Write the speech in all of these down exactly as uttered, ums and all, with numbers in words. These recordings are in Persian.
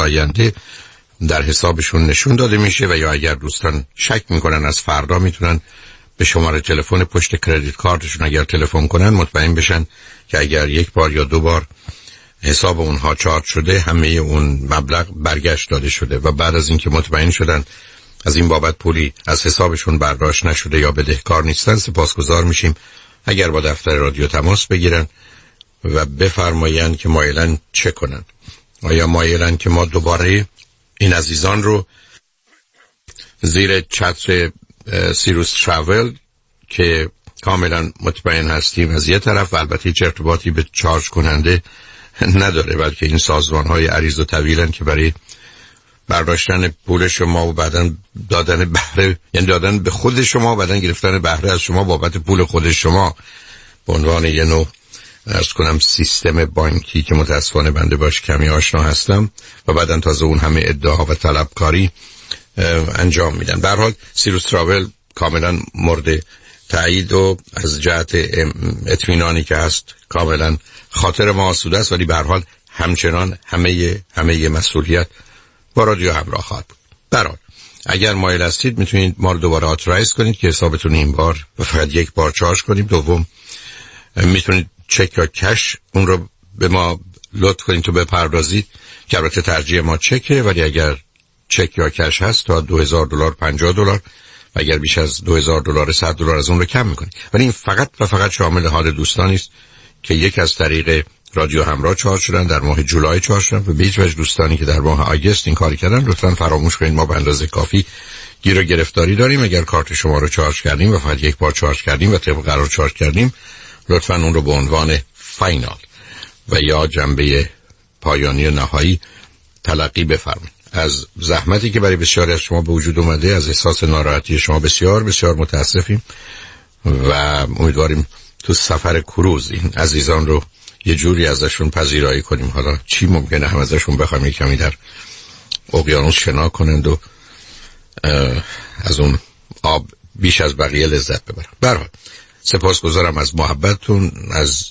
آینده در حسابشون نشون داده میشه و یا اگر دوستان شک میکنن از فردا میتونن به شماره تلفن پشت کردیت کارتشون اگر تلفن کنن مطمئن بشن که اگر یک بار یا دو بار حساب اونها چارج شده همه اون مبلغ برگشت داده شده و بعد از اینکه مطمئن شدن از این بابت پولی از حسابشون برداشت نشده یا بدهکار نیستن سپاسگزار میشیم اگر با دفتر رادیو تماس بگیرن و بفرمایند که مایلن چه کنن. آیا مایلن که ما دوباره این عزیزان رو زیر چتر سیروس تراول که کاملا مطمئن هستیم از یه طرف و البته هیچ ارتباطی به چارج کننده نداره بلکه این سازمان های عریض و طویلن که برای برداشتن پول شما و بعداً دادن بهره یعنی دادن به خود شما و بعداً گرفتن بهره از شما بابت پول خود شما به عنوان یه نوع عرض کنم سیستم بانکی که متاسفانه بنده باش کمی آشنا هستم و بعداً تازه اون همه ادعاها و طلبکاری انجام میدن. به هر حال سیروس تراول کاملا مورد تایید و از جهت اطمینانی که هست کاملا خاطر ما آسوده است ولی به هر حال همچنان همه همه مسئولیت با رادیو همراه خواهد بود. به هر حال اگر مایل هستید میتونید ما رو دوباره آتورایز کنید که حسابتون این بار فقط یک بار چارج کنیم. دوم میتونید چک یا کش اون رو به ما لطف کنید تو بپردازید که البته ترجیح ما چکه ولی اگر چک یا کش هست تا دو هزار دلار پنجاه دلار و اگر بیش از دو هزار دلار صد دلار از اون رو کم میکنید. ولی این فقط و فقط شامل حال دوستانی است که یک از طریق رادیو همراه چارج شدن در ماه جولای چارج شدن و به هیچ وجه دوستانی که در ماه آگوست این کاری کردن لطفاً فراموش کنید ما به اندازه کافی گیر و گرفتاری داریم. اگر کارت شما رو چارج کردیم و فقط یک بار چارج کردیم و طبق قرار چارج کردیم لطفاً اون رو به عنوان فاینال و یا جنبه پایانی نهایی تلقی بفرمایید. از زحمتی که برای بسیاری از شما به وجود اومده از احساس ناراحتی شما بسیار بسیار متاسفیم و امیدواریم تو سفر کروز این عزیزان رو یه جوری ازشون پذیرایی کنیم. حالا چی ممکنه هم ازشون بخوایم کمی در اقیانوس شنا کنند و از اون آب بیش از بقیه لذت ببرن. به هر حال سپاسگزارم از محبتتون. از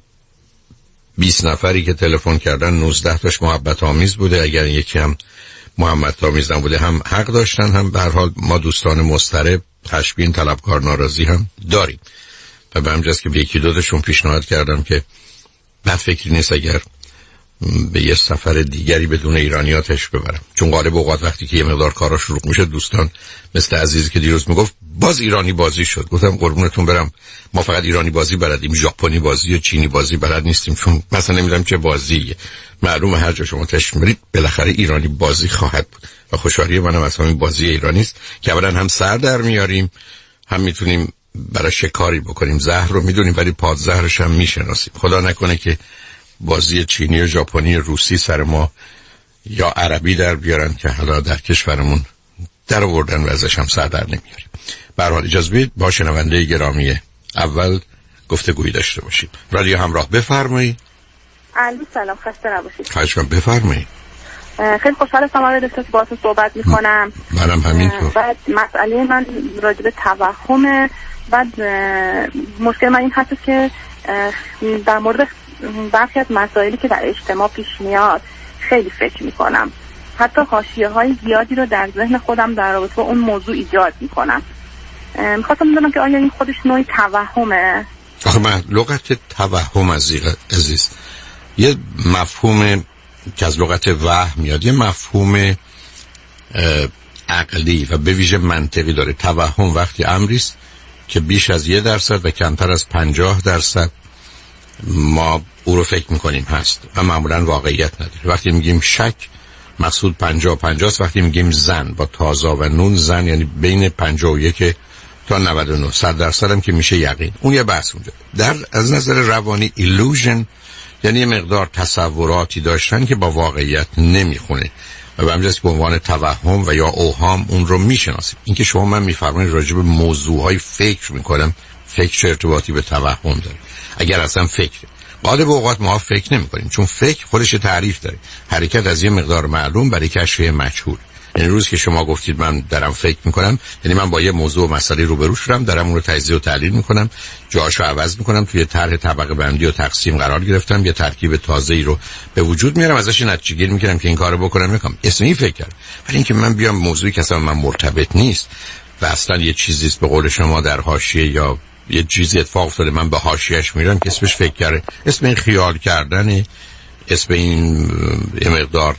بیست نفری که تلفن کردن نوزده تاش محبت آمیز بوده. اگر یکی هم محبت آمیز نبوده هم حق داشتن. هم به هر حال ما دوستان مضطرب تشبین طلبکار ناراضی هم داریم و به همجاست که به یکی دو تاشون پیشنهاد کردم که بد فکری نیست اگر به یه سفر دیگری بدون ایرانیاتش ببرم چون غالب اوقات وقتی که یه مقدار کارا شروع میشه دوستان مثل عزیزی که دیروز میگفت باز ایرانی بازی شد. گفتم قربونتون برم ما فقط ایرانی بازی بلدیم ژاپنی بازی و چینی بازی بلد نیستیم چون مثلا نمیدونم چه بازیه. معلومه هر جا شما تشریف میبرید بالاخره ایرانی بازی خواهد بود و خوشحالی منم از همین بازی ایرانی است که اولا هم سر در میاریم هم میتونیم برای شکاری بکنیم. زهر رو میدونیم ولی پادزهرش هم میشناسیم. خدا نکنه که بازی چینی و ژاپنی و روسی سر ما یا عربی در بیارن که حالا در کشورمون در آوردن و ازش هم سر در نمیاریم. به هر حال اجازه بدید با شنونده گرامی اول گفتگویی داشته باشیم. رادیو همراه بفرمایید. الو سلام خسته نباشید. خواهش می‌کنم بفرمایید. خیلی خوشحال هستم آقای دکتر که باهاتون صحبت می‌کنم. منم همینطور. بعد مسئله من راجع به توهمه. بعد مشکل من این هست که در مورد برخی از مسائلی که در اجتماع پیش میاد خیلی فکر میکنم. حتی حاشیه‌های زیادی رو در ذهن خودم در رابطه با اون موضوع ایجاد میکنم. میخواستم بدونم که آیا این خودش نوعی توهمه؟ آخه من لغت توهم عزیز یه مفهوم که از لغت وهم میاد، یه مفهوم عقلی و به ویژه منطقی داره. توهم وقتی امری است که بیش از یه درصد و کمتر از پنجاه درصد ما او رو فکر میکنیم هست و معمولا واقعیت نداره. وقتی میگیم شک مقصود پنجاه پنجاه است. وقتی میگیم زن با تازا و نون زن یعنی بین پنجاه و یک تا نود و نه صد درصد هم که میشه یقین. اون یه بحث اونجا. در از نظر روانی ایلوژن یعنی یه مقدار تصوراتی داشتن که با واقعیت نمیخونه و به همجاست به عنوان توهم و یا اوهام اون رو میشناسیم. اینکه شما من میفرمایید راجع به موضوعهای فکر میکنم، فکر ارتباطی به توهم داره. اگر اصلا فکر غالب اوقات ما فکر نمی کنیم چون فکر خودش تعریف داره. حرکت از یه مقدار معلوم برای کشف مجهول. این روز که شما گفتید من دارم فکر میکنم، یعنی من با یه موضوع و مسئله روبرو شدم، دارم اون رو تجزیه و تحلیل میکنم، جاشو عوض میکنم، توی طرح طبقه بندی و تقسیم قرار گرفتم، یه ترکیب تازه‌ای رو به وجود میارم، ازش نتیجه گیری میکنم که این کارو بکنم نکنم. اسمی فکر کردم. ولی اینکه من بیام موضوعی که اصلا من مرتبط نیست و اصلا یه چیزی است به قول شما در حاشیه یا یه چیزی اتفاق افتاده من به حاشیه‌اش میرم که اسمش فکر کرده، اسم این خیال کردن، اسم این مقدار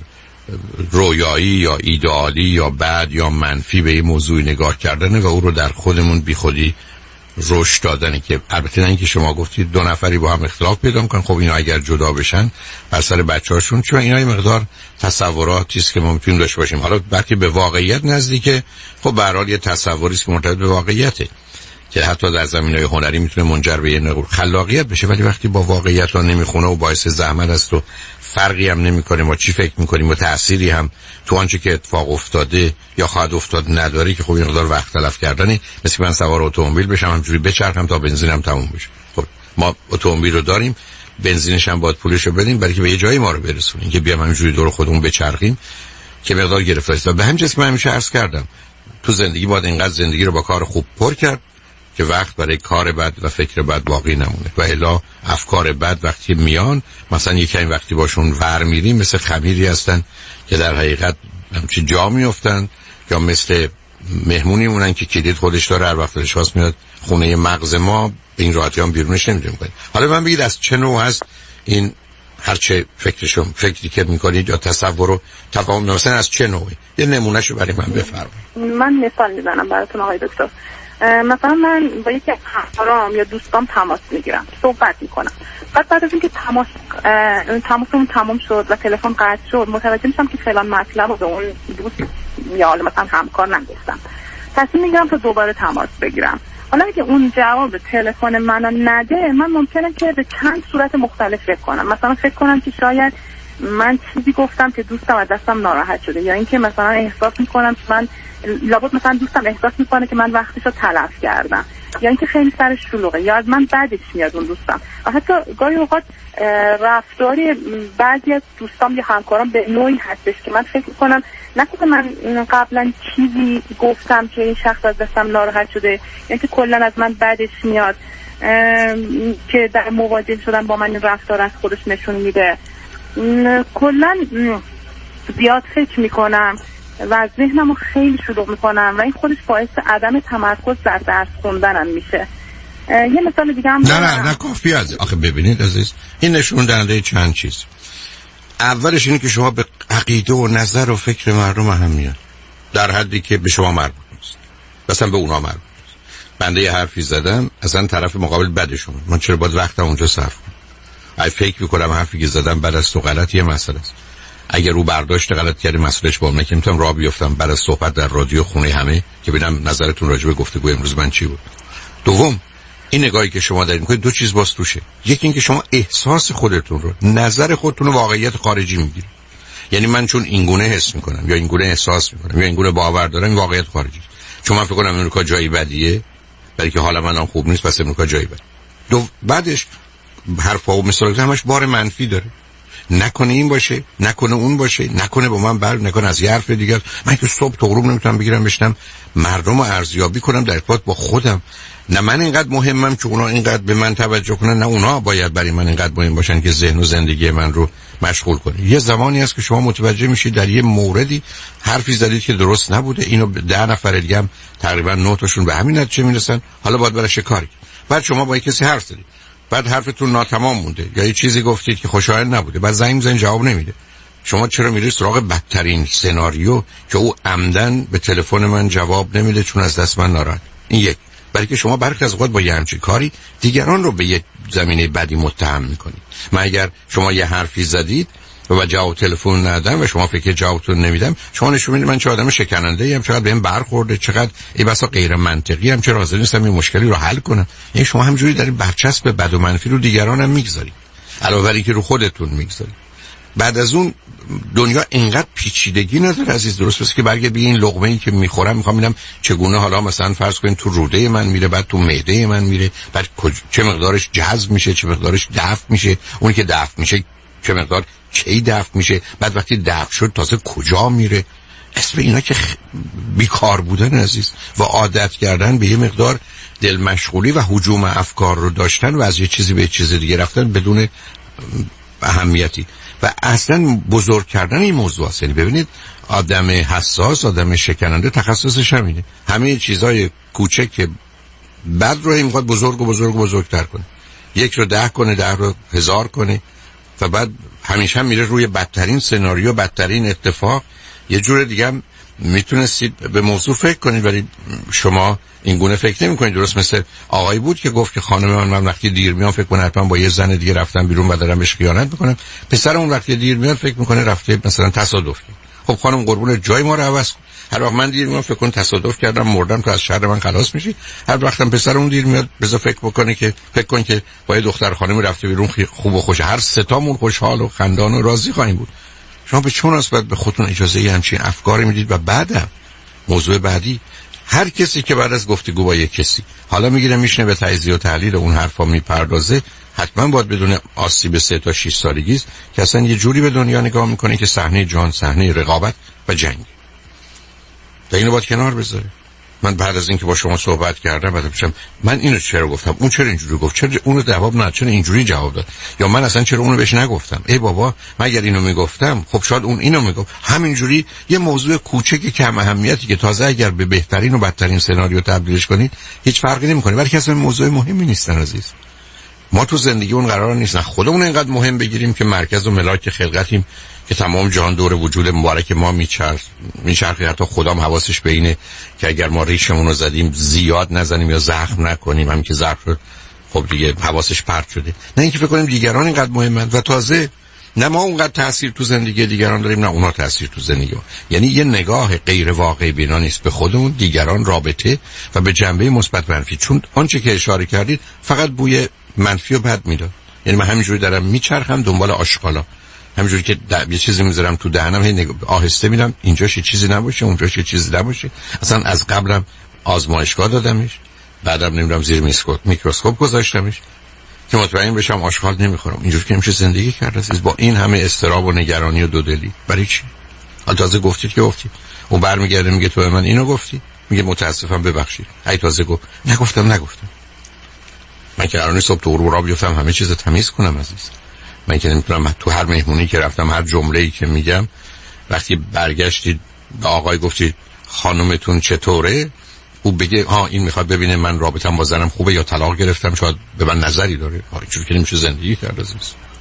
رویایی یا ایدئالی یا بد یا منفی به این موضوع نگاه کردن و او رو در خودمون بی خودی رشد دادنه. که البته نه اینکه شما گفتید دو نفری با هم اختلاف پیدا میکنن، خب اینا اگر جدا بشن بر سر بچه‌هاشون، چون اینا یه مقدار تصوراتی است که ما میتونیم داشته باشیم. حالا وقتی به واقعیت نزدیکه، خب به هر حال یه تصوری است که مرتبط به واقعیته که حتی در زمینه‌های هنری میتونه منجر به یه خلاقیت بشه، ولی وقتی با واقعیت ها نمیخونه و باعث زحمت است و فرقی هم نمی‌کنه ما چی فکر می‌کنیم و تأثیری هم تو آنچه که اتفاق افتاده یا خواهد افتاد نداره، که خب این مقدار وقت تلف کردنه. مثل من سوار اتومبیل بشم همجوری بچرخم تا بنزینم تموم بشه. خب ما اتومبیل رو داریم، بنزینش هم باید پولش رو بدیم برای که به یه جایی ما رو برسونیم، که بیام همجوری دور خودمون بچرخیم که مقدار گرفته است. و به همین جهت من همیشه عرض کردم تو زندگی باید اینقدر زندگی رو با کار خوب پر کرد که وقت برای کار بد و فکر بد باقی نمونه. و الا افکار بد وقتی میان، مثلا یک کمی وقتی باشون ور میریم، مثل خمیری هستن که در حقیقت همچین جا میافتن، یا مثل مهمونی مونن که کلید خودش داره، هر وقت دلش خواست میاد خونه مغز ما، به این راحتی هم بیرونش نمیدونیم کنیم. حالا من بگید از چه نوع هست این هرچه فکرشو فکری که میکنید یا تصور رو تفاهم، مثلا از چه نوعی؟ یه نمونهشو برای من بفرمایید. من مثال میزنم براتون آقای دکتر. مثلا من با یکی از همکارام یا دوستام تماس میگیرم، صحبت میکنم، بعد بعد از اینکه تماس تماسمون تمام شد و تلفن قطع شد، متوجه میشم که فلان مطلب رو به اون دوست یا مثلا همکار نگفتم. تصمیم میگیرم تا دوباره تماس بگیرم. حالا اگه اون جواب تلفن منو نده، من ممکنه که به چند صورت مختلف فکر کنم. مثلا فکر کنم که شاید من چیزی گفتم که دوستم از دستم ناراحت شده، یا اینکه مثلا احساس میکنم که من لابد مثلا دوستم احساس میکنه که من وقتشو تلف کردم، یا اینکه خیلی سرش شلوغه، یا از من بدش میاد اون دوستم. و حتی گاهی اوقات رفتاری بعضی از دوستام یا همکارام به نوعی هستش که من فکر میکنم نکنه من قبلا چیزی گفتم که این شخص از دستم ناراحت شده، یا که کلا از من بدش میاد که در مواجه شدن با من این رفتار از خودش نشون میده. کلا زیاد فکر میکنم و ذهنمو خیلی شلوغ میکنم و این خودش باعث عدم تمرکز در درس خوندنم میشه. یه مثال دیگه هم نه نه نه کافی از آخه ببینید عزیز، این نشون دهنده چند چیز. اولش اینه که شما به عقیده و نظر و فکر مردم اهمیت در حدی که به شما مربوط نیست، مثلا به اونا مربوط نیست. بنده یه حرفی زدم، اصلا طرف مقابل بدشون، من چرا باید وقتم اونجا صرف کنم؟ اگه فکر میکنم حرفی که زدم بد است و غلط، یه مسئله است. اگر رو برداشت غلط کردی مسئولش با من که میتونم راه بیفتم بعد از صحبت در رادیو خونه همه که ببینم نظرتون راجع به گفتگو امروز من چی بود. دوم، این نگاهی که شما دارید میکنید دو چیز باز توشه. یکی این که شما احساس خودتون رو، نظر خودتون رو واقعیت خارجی میگیرید. یعنی من چون اینگونه حس میکنم یا اینگونه احساس میکنم یا اینگونه باور دارم، این واقعیت خارجی است. چون من فکر کنم امریکا جایی بدیه، برای که حالا منم خوب نیست، پس امریکا جایی بد. دو بعدش حرفا و مثالا همش بار منفی داره. نکنه این باشه، نکنه اون باشه، نکنه با من بر نکنه از یه حرف دیگه. من که صبح تا غروب نمیتونم بگیرم بشنم مردم رو ارزیابی کنم در ارتباط با خودم. نه من اینقدر مهمم که اونا اینقدر به من توجه کنن، نه اونا باید برای من اینقدر مهم باشن که ذهن و زندگی من رو مشغول کنه. یه زمانی هست که شما متوجه میشید در یه موردی حرفی زدید که درست نبوده، اینو ده نفر دیگه هم تقریبا نه تاشون به همین نتیجه میرسن، حالا باید براش کاری. بعد شما با کسی حرف زدید، بعد حرفتون ناتمام مونده یا یه چیزی گفتید که خوشایند نبوده، بعد زنگ میزنید جواب نمیده. شما چرا میرید سراغ بدترین سناریو که او عمدن به تلفن من جواب نمیده چون از دست من ناراحت؟ این یک. برای که شما برخی از اوقات با یه همچین کاری دیگران رو به یک زمینه بدی متهم میکنید. من اگر شما یه حرفی زدید و جواب تلفن ندادم و شما فکر جوابتون نمیدم، شما نشون میدید من چه آدم شکننده ایم، چقدر بهم برخورده، چقدر ای بسا غیر منطقی ام، چرا حاضر نیستم این مشکلی رو حل کنم. یعنی شما همجوری دارید برچسب بد و منفی رو دیگران هم میگذارید، علاوه بر اینکه رو خودتون میگذارید. بعد از اون دنیا اینقدر پیچیدگی نداره عزیز، درست است که برگرد بگین این لقمه ای که میخورم میخوام ببینم چگونه حالا مثلا فرض کنیم تو روده من میره، بعد تو معده من میره، بعد چه مقدارش جذب میشه، چه مقدارش دفع میشه، اونی که دفع میشه چه مقدار کی دفع میشه، بعد وقتی دفع شد تازه کجا میره. اسم اینا که خ... بیکار بودن عزیز و عادت کردن به یه مقدار دل مشغولی و هجوم افکار رو داشتن و از یه چیزی به چیز دیگه رفتن بدون اهمیتی و اصلا بزرگ کردن این موضوع است. یعنی ببینید آدم حساس، آدم شکننده تخصصش همینه، همه چیزای کوچک که بد رو میخواد بزرگ و بزرگ و بزرگتر کنه، یک رو ده کنه، ده رو هزار کنه و بعد همیشه هم میره روی بدترین سناریو، بدترین اتفاق. یه جور دیگه هم میتونستید به موضوع فکر کنید ولی شما این گونه فکر نمی کنید. درست مثل آقایی بود که گفت که خانم من من وقتی دیر میام فکر کنم حتما با یه زن دیگه رفتم بیرون و دارم بهش خیانت میکنم. پسر اون وقتی دیر میاد فکر میکنه رفته مثلا تصادف کرد. خب خانم قربون جای ما رو عوض کن. هر وقت من دیر میام فکر کنم تصادف کردم مردم تو از شر من خلاص میشی. هر وقتم پسر اون دیر میاد بذار فکر بکنه که فکر کن که با یه دختر خانم رفته بیرون خوب و خوشه. هر سه تامون خوشحال و خندان و راضی خواهیم بود. شما به چون نسبت به خودتون اجازه ای همچین افکاری میدید؟ و بعدم موضوع بعدی، هر کسی که بعد از گفتگو با یک کسی حالا میگیره میشنه به تجزیه و تحلیل اون حرفا میپردازه، حتما باید بدون آسیب سه تا شش سالگی است که اصلا یه جوری به دنیا نگاه میکنه که صحنه جان، صحنه رقابت و جنگ. تا اینو باید کنار بذاره. من بعد از اینکه با شما صحبت کردم بعد میشم من اینو چرا گفتم، اون چرا اینجوری گفت، چرا اونو جواب نداد، چرا اینجوری جواب داد، یا من اصلا چرا اونو بهش نگفتم. ای بابا من اگر اینو میگفتم خب شاید اون اینو میگفت. همینجوری یه موضوع کوچکی کم اهمیتی که تازه اگر به بهترین و بدترین سناریو تبدیلش کنید هیچ فرقی نمیکنه، ولی اصلا موضوع مهمی نیستن عزیز. ما تو زندگی اون قرار نیست نه خودمون اینقدر مهم بگیریم که مرکز و ملاک خلقتیم که تمام جهان دور وجود مبارک ما میچرخ میچرخه. حتی خدام حواسش به اینه که اگر ما ریشمون رو زدیم زیاد نزنیم یا زخم نکنیم. همین که زخم شد خب دیگه حواسش پرت شده. نه اینکه فکر کنیم دیگران اینقدر مهمند و تازه نه ما اونقدر تاثیر تو زندگی دیگران داریم نه اونا تاثیر تو زندگی ما. یعنی یه نگاه غیر واقعی بینا نیست به خودمون، دیگران، رابطه و به جنبه مثبت منفی. چون آنچه که اشاره کردید فقط بوی منفی و بد میداد. یعنی من همینجوری دارم میچرخم دنبال آشغالا، همینجوری که یه چیزی میذارم تو دهنم هی نگ... آهسته میرم اینجاش یه چیزی نباشه اونجاش یه چیزی نباشه. اصلا از قبلم آزمایشگاه دادمش، بعدم نمیدونم زیر میکروسکوپ گذاشتمش که مطمئن بشم آشغال نمیخورم. اینجوری که میشه زندگی کرد عزیز با این همه اضطراب و نگرانی و دودلی. برای چی؟ تازه گفتید که گفتید اون برمیگرده میگه تو من اینو گفتی، میگه متاسفم ببخشید. ای تازه گفت نگفتم نگفتم. من که قراره صبح تو غروب بیفتم همه چیز تمیز کنم عزیز. من که نمیتونم تو هر مهمونی که رفتم هر جمله‌ای که میگم وقتی برگشتید به آقای گفتید خانومتون چطوره او بگه ها این میخواد ببینه من رابطم با زنم خوبه یا طلاق گرفتم شاید به من نظری داره. اینجوری که نمیشه زندگی کرد عزیز.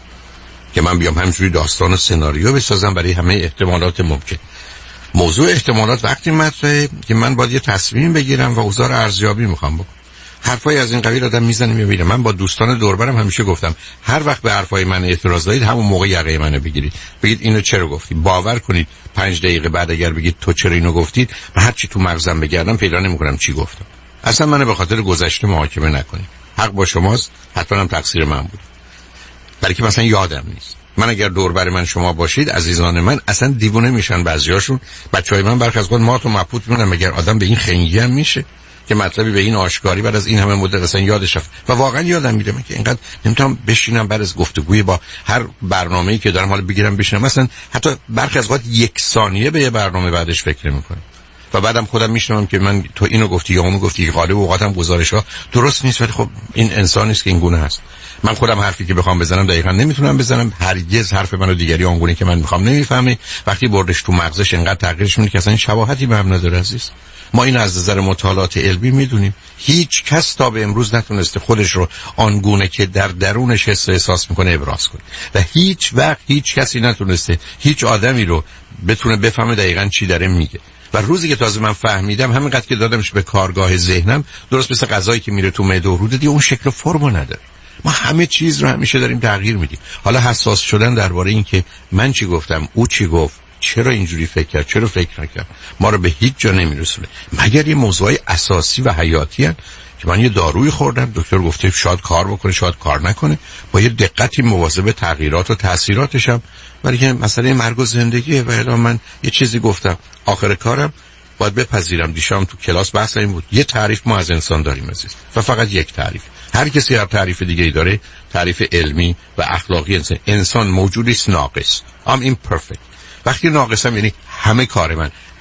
که من بیام همینجوری داستان و سناریو بسازم برای همه احتمالات ممکن. موضوع احتمالات وقتی مطرحه که من باید یه تصمیم بگیرم و اوضاع ارزیابی میخوام بکنم. حرفای از این قبیل آدم میزنه میبینه. من با دوستان دوربرم همیشه گفتم هر وقت به حرفای من اعتراض دارید همون موقع یقه منو بگیرید بگید اینو چرا گفتی. باور کنید پنج دقیقه بعد اگر بگید تو چرا اینو گفتید من هر چی تو مغزم بگردم پیدا نمیکنم چی گفتم. اصلا منو به خاطر گذشته محاکمه نکنید. حق با شماست، حتما هم تقصیر من بود. برای که مثلا یادم نیست. من اگر دوربر من شما باشید عزیزان من اصلا دیوونه میشن بعضیاشون. بچهای من برخلاف خود ما تو مبهوت میمونن مگر آدم به این خنگی هم میشه که مطلبی به این آشکاری بعد از این همه مدت اصلا یادش رفت. و واقعا یادم میره من که اینقدر نمیتونم بشینم بعد از گفتگوی با هر برنامه‌ای که دارم حالا بگیرم بشینم مثلا حتی برخی از وقت یک ثانیه به یه برنامه بعدش فکر نمی‌کنم و بعدم خودم میشنوم که من تو اینو گفتی یا اونو گفتی. غالب اوقاتم گزارش‌ها درست نیست ولی خب این انسان نیست که این گونه هست. من خودم حرفی که بخوام بزنم دقیقاً نمیتونم بزنم. هرگز حرف منو دیگری اونگونه که من میخوام نمیفهمه. وقتی بردش تو مغزش انقدر تغییرش میده که اصلا شباهتی به هم نداره عزیز. ما این از نظر مطالعات علمی میدونیم. هیچ کس تا به امروز نتونسته خودش رو آنگونه که در درونش حس و احساس میکنه ابراز کنه و هیچ وقت هیچ کسی نتونسته هیچ آدمی رو بتونه بفهمه دقیقاً چی داره میگه. و روزی که تازه من فهمیدم همینقدر که دادمش به کارگاه ذهنم درست مثل غذایی که میره تو معده و روده دیگه اون شکل و فرمو نداره. ما همه چیز رو همیشه داریم تغییر میدیم. حالا حساس شدن درباره این که من چی گفتم او چی گفت چرا اینجوری فکر کرد چرا فکر نکرد ما رو به هیچ جا نمیرسونه مگر یه موضوع اساسی و حیاتی هست که من یه دارویی خوردم دکتر گفته شاید کار بکنه شاید کار نکنه با یه دقتی مواظب تغییرات و تاثیراتش هم. ولی که مسئله مرگ و زندگیه و الان من یه چیزی گفتم آخر کارم باید بپذیرم. دیشب تو کلاس بحث این بود یه تعریف ما از انسان داریم عزیز و فقط یک تعریف. هر کسی هر تعریف دیگه ای داره. تعریف علمی و اخلاقی انسان. انسان موجودی است ناقص. I'm imperfect. وقتی ناقصم یعنی همه کار من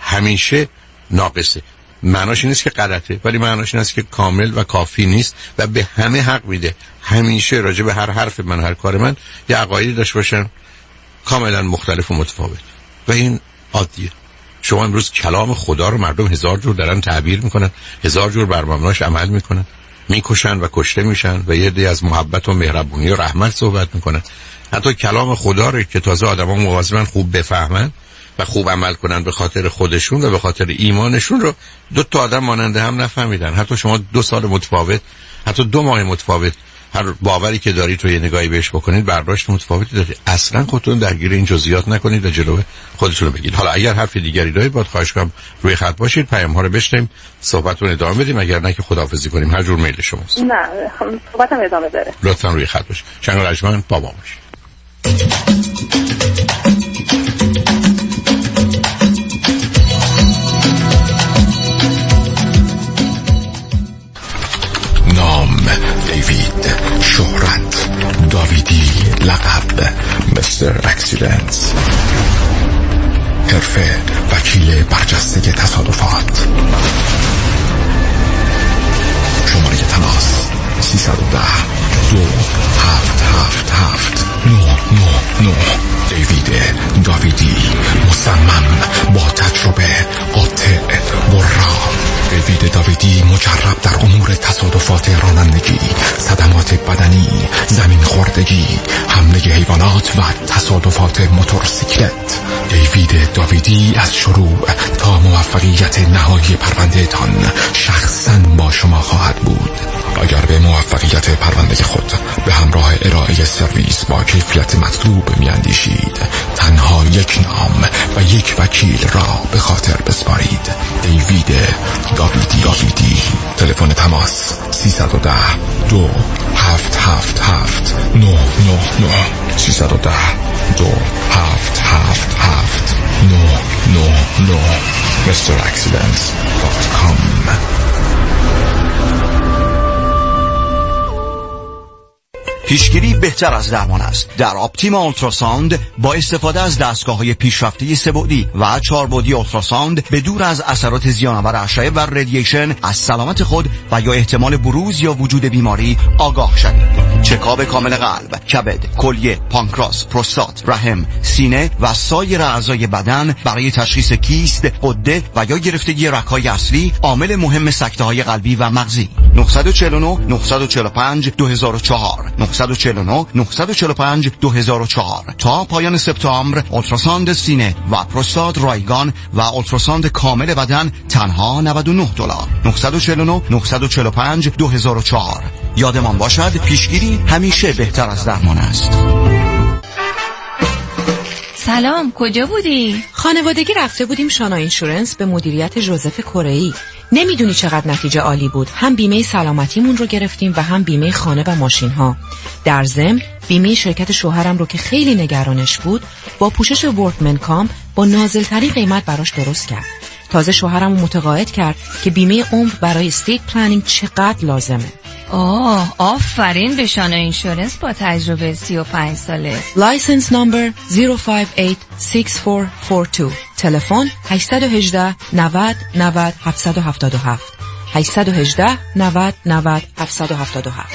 همیشه ناقصه. معناش این نیست که غلطه، ولی معناش این است که کامل و کافی نیست و به همه حق میده. همیشه راجع به هر حرف من، هر کار من یه عقایدی داشته باشن کاملا مختلف و متفاوت و این عادیه. شما امروز کلام خدا رو مردم هزار جور دارن تعبیر میکنن، هزار جور بر مبناش عمل میکنن، میکشن و کشته میشن و یه عده از محبت و مهربونی و رحمت صحبت میکنن. حتی کلام خدا رو که تازه آدما مواظبن خوب بفهمن و خوب عمل کنن به خاطر خودشون و به خاطر ایمانشون، رو دو تا آدم ماننده هم نفهمیدن. حتی شما دو سال متفاوت، حتی دو ماه متفاوت، هر باوری که دارید رو یه نگاهی بهش بکنید برداشت متفاوتی دارید. اصلا خودتون درگیر این جزئیات نکنید و جلو خودتون رو بگید. حالا اگر حرف دیگری دارید باید خواهش کنم روی خط باشید، پیام ها رو بشنویم، صحبتون ادامه بدیم. اگر نه که خداحافظی کنیم. هر جور میل شماست. نه صحبتم ادامه داره. لطفا روی خط باشید. شنگ رجمن با ما باشید. نام دیوید، شهرت داویدی، لقب مستر اکسیلنس، حرفه وکیل برجسته تصادفات، شماره تماس سیصد و ده دو هفت هفت هفت نه نه نه. دیوید داویدی، مصمم، با تجربه، قاطع، برا. دیوید داویدی مجرب در امور تصادفات رانندگی، صدمات بدنی، زمین خوردگی، حمله حیوانات و تصادفات موتورسیکلت. دیوید داویدی از شروع تا موفقیت نهایی پرونده تان شخصاً با شما خواهد بود. اگر به موفقیت پرونده خود به همراه ارائه سرویس با کیفیت مطلوب میاندیشید، تنها یک نام و یک وکیل را به خاطر بسپارید. دیوید داویدی. داویدی. تلفن تماس سیصد و ده دو هفت هفت هفت نه نه نه. سیصد و ده دو هفت هفت هفت نه نه نه. مستر اکسیلنس دات کام. پیشگیری بهتر از درمان است. در آپتیما اولتراساوند با استفاده از دستگاه‌های پیشرفته سه‌بعدی و چهاربعدی اولتراساوند به دور از اثرات زیان‌آور اشعه و رادییشن از سلامت خود و یا احتمال بروز یا وجود بیماری آگاه شوید. چکاپ کامل قلب، کبد، کلیه، پانکراس، پروستات، رحم، سینه و سایر اعضای بدن برای تشخیص کیست، غده و یا گرفتگی رگ‌های اصلی، عامل مهم سکته‌های قلبی و مغزی. نه چهار نه نه چهار پنج دو هزار و چهار نه چهار نه نه چهار پنج دو هزار و چهار. تا پایان سپتامبر اولتراساند سینه و پروستات رایگان و اولتراساند کامل بدن تنها نود و نه دلار. نه چهار نه نه چهار پنج دو هزار و چهار. یادمان باشد پیشگیری همیشه بهتر از درمان است. سلام، کجا بودی؟ خانوادگی رفته بودیم شانا اینشورنس به مدیریت جوزف کره‌ای. نمیدونی چقدر نتیجه عالی بود. هم بیمه سلامتیمون رو گرفتیم و هم بیمه خانه و ماشین ها. در ضمن بیمه شرکت شوهرم رو که خیلی نگرانش بود با پوشش ورکمن کام با نازل‌ترین قیمت براش درست کرد. تازه شوهرم رو متقاعد کرد که بیمه عمر برای استیت پلنینگ چقدر لازمه. آه، آفرین به شانا اینشورنس با تجربه سی و پنج ساله. لایسنس نمبر صفر پنج هشت شش چهار چهار دو. تلفن هشت یک هشت نود نود هفت هفت هفت هشت یک هشت نود نود هفت هفت هفت.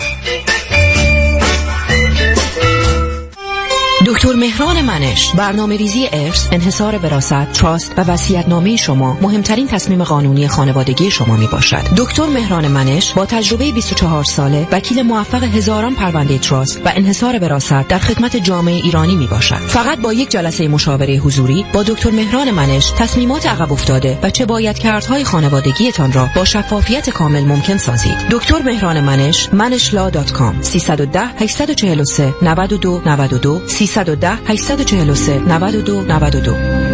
دکتر مهران منش، برنامه ریزی ارث، انحصار وراثت، تراست و وصیت‌نامه شما مهمترین تصمیم قانونی خانوادگی شما می باشد. دکتر مهران منش با تجربه بیست و چهار ساله، وکیل موفق هزاران پرونده تراست و انحصار وراثت در خدمت جامعه ایرانی می باشد. فقط با یک جلسه مشاوره حضوری با دکتر مهران منش تصمیمات عقب افتاده و چه باید کردهای خانوادگیتان را با شفافیت کامل ممکن سازید. دکتر مهران منش، منش لا دات کام. سیصد و ده هشتصد و چهل و سه نود و دو نود و دو سیصد و ده هشتصد و چهل و سه نود و دو نود و دو.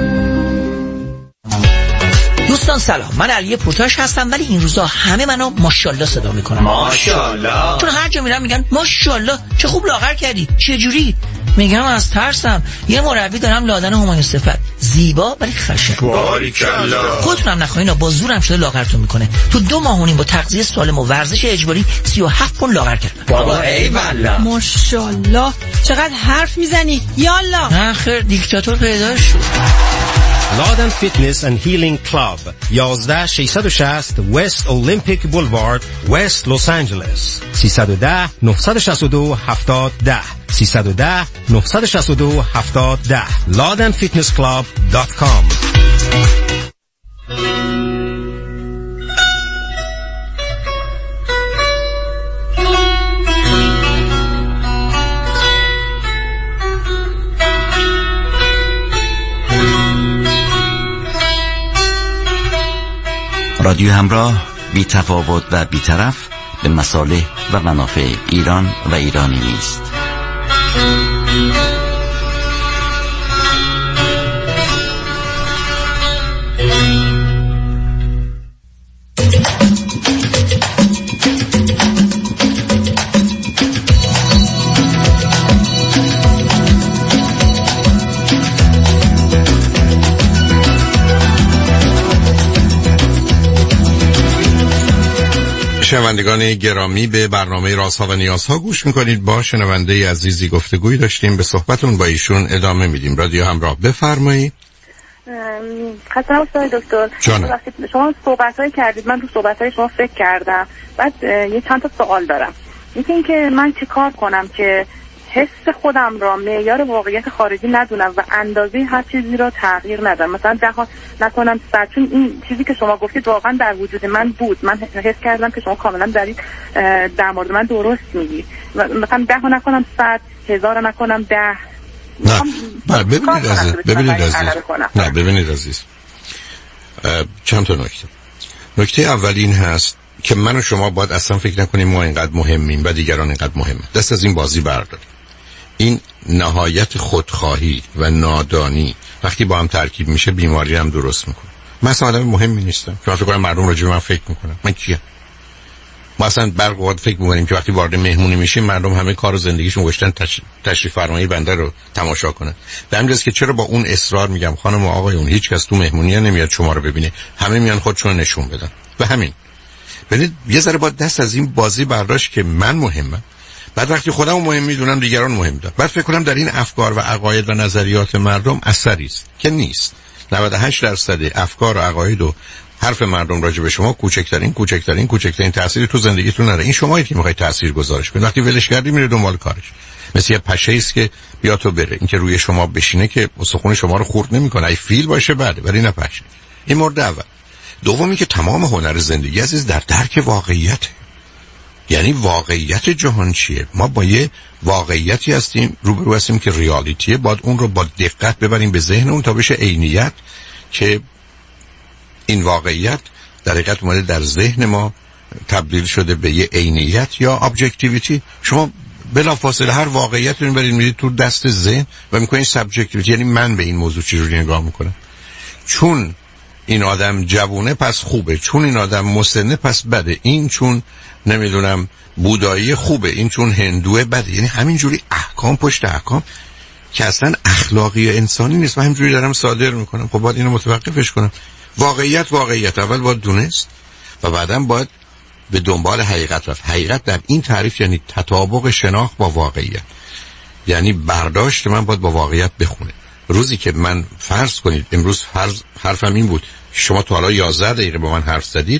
دوستان سلام، من علی پورتاش هستم، ولی این روزا همه منو ماشاءالله صدا میکنن. ماشاءالله. چون هر جا میرم میگن ماشاءالله چه خوب لاغر کردی. چه جوری؟ میگم از ترسم. یه مربی دارم لادن همایون صفت، زیبا ولی خشن. باریکالله. خودتونم نخواهید با زورم شده لاغرتون میکنه. تو دو ماه و نیم با تغذیه سالم و ورزش اجباری سی و هفت پوند لاغر کردم. بابا ای والله. ماشاءالله چقدر حرف میزنی. یالا. نه خیر، دیکتاتور پیدا شد. لادن فیتنس اند هیلینگ کلاب یازده ششصد و شصت وست اولمپیک بولوارد وست لس آنجلس سیصد و ده نهصد و شصت و دو هفتاد ده سیصد و ده نهصد و شصت و دو هفتاد ده لادن فیتنس کلاب دات کام. رادیو همراه، بی تفاوت و بی طرف به مصالح و منافع ایران و ایرانی نیست. شنوندگان گرامی، به برنامه رازها و نیازها گوش میکنید. با شنونده عزیزی گفتگوی داشتیم، به صحبتون با ایشون ادامه میدیم. رادیو همراه، بفرمایید. خسته استاد دکتر، شما صحبت‌های کردید، من رو صحبت‌های شما فکر کردم. بعد یه چند تا سوال دارم. یکی این که من چه کار کنم که حس خودم را معیار واقعیت خارجی ندونم و اندازه هر چیزی را تغییر ندم. مثلا جهان نکنم صد، چون این چیزی که شما گفتید واقعا در وجود من بود. من حس کردم که شما کاملا دارید در مورد من درست میگید. مثلا ده نکنم صد، هزار نکنم ده. نه نه ببینید عزیز، ببینید عزیز نه ببینید عزیز چند تا نکته. نکته اول این هست که من و شما باید اصلا فکر نکنیم ما اینقدر مهمیم و دیگران اینقدر مهمه. دست از این بازی برداریم. این نهایت خودخواهی و نادانی وقتی با هم ترکیب میشه بیماری هم درست میکنه. من اصلا آدم مهمی نیستم که فکر کنم مردم راجع به من فکر میکنن. من کیم؟ ما اصلا برق وقت فکر میکنیم که وقتی وارد مهمونی میشیم مردم همه کار و زندگیشون گذاشتن تش... تشریف فرمایی بنده رو تماشا کنن. به همین جاست که چرا با اون اصرار میگم خانم و آقایون هیچ کس تو مهمونی نمیاد شما رو ببینه، همه میان خودشون نشون بدن. و همین. ببینید یه ذره با دست از این بازی برداشت که من مهمم. بعد وقتی خودم مهم میدونم دیگران مهم دارن. بعد فکر کنم در این افکار و عقاید و نظریات مردم اثری است که نیست. نود و هشت درصد افکار و عقاید و حرف مردم راجع به شما کوچکترین کوچکترین کوچکترین تأثیری تو زندگیتون نداره. این شمایید که میخواید تأثیر گذارش کنید. وقتی ولش کردی میره دنبال کارش. مثل یه پشه است که بیا تو بره. این که روی شما بشینه که استخوان شما رو خورد نمیکنه. ای فیل باشه بعد، ولی نه پشه. این مورد اول. دومی که تمام هنر زندگی عزیز در درک واقعیته. یعنی واقعیت جهان چیه؟ ما با یه واقعیتی هستیم روبرو هستیم که ریالیتیه، باید اون رو با دقت ببریم به ذهن اون تا بشه عینیت، که این واقعیت در حقیقت اومده در ذهن ما تبدیل شده به یه عینیت یا ابجکتیویتی. شما بلافاصله هر واقعیت رو میبرید میرید تو دست ذهن و میکنید سابجکتیویتی. یعنی من به این موضوع چجوری نگاه میکنم؟ چون این آدم جوونه پس خوبه، چون این آدم مسنه پس بده، این چون نمیدونم بودایی خوبه، این چون هندوه بده. یعنی همینجوری احکام پشت احکام که اصلا اخلاقی انسانی نیست. من همینجوری دارم صادر میکنم. خب باید اینو متوقفش کنم. واقعیت واقعیت اول باید دونست و بعداً باید به دنبال حقیقت رفت. حقیقت در این تعریف یعنی تطابق شناخت با واقعیت. یعنی برداشت من باید با واقعیت بخونه. روزی که من فرض کنید امروز فرض حرفم این بود شما تا حالا یازده دقیقه با من حرف زدید،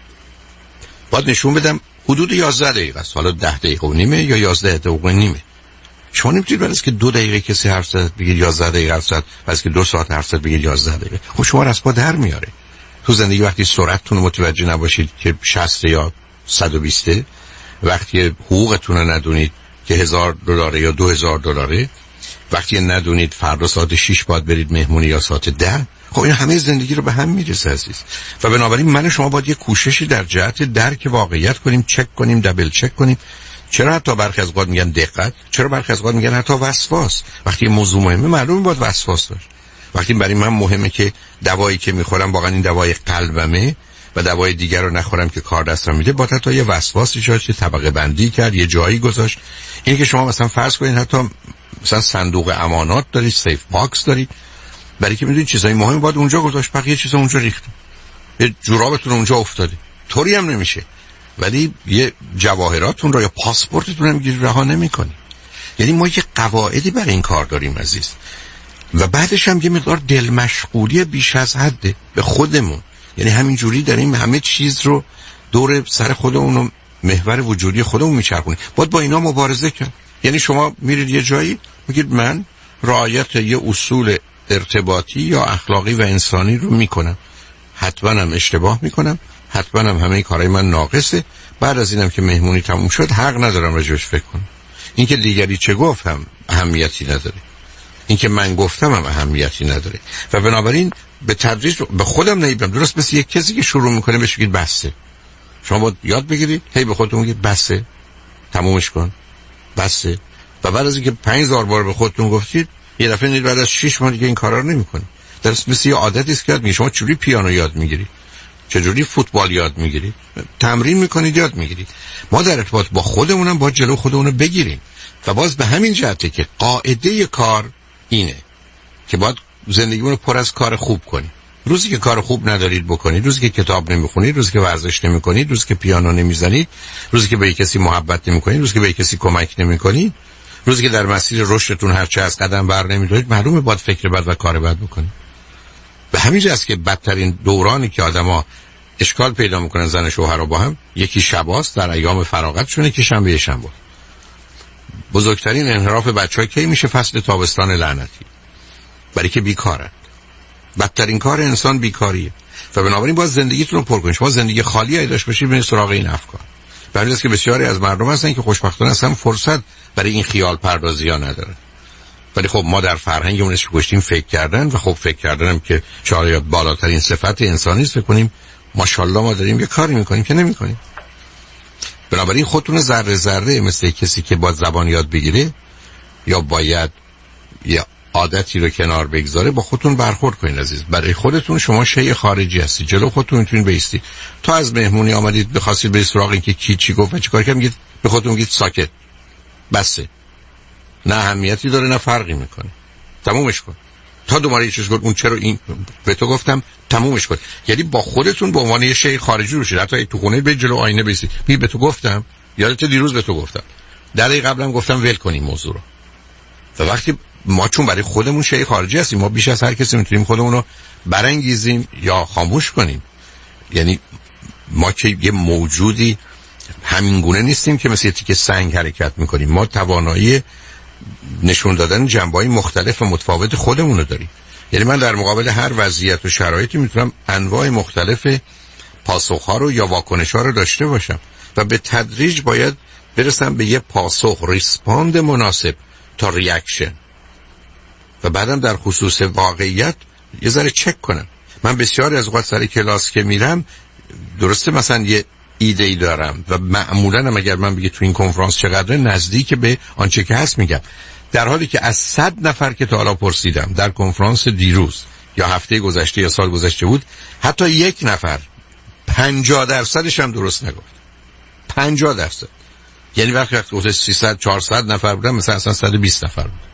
باید نشون بدم حدود یازده دقیقه است. حالا ده دقیقه و نیمه یا یازده دقیقه و نیمه. شما نمیتونید بعد از که دو دقیقه کسی حرف زد بگید یازده دقیقه حرف زد، بعد از که دو ساعت حرف زد بگید یازده دقیقه. خب شما را از پا در میاره. تو زندگی وقتی سرعتتون متوجه نباشید که شصت یا صد و بیست، وقتی حقوقتون رو ندونید که هزار دلاره یا دو هزار دلاره، وقتی ندونید فردا ساعت شش باید برید مهمونی یا ساعت ده، خب این همه زندگی رو به هم میرسه عزیز. و بنابراین من و شما باید یه کوششی در جهت درک واقعیت کنیم، چک کنیم، دابل چک کنیم. چرا حتی برخی از اوقات میگن دقت، چرا برخی از اوقات میگن حتی وسواس. وقتی یه موضوع مهمه معلومه باید وسواس داشت. وقتی برای من مهمه که دوایی که میخورم واقعا این دوای قلبمه و دوای دیگر رو نخورم که کار دستم میده، با حتی یه وسواسی شد که طبقه بندی کرد، یه جایی گذاشت. اینه که شما مثلا فرض کنید حتی مثلا صندوق امانات دارید، سیف باکس دارید، برای که میدونید چیزای مهم باید اونجا گذاشت، بقیه چیزا اونجا ریخت. یه جورابتون اونجا افتاده، طوری هم نمیشه. ولی یه جواهراتون رو یا پاسپورتتون رو میگیرید رها نمیکنید. یعنی ما یه قواعدی برای این کار داریم عزیز. و بعدش هم یه مقدار دل مشغولی بیش از حده به خودمون. یعنی همینجوری داریم همه چیز رو دور سر خودمون و محور وجودی خودمون میچرخونیم. باید با اینا مبارزه کرد. یعنی شما میرید یه جایی میگید من رعایت یه اصول ارتباطی یا اخلاقی و انسانی رو میکنم، حتما هم اشتباه میکنم، حتما هم همه کارهای من ناقصه، بعد از اینم که مهمونی تموم شد حق ندارم راجعش فکر کنم. این که دیگری چه گفتم اهمیتی نداره، این که من گفتم هم اهمیتی نداره. و بنابراین به تدریج به خودم نمیبرم. درست مثل یک کسی که شروع میکنه بهش بگید بسه. شما باید یاد بگیرید هی به خودتون بگید بسه، تمومش کن، بسه. و بعد از اینکه پنج هزار بار به خودتون گفتید یه دفعه نید بعد از شش ماه دیگه این کارا رو نمی‌کنید. درست مثل یه عادتی است که یاد میگیرید. شما چجوری پیانو یاد میگیرید، چجوری فوتبال یاد میگیرید، تمرین میکنید یاد میگیرید. ما در ارتباط با خودمونم باید جلو خودمون بگیریم. و باز به همین جهته که قاعده کار اینه که باید زندگیمون رو پر از کار خوب کنیم. روزی که کار خوب ندارید بکنید، روزی که کتاب نمیخونید، روزی که ورزش نمیکنید، روزی که پیانو نمیزنید، روزی که به کسی محبت نمیکنید، روزی که به کسی کمک نمیکنید، روزی که در مسیر رشدتون هر چه از قدم بر نمیدارید، معلومه باید فکر بد و کار بد بکنید. به همین جاست که بدترین دورانی که آدما اشکال پیدا میکنن زن شوهر رو با هم، یکی شباست در ایام فراغتشونه که شنبه شنبه. بزرگترین انحراف بچه‌ها کی میشه؟ فصل تابستان لعنتی. برای که بیکارن. بدترین کار انسان بیکاریه. و بنابراین باید زندگیتون رو پر کنید. شما زندگی خالی ای داشت باشید برید سراغ این افکار. برای اینکه بسیاری از مردم هستن که خوشبختانه اصلا فرصت برای این خیال پردازی‌ها ندارن. ولی خب ما در فرهنگمون اسمش گذاشتیم فکر کردن و خب فکر کردنم که شاید بالاترین صفت انسانی است. فکر کنیم ماشاءالله ما داریم یه کاری می‌کنیم که نمی‌کنیم. بنابراین خودتون ذره ذره مثل کسی که با زبان یاد بگیره یا باید یا عادتی رو کنار بگذاره با خودتون برخورد کنین عزیز. برای خودتون شما شی خارجی هستی، جلو خودتون میتونین بیستی. تا از مهمونی آمدید بخواستید به سراغ این که کی چی گفت و چی کار کرد، میگید به خودتون میگید ساکت، بسه، نه اهمیتی داره نه فرقی میکنه، تمومش کن. تا دوباره یه چیز گفت اون چرا این به تو گفتم، تمومش کن. یعنی با خودتون به عنوان یه شی خارجی رو شید. حتی تو خونه به جلو آینه بیستی، می به تو گفتم، یادت دیروز به تو گفتم، در دقیقه قبلم گفتم ول کنیم موضوع رو. و وقتی ما چون برای خودمون شی خارجی هستیم، ما بیش از هر کسی میتونیم خودمون رو برانگیزیم یا خاموش کنیم. یعنی ما که یه موجودی همین گونه نیستیم که مثل تیکه سنگ حرکت میکنیم. ما توانایی نشون دادن جنبه‌های مختلف و متفاوت خودمون رو داریم. یعنی من در مقابل هر وضعیت و شرایطی میتونم انواع مختلف پاسخ‌ها رو یا واکنش‌ها رو داشته باشم و به تدریج باید برسم به یه پاسخ، ریسپاند مناسب تا ریاکشن. و بعدم در خصوص واقعیت یه ذره چک کنم. من بسیاری از اوقات سر کلاس که میرم درسته مثلا یه ایده ای دارم و معمولا هم اگر من بگه تو این کنفرانس چقدر نزدیک به آنچه که هست میگم، در حالی که از صد نفر که تا حالا پرسیدم در کنفرانس دیروز یا هفته گذشته یا سال گذشته بود، حتی یک نفر پنجاه درصدش هم درست نگفت. پنجاه درصد. یعنی وقتی وقتی سیصد چهارصد نفر بودن مثلا اصلا صد و بیست نفر بود.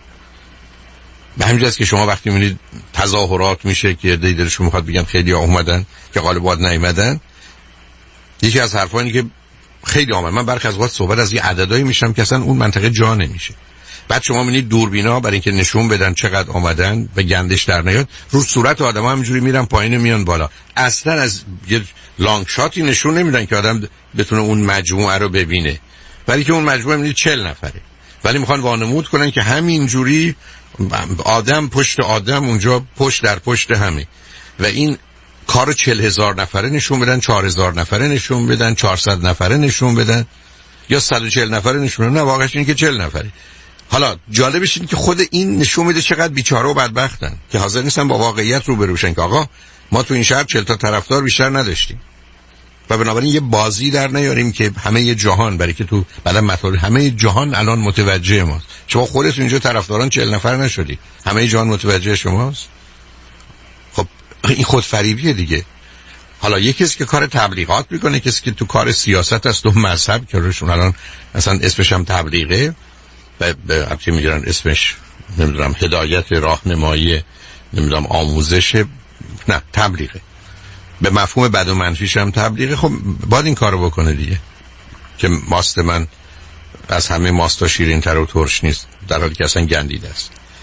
به همین جاست که شما وقتی میبینید تظاهرات میشه که دی دلشون میخواد بگم خیلی ها اومدن که غالبا نیومدن، یکی از حرفا اینه که خیلی آمد. من برخی از وقت صحبت از یه عددایی میشم که اصلا اون منطقه جا نمیشه. بعد شما میبینید دوربینا برای اینکه نشون بدن چقدر آمدن و گندش در نیاد، رو صورت آدم‌ها همینجوری میرن پایین میان بالا. اصلا از یه لانگ شاتی نشون نمیدن که آدم بتونه اون مجموعه رو ببینه. ولی که اون مجموعه میبینید چهل نفره. ولی میخوان وانمود کنن که همینجوری آدم پشت آدم اونجا پشت در پشت همه. و این کار چهل هزار نفره نشون بدن، چهار هزار نفره نشون بدن، چهارصد نفره نشون بدن یا صد و چهل نفره نشون بدن. نه واقعش اینه که چهل نفره. حالا جالبش اینه که خود این نشون میده چقدر بیچاره و بدبختن که حاضر نیستن با واقعیت روبرو بشن که آقا ما تو این شهر چهل تا طرفدار بیشتر نداشتیم و بنابراین یه بازی در نیاریم که همه جهان، برای که تو بعدا مطالب همه جهان الان متوجه ماست. شما خودتون اینجا طرفداران چهل نفر نشدی، همه جهان متوجه شماست. خب این خودفریبیه دیگه. حالا یکی کسی که کار تبلیغات میکنه، کسی که تو کار سیاست است و مذهب که روشون الان اصلا اسمش هم تبلیغه و به البته میگیرن اسمش نمیدونم هدایت، راهنمایی، نمیدونم آموزش، نه تبلیغه، به مفهوم بد و منفیش هم تبلیغه. خب باید این کارو بکنه دیگه که ماست من از همه ماستا شیرین تر و ترش نیست، در حالی که اصلا گندیده است.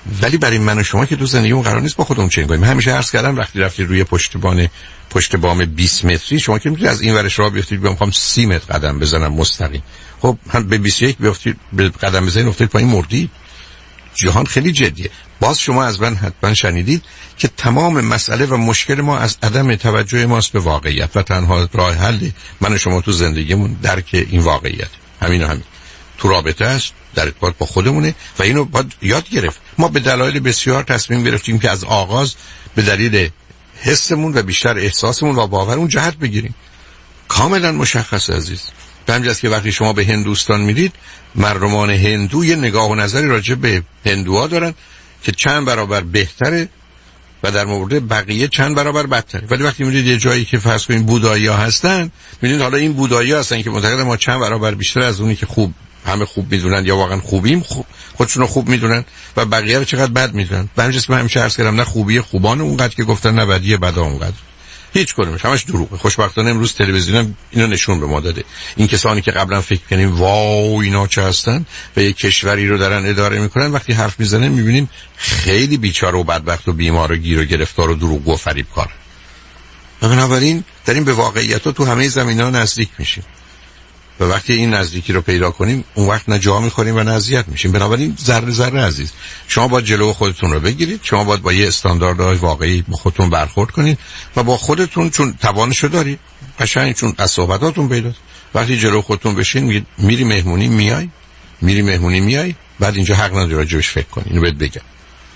ولی برای من و شما که تو زندگیمون قرار نیست با خودمون چنین کنیم. همیشه عرض کردم وقتی رفتی روی پشتبان پشت بام بیست متری، شما که میتونید از این ورش راه بیفتید بگم میخوام سی متر قدم بزنم مستقیم، خب هم به بیست و یک بیفتید به قدم بزنید افتید پایین مردید. جهان خیلی جدیه. باز شما از من حتما شنیدید که تمام مسئله و مشکل ما از عدم توجه ماست به واقعیت و تنها راه حل من و شما تو زندگیمون درک این واقعیت. همین و همین تو رابطه است، در ارتباط با خودمونه و اینو باید یاد گرفت. ما به دلایل بسیار تصمیم گرفتیم که از آغاز به دلیل حسمون و بیشتر احساسمون و باورمون جهت بگیریم. کاملا مشخص عزیز. به همین جاست که وقتی شما به هندوستان میرید، مردمان هندو یه نگاه و نظری راجع به هندوها دارن که چند برابر بهتره و در مورد بقیه چند برابر بدتره. ولی وقتی میرید یه جایی که فرض کنید بودایی‌ها هستن، میبینید حالا این بودایی‌ها هستن که معتقدن ما چند برابر بیشتر از اونی که خوب همه خوب میدونن یا واقعا خوبیم، خوب خودشون رو خوب میدونن و بقیه رو چقدر بد میدونن. به همین جاست من همیشه عرض کردم نه خوبی خوبان اونقدر که گفتن، نه بدی بدا اونقدر. هیچ کدومش همش دروغه. خوشبختانه امروز تلویزیون اینو نشون به ما داده. این کسانی که قبلا فکر کنیم واو اینا چه هستن و یک کشوری رو دارن اداره میکنن، وقتی حرف میزنن میبینیم خیلی بیچاره و بدبخت و بیمار و گیر و گرفتار و دروغ و فریب کار. بنابراین داریم به واقعیت تو همه زمینا نزدیک میشیم و وقتی این نزدیکی رو پیدا کنیم اون وقت نه جا میخوریم و نه اذیت میشیم. بنابراین ذره ذره عزیز، شما باید جلو خودتون رو بگیرید، شما باید با یه استانداردهای واقعی با خودتون برخورد کنید و با خودتون چون توانشو دارید قشنگ، چون از صحبتاتون پیداست. وقتی جلو خودتون بشین میگید میری مهمونی میای، میری مهمونی میای، بعد اینجا حق نداری راجعش فکر کنی. اینو بهت بگم،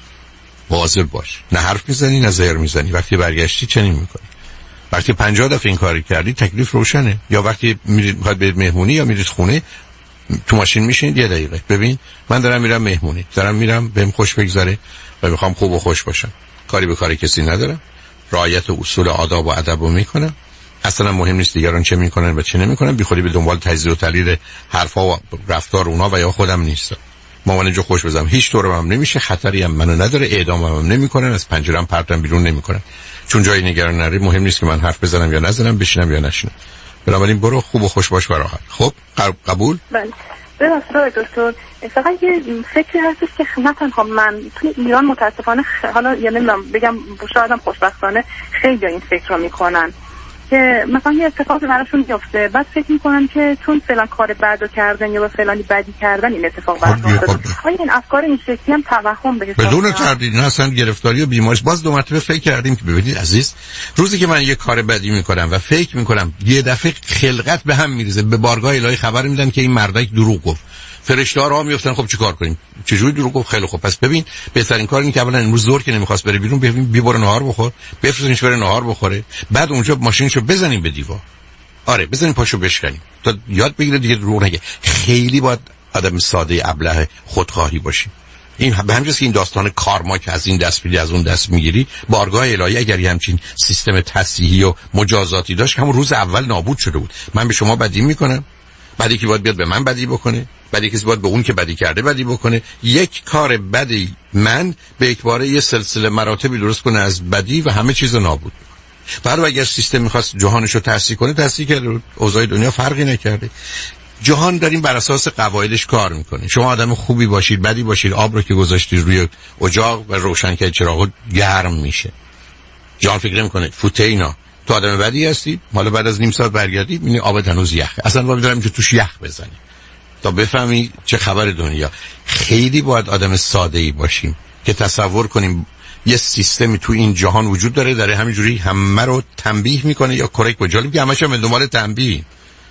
مواظب باش، نه حرف میزنی نه زهر میزنی. وقتی برگشتی چنین میکنی. وقتی پنجاه دفعه این کاری کردی تکلیف روشنه. یا وقتی میرید میخواد برید مهمونی یا میرید خونه، تو ماشین میشینید یه دقیقه ببین من دارم میرم مهمونی، دارم میرم بهم خوش بگذره و میخوام خوب و خوش باشم، کاری به کاری کسی ندارم، رعایت اصول آداب و ادب رو میکنم، اصلا مهم نیست دیگران چه میکنن و چه نمیکنن، بی خودی به دنبال تجزیه و تحلیل حرفا و رفتار اونا و یا خودم نیستم. مامان اینجا خوش بزنم هیچ طورم هم نمیشه، خطری هم منو نداره، اعدامم هم نمیکنن، از پنجره‌ام پرتم بیرون نمیکنن، چون جای نگران نری. مهم نیست که من حرف بزنم یا نزنم، بشینم یا نشینم. بنابراین برو خوب و خوش باش و راحت. خب قبول؟ بله. ببخشید دکتر، فقط یه فکری هستش که نه تنها من توی ایران متاسفانه حالا یا نمیدونم بگم شاید هم خوشبختانه خیلی این فکر رو میکنن که مثلا یه اتفاقی براشون میفته، بعد فکر میکنن که چون فلان کار بدو کردن یا به فلانی بدی کردن این اتفاق براشون افتاد. آیا این افکار این شکلی هم توهم به بدون تردید نه اصلا گرفتاری و بیماریش. باز دو مرتبه فکر کردیم که ببینید عزیز، روزی که من یه کار بدی میکنم و فکر میکنم یه دفعه خلقت به هم میریزه، به بارگاه الهی خبر میدن که این مردک دروغ گفت، فرشته ها راه میافتن. خب چیکار کنیم؟ چجوری دروغ گفت؟ خیلی خوب، پس ببین بهترین کار اینه که اولا امروز زور که نمیخواست بره بیرون، ببین بی بره نهار بخور، بفرستینش بره نهار بخوره، بعد اونجا ماشینشو بزنیم به دیوار. آره بزنیم پاشو بشکنیم تا یاد بگیره دیگه دروغ نگه. خیلی باید آدم ساده ابله خودخواهی باشیم. این به همین جاست که این داستان کارما که از این دست میگیری از اون دست میگیری، بارگاه الهی اگر همچین سیستم تصحیحی و مجازاتی داشت همون روز اول نابود شده بود. من به شما بدی میکنم، بعد یکی باید بیاد به من بدی بکنه، بعد یکی باید به اون که بدی کرده بدی بکنه. یک کار بدی من به یک باره یه سلسله مراتبی درست کنه از بدی و همه چیز نابود. برای اگر سیستم میخواست جهانش رو تصحیح کنه تصحیح کرده، اوضاع دنیا فرقی نکرده. جهان داریم بر اساس قواعدش کار میکنه. شما آدم خوبی باشید بدی باشید، آب رو که گذاشتید روی اجاق و روشن کردید چراغ گرم میشه. جهان فکر نمیکنه فوته اینا تو آدم بدی هستی، حالا بعد از نیم ساعت برگردی میبینی آب هنوز یخه. اصلا وای می‌دارم که توش یخ بزنی تا بفهمی چه خبر دنیا. خیلی باید آدم ساده‌ای باشیم که تصور کنیم یه سیستمی تو این جهان وجود داره، داره همینجوری همه رو تنبیه میکنه یا کرک با جالب که همش هم دنبال تنبیه.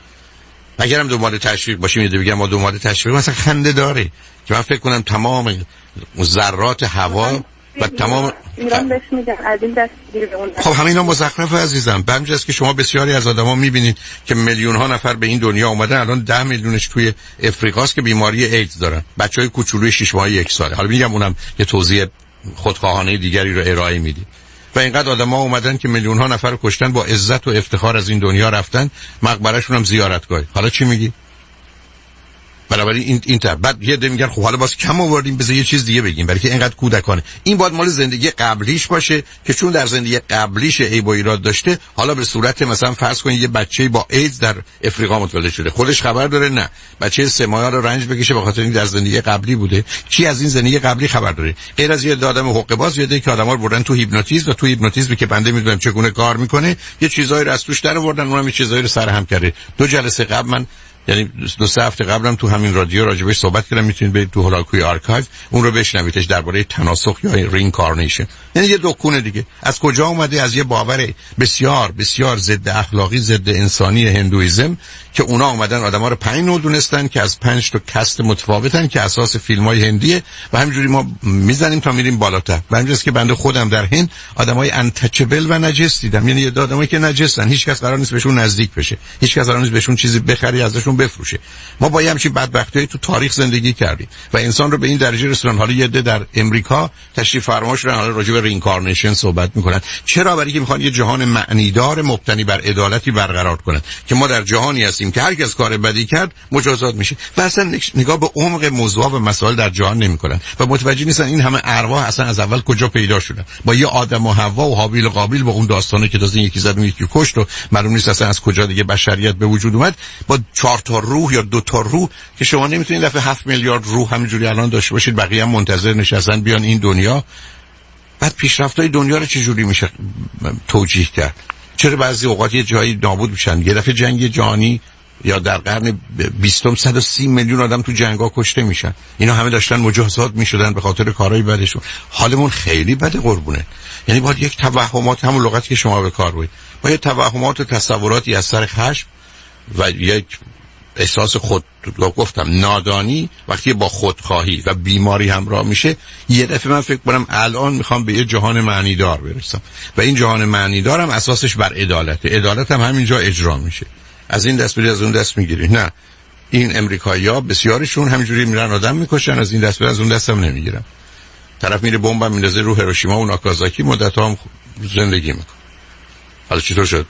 اگر هم دنبال تشویق باشیم یه بگم ما دنبال تشویق، مثلا خنده داره که من فکر کنم تمام ذرات هوا و تمام ایران بهش میگن از این دست گیر اون دست. خب همینا مزخرف عزیزم. به همین جاست که شما بسیاری از آدما میبینید که میلیون ها نفر به این دنیا اومدن، الان ده میلیونش توی افریقاست که بیماری ایدز دارن، بچهای کوچولوی شش ماهه یک ساله. حالا میگم اونم یه توضیح خودخواهانه دیگری رو ارائه میدی. و اینقدر آدما اومدن که میلیون ها نفر رو کشتن، با عزت و افتخار از این دنیا رفتن، مقبرهشون هم زیارتگاه. حالا چی میگی؟ بنابراین این این تر بعد یه ده میگن خب حالا باز کم آوردیم بذار یه چیز دیگه بگیم، برای که اینقدر کودکانه. این باید مال زندگی قبلیش باشه که چون در زندگی قبلیش عیب و ایراد داشته، حالا به صورت مثلا فرض کنید یه بچه با ایدز در افریقا متولد شده، خودش خبر داره؟ نه. بچه سه ماهه رو رنج بکشه به خاطر اینکه در زندگی قبلی بوده. کی از این زندگی قبلی خبر داره؟ غیر از یه آدم حقه باز یه که آدم‌ها رو بردن تو هیپنوتیزم و تو هیپنوتیزمی که بنده میدونم چگونه کار میکنه، یه چیزایی رو از توش در آوردن، اونم یه چیزایی رو سرهم کرده. دو جلسه قبل من یعنی دو سه هفته قبلم تو همین رادیو راجبش صحبت کردم، میتونید برید تو هولاکوی آرکایو اون رو بشنویدش، درباره تناسخ یا رینکارنیشن. یعنی یه دکونه دیگه از کجا اومده؟ از یه باور بسیار بسیار ضد اخلاقی، ضد انسانی هندویزم که اونا اومدن آدما رو پنج نوع دونستن که از پنج تا کست متفاوتن که اساس فیلم‌های هندیه و همینجوری ما میزنیم تا میریم بالاتر. و همینجاست که بنده خودم در هند آدمای انتچبل و نجس دیدم، یعنی یه آدمایی که نجسن، هیچ کس قرار نیست بهشون نزدیک بشه، هیچ کس قرار نیست بهشون چیزی بخری ازشون بفروشه. ما با همین بدبختی‌های تو تاریخ زندگی کردیم و انسان رو به این درجه رسوندن. حالا یه عده در امریکا تشریف فرما شدن، حالا راجع به رینکارنیشن صحبت میکنن. چرا؟ برای اینکه میخوان یه جهان معنیدار مبتنی بر عدالتی برقرار کنن که ما در جهانی هستیم که هر کس کار بدی کرد مجازات میشه و اصلا نگاه به عمق موضوع و مسائل در جهان نمیکنن و متوجه نیستن این همه ارواح اصلا از اول کجا پیدا شدن. با یه آدم و حوا و هابیل و قابیل با اون داستانه که تازه یکی زد اون یکی کشت و معلوم نیست اصلا از کجا دیگه بشریت به وجود اومد، با چهار تا روح یا دو تا روح که شما نمیتونید دفعه هفت میلیارد روح همینجوری الان داشته باشید، بقیه هم منتظر نشستن بیان این دنیا. بعد پیشرفت‌های دنیا رو چجوری میشه توجیه کرد؟ چرا بعضی اوقات یه جایی نابود میشن؟ یه دفعه جنگ جهانی یا در قرن بیستم صد و سی میلیون آدم تو جنگ‌ها کشته میشن، اینا همه داشتن مجازات میشدن به خاطر کارهای بدشون. حالمون خیلی بده قربونه. یعنی باید یک توهمات، همون لغتی که شما به کار برید، با یه توهمات و تصوراتی از سر خشم و یک احساس خود گفتم نادانی وقتی با خودخواهی و بیماری همراه میشه، یه دفعه من فکر کنم الان میخوام به یه جهان معنیدار برسم و این جهان معنیدار هم اساسش بر عدالت. عدالت هم همینجا اجرا میشه. از این دست بری از اون دست میگیری. نه، این امریکایی‌ها بسیارشون همینجوری میرن آدم میکشن، از این دست بری از اون دست هم نمیگیرن. طرف میره بمب میندازه رو هیروشیما و ناکازاکی، مدت‌ها هم زندگی میکنه. حالا چطور شد؟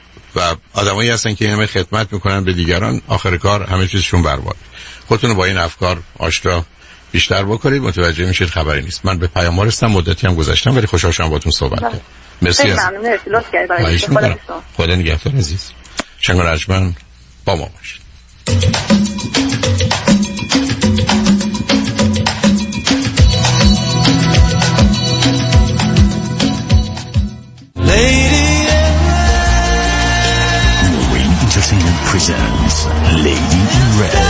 و آدمایی هستن که همه خدمت میکنن به دیگران، آخر کار همه چیزشون برباد. خودتون رو با این افکار آشنا بیشتر بکنید، متوجه میشید خبری نیست. من به پیاموار هستم، مدتی هم گذاشتم ولی خوشحال شدم باهاتون صحبت کردم. مرسی از خدا. خدا نگهدار عزیز. شنگ و رجمن با ما باشید. Presents Lady in Red.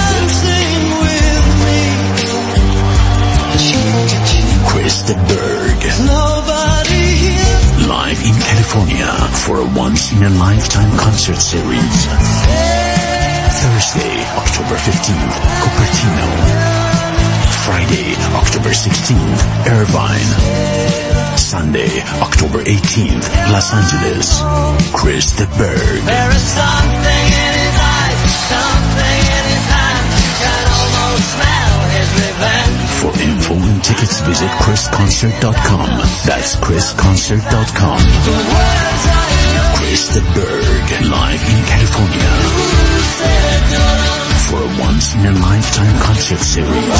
Chris the Berg. Live in California for a once-in-a-lifetime concert series. Thursday, October fifteenth, Cupertino. Friday, October sixteenth, Irvine. Sunday, October eighteenth, Los Angeles. Chris the Berg. There is something in his eyes, something in his hand. You can almost smell his revenge. For info and tickets, visit chris concert dot com. That's chris concert dot com. Chris the Berg, live in California. For a once-in-a-lifetime concert series.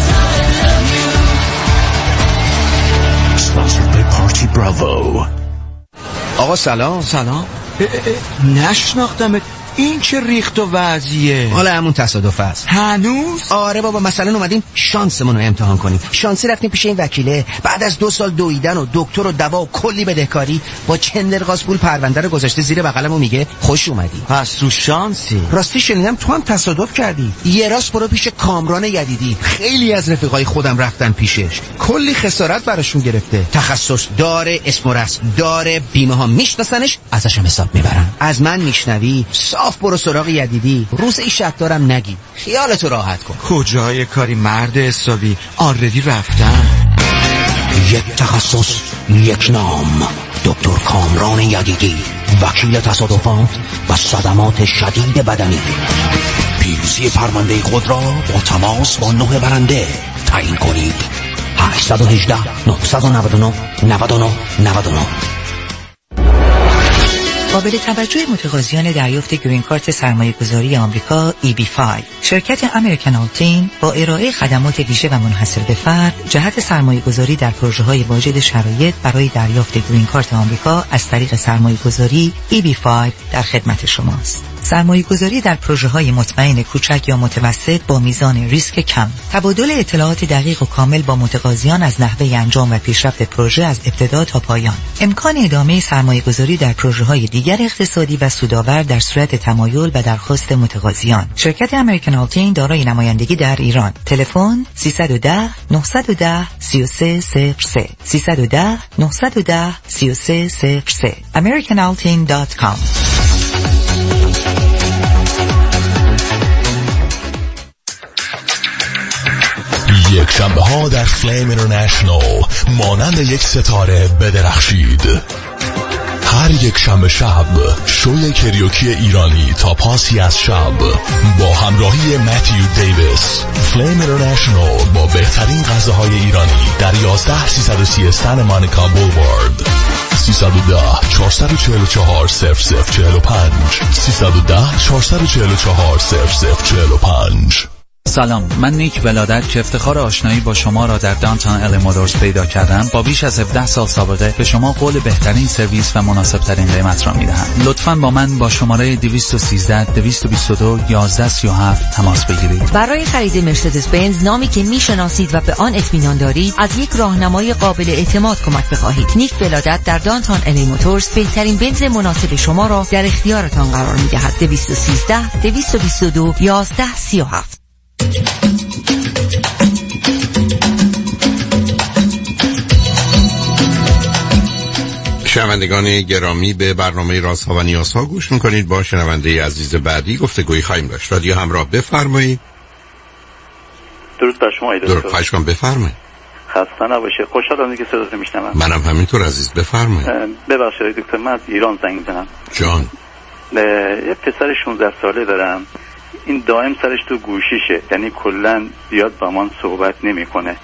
Sponsored by Party Bravo. آقا سلام. سلام. نشناختمت. این چه ریخت و وضعیه؟ حالا همون تصادف است. هنوز؟ آره بابا، مثلا اومدیم شانسمون رو امتحان کنیم. شانسی رفتیم پیش این وکیله، بعد از دو سال دویدن و دکتر و دوا و کلی بدهکاری با چندرغاز پول پرونده رو گذاشته زیر بغلم و میگه خوش اومدی. پس تو شانسی. راستی شنیدم تو هم تصادف کردی. یه راست برو پیش کامران یدیدی، خیلی از رفیقای خودم رفتن پیشش، کلی خسارت براشون گرفته. تخصص داره، اسم و رسم داره، بیمه ها میشناسنش، ازش هم حساب میبرن. از من میشنوی صاف برو سراغ یدیدی، روز ای شک دارم نگی، خیالتو راحت کن. کجای کاری مرد حسابی، آردی رفتن. یک تخصص، یک نام، دکتر کامران یدیدی، وکیل تصادفات و صدمات شدید بدنی. پیروزی پرونده خود را با تماس با نوع برنده تعیین کنید. هشت یک هشت نه نه نه نه نه نه نه. قابل توجه متقاضیان دریافت گرین کارت سرمایه‌گذاری آمریکا ای بی پنج، شرکت امریکن آلتین با ارائه خدمات ویژه و منحصر به فرد جهت سرمایه‌گذاری در پروژه‌های واجد شرایط برای دریافت گرین کارت آمریکا از طریق سرمایه‌گذاری ای بی پنج در خدمت شماست. سرمایه‌گذاری در پروژه‌های مطمئن کوچک یا متوسط با میزان ریسک کم. تبادل اطلاعات دقیق و کامل با متقاضیان از نحوه انجام و پیشرفت پروژه از ابتدا تا پایان. امکان ادامه سرمایه‌گذاری در پروژه‌های دیگر اقتصادی و سودآور در صورت تمایل و درخواست متقاضیان. شرکت امریکن آلتین دارای نمایندگی در ایران. تلفن سیصد و ده نهصد و ده سی و سه صفر سه سیصد و ده نهصد و ده سی و سه صفر سه american altin dot com. یک شنبه ها در فلیم اینترنشنال مانند یک ستاره بدرخشید. هر یک شنبه شب شوی کریوکی ایرانی تا پاسی از شب با همراهی متیو دیویس. فلیم اینترنشنال با بهترین غذاهای ایرانی در یازده سیصد و سی سن مانیکا بولوارد. سیصد و ده چهارصد و چهل و چهار صفر صفر چهل و پنج سیصد و ده چهارصد و چهل و چهار صفر صفر چهل و پنج. سلام، من نیک ولادت که افتخار آشنایی با شما را در دانتون ال موتورز پیدا کردم. با بیش از هفده سال سابقه به شما قول بهترین سرویس و مناسب ترین قیمت را میدهم. لطفاً با من با شماره دویست و سیزده دویست و بیست و دو یازده سی و هفت تماس بگیرید. برای خرید مرسدس بنز نامی که میشناسید و به آن اطمینان دارید، از یک راهنمای قابل اعتماد کمک بخواهید. نیک ولادت در دانتون ال موتورز بهترین بنز مناسب شما را در اختیارتان قرار میدهد. دویست و سیزده دویست و بیست و دو یازده سی و هفت. شنوندگان گرامی، به برنامه رازها و نیازها گوش میکنید. با شنونده عزیز بعدی گفتگویی خواهیم داشت. رادیو همراه، بفرمایید. درود بر شما. درود، خواهش کنم بفرمایید. خسته نباشه. خوشحالم که صداتون میشنوم. منم همینطور عزیز، بفرمایید. ببخشید دکتر، من از ایران زنگ میزنم. جان. یه پسر شانزده ساله دارم. این دائم سرش تو گوشیشه، یعنی کلا زیاد با من صحبت نمیکنه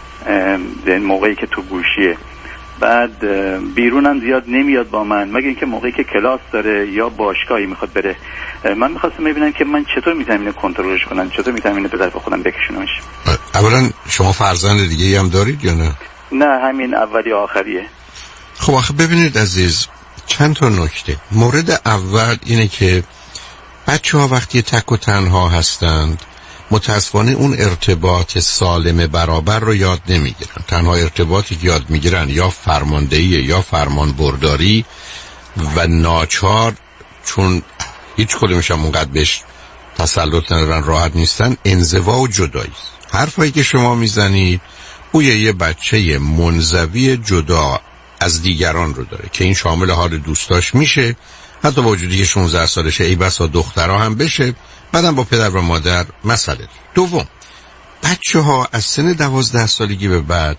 این موقعی که تو گوشیه. بعد بیرونم زیاد نمیاد با من، مگه اینکه موقعی که کلاس داره یا باشگاهی میخواد بره. من میخواستم ببینم که من چطور میتونم اینو کنترلش کنم، چطور میتونم اینو به طرف خودم بکشونمش. اولا شما فرزند دیگه هم دارید یا نه؟ نه، همین اولی آخریه. خب آخه ببینید عزیز، چند تا نکته. مورد اول اینه که بچه ها وقتی تک و تنها هستند متاسفانه اون ارتباط سالم برابر رو یاد نمیگیرن. تنها ارتباطی که یاد میگیرن یا فرماندهی یا فرمان برداری و ناچار، چون هیچ کدومش هم اونقدر بهش تسلط ندارن، راحت نیستن، انزوا و جدایی. حرفایی که شما میزنید بوی یه بچه منزوی جدا از دیگران رو داره که این شامل حال دوستاش میشه، حتی با وجودی که شانزده سالشه، ای بسا دخترها هم بشه، بعدم با پدر و مادر مسئله. دوم، بچه ها از سن دوازده سالگی به بعد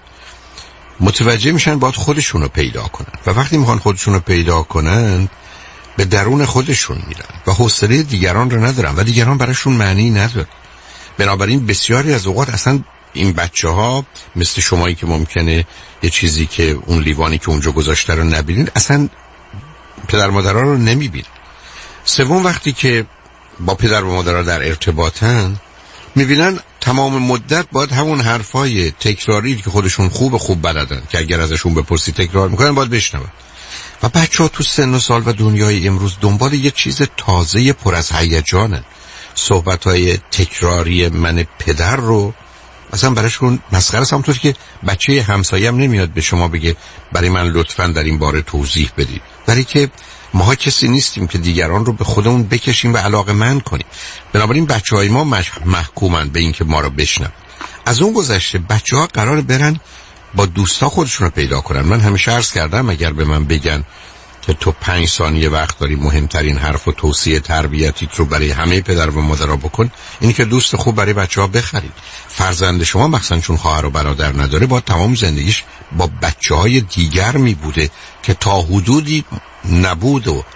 متوجه میشن باید خودشون رو پیدا کنن و وقتی میخوان خودشون رو پیدا کنن به درون خودشون میرن و حوصله دیگران رو ندارن و دیگران براشون معنی نداره. بنابراین بسیاری از اوقات اصلا این بچه ها مثل شمایی که ممکنه یه چیزی که اون لیوانی که اونجا گذاشته رو نبینید، اصلا پدر مادرها رو نمیبینن. سوم، وقتی که با پدر و مادرها در ارتباطن میبینن تمام مدت باید همون حرفای تکراری که خودشون خوب خوب بلدن که اگر ازشون بپرسی تکرار میکنن باید بشنون. و بچه ها تو سن و سال و دنیای امروز دنبال یه چیز تازه پر از هیجانن. صحبتهای تکراری من پدر رو اصلا براشون مسخره است. همونطور که بچه همسایه‌ام نمیاد به شما بگه برای من لطفاً در این باره توضیح بدید، برای که ماها کسی نیستیم که دیگران رو به خودمون بکشیم و علاقه‌مند کنیم. بنابراین بچه‌های ما محکومن به این که ما رو بشنون. از اون گذشته بچه‌ها قراره برن با دوستا خودشون رو پیدا کنن. من همیشه عرض کردم اگر به من بگن که تو پنج ثانیه وقت داری مهمترین حرف و توصیه تربیتیت رو برای همه پدر و مادرها بکن، اینی که دوست خوب برای بچه‌ها بخرید. فرزند شما مثلا چون خواهر و برادر نداره با تمام زندگیش با بچه‌های دیگر می بوده که تا حدودی نبود و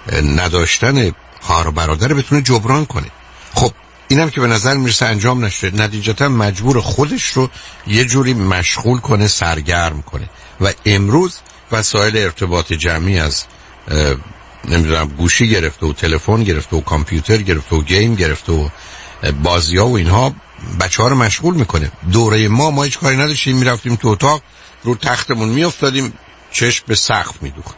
نداشتن خواهر و برادر بتونه جبران کنه. خب اینم که به نظر میرسه انجام نشه، نتیجتا مجبور خودش رو یه جوری مشغول کنه، سرگرم کنه. و امروز وسایل ارتباط جمعی از نمیدونم گوشی گرفته و تلفن گرفته و کامپیوتر گرفته و گیم گرفته و بازی‌ها و اینها بچه‌ها رو مشغول میکنه. دوره ما ما هیچ کاری نداشتیم، میرفتیم تو اتاق رو تختمون میافتادیم، چشم به سقف میدوختیم،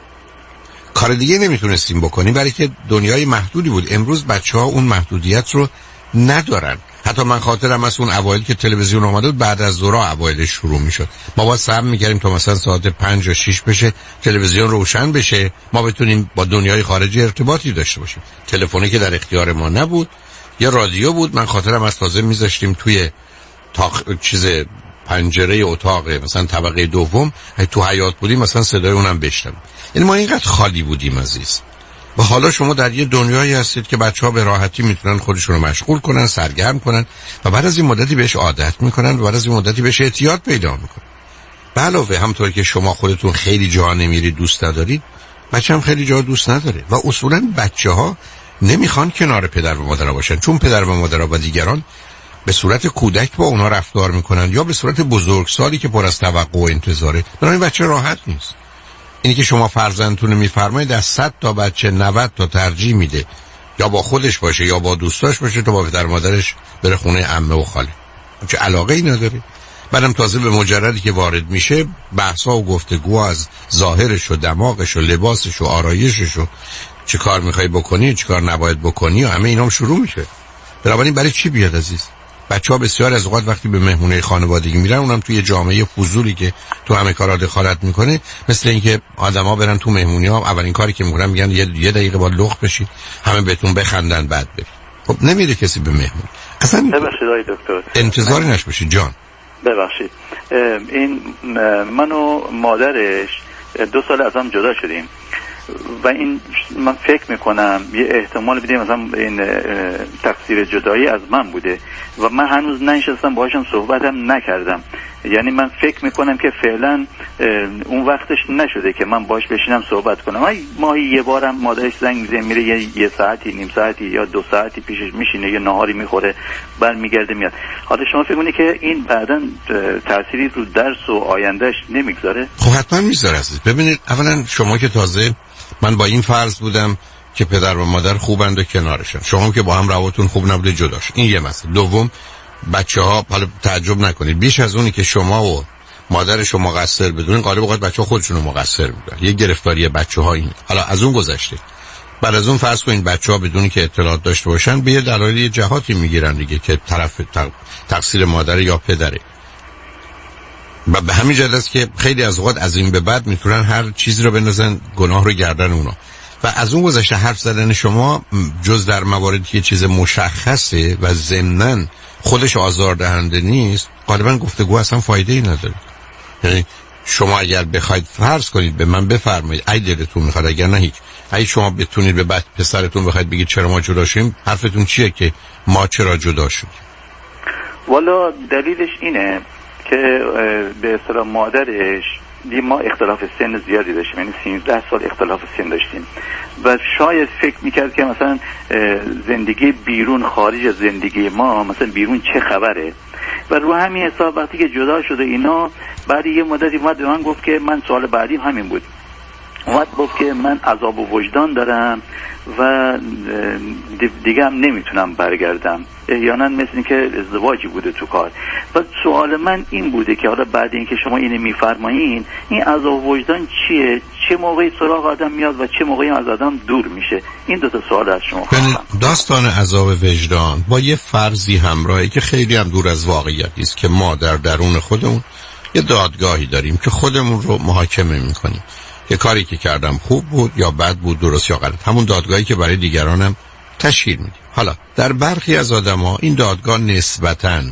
کار دیگه نمیتونستیم بکنیم برای که دنیای محدودی بود. امروز بچه‌ها اون محدودیت رو ندارن. حتی من خاطرم از اون اوایل که تلویزیون اومده بود، بعد از ظهر اوایلش شروع میشد، ما با صبر میکردیم تا مثلا ساعت پنج یا شش بشه، تلویزیون روشن بشه، ما بتونیم با دنیای خارجی ارتباطی داشته باشیم. تلفنی که در اختیار ما نبود، یا رادیو بود. من خاطرم از تازه میذاشتیم توی تا چیز پنجره اتاق مثلا طبقه دوم، تو حیاط بودیم مثلا صدای اونم بشنویم. یعنی ما اینقدر خالی بودیم عزیز. و حالا شما در یه دنیایی هستید که بچه‌ها به راحتی میتونن خودشون رو مشغول کنن، سرگرم کنن و بعد از این مدتی بهش عادت میکنن و بعد از این مدتی بهش اعتیاد پیدا میکنن. به علاوه همونطور که شما خودتون خیلی جا نمیرید، دوست ندارید، بچه هم خیلی جا دوست نداره و اصولا بچه‌ها نمیخوان کنار پدر و مادر باشن، چون پدر و مادر و دیگران به صورت کودک با اونا رفتار میکنن یا به صورت بزرگسالی که پر از توقع و انتظاره. بنابراین بچه راحت نیست. اینی که شما فرزندتون میفرمایید از صد تا بچه نود تا ترجیح میده یا با خودش باشه یا با دوستاش باشه تا با پدر مادرش بره خونه عمه و خاله، چه علاقه ای نداره. بعدم تازه به مجردی که وارد میشه بحثا و گفتگو از ظاهرش و دماغش و لباسش و آرایشش و چه کار میخوای بکنی چه کار نباید بکنی و همه اینام شروع میشه. بنابراین برای چی بیاد عزیز؟ بچه‌ها بسیار از اوقات وقتی به مهمونه خانوادگی میرن، اونم توی جامعه فضولی که تو همه کارا دخالت میکنه، مثل اینکه آدما برن تو مهمونی‌ها اولین کاری که میکنن میگن یه یه دقیقه با لخت بشید، همه بهتون بخندن بعد برید. خب نمیره کسی به مهمون. اصلا ببخشید آقای دکتر، انتظاری نشبشید جان. ببخشید این من و مادرش دو سال از هم جدا شدیم و این من فکر میکنم یه احتمال بدیم مثلا این تقصیر جدایی از من بوده و من هنوز ننشستم باهاشم صحبتم نکردم. یعنی من فکر میکنم که فعلا اون وقتش نشده که من باش بشینم صحبت کنم. ماهی یه بارم مادرش زنگ میزنه، میره یه, یه ساعتی نیم ساعتی یا دو ساعتی پیشش میشینه، یه نهاری میخوره برمیگرده میاد. حالا شما فکر کنید که این بعداً تأثیری رو درس و آیندهش نمیگذاره؟ خب حتما میذاره عزیز. ببینید اولا شما که تازه من با این فرض بودم که پدر و مادر خوبند و کنارشن، شما که با هم رواتون خوب نبوده جداش، این یه مسئله. دوم بچه ها، حالا تعجب نکنید، بیش از اونی که شما و مادرشو مقصر بدونین، غالب اوقات بچه ها خودشونو مقصر میدونن. یه گرفتاری بچه ها اینه. حالا از اون گذشته، بعد از اون فرض کنید بچه ها بدونی که اطلاعات داشته باشن به یه دلایل جهاتی میگیرن دیگه که طرف تقصیر مادر یا پدره. و به همین جهت است که خیلی از اوقات از این به بعد میتونن هر چیزی رو بندازن گناه رو گردن اونا. و از اون گذشته حرف زدن شما جز در مواردی که چیز مشخصه و ضمناً خودش آزاردهنده نیست، غالبا گفتگو اصلا فایده ای نداره. یعنی شما اگر بخواید فرض کنید به من بفرمایید ای دلتون میخواد، اگر نه هیچ، ای شما بتونید به بعد پسرتون بخواید بگید چرا ما جدا شدیم، حرفتون چیه که ما چرا جدا شدیم؟ والا دلیلش اینه که به اصطلاح مادرش ما اختلاف سن زیادی داشتیم، یعنی سیزده سال اختلاف سن داشتیم و شاید فکر میکرد که مثلا زندگی بیرون خارج از زندگی ما مثلا بیرون چه خبره و رو همین حساب وقتی که جدا شده اینا، بعد یه مدتی اومد به من گفت که من سوال بعدی همین بود، اومد گفت که من عذاب و وجدان دارم و دیگه هم نمیتونم برگردم، احیانا مثل این که ازدواجی بوده تو کار. و سوال من این بوده که حالا بعد اینکه شما اینو میفرمایین، این عذاب و وجدان چیه؟ چه موقعی سراغ آدم میاد و چه موقعی از آدم دور میشه؟ این دو تا سوال از شما خواستم. داستان عذاب وجدان با یه فرضی همراهی که خیلی هم دور از واقعیت است که ما در درون خودمون یه دادگاهی داریم که خودمون رو محاکمه میکنیم که کاری که کردم خوب بود یا بد بود، درست یا غلط، همون دادگاهی که برای دیگرانم تشهیر میدیم. حالا در برخی از آدم‌ها این دادگاه نسبتاً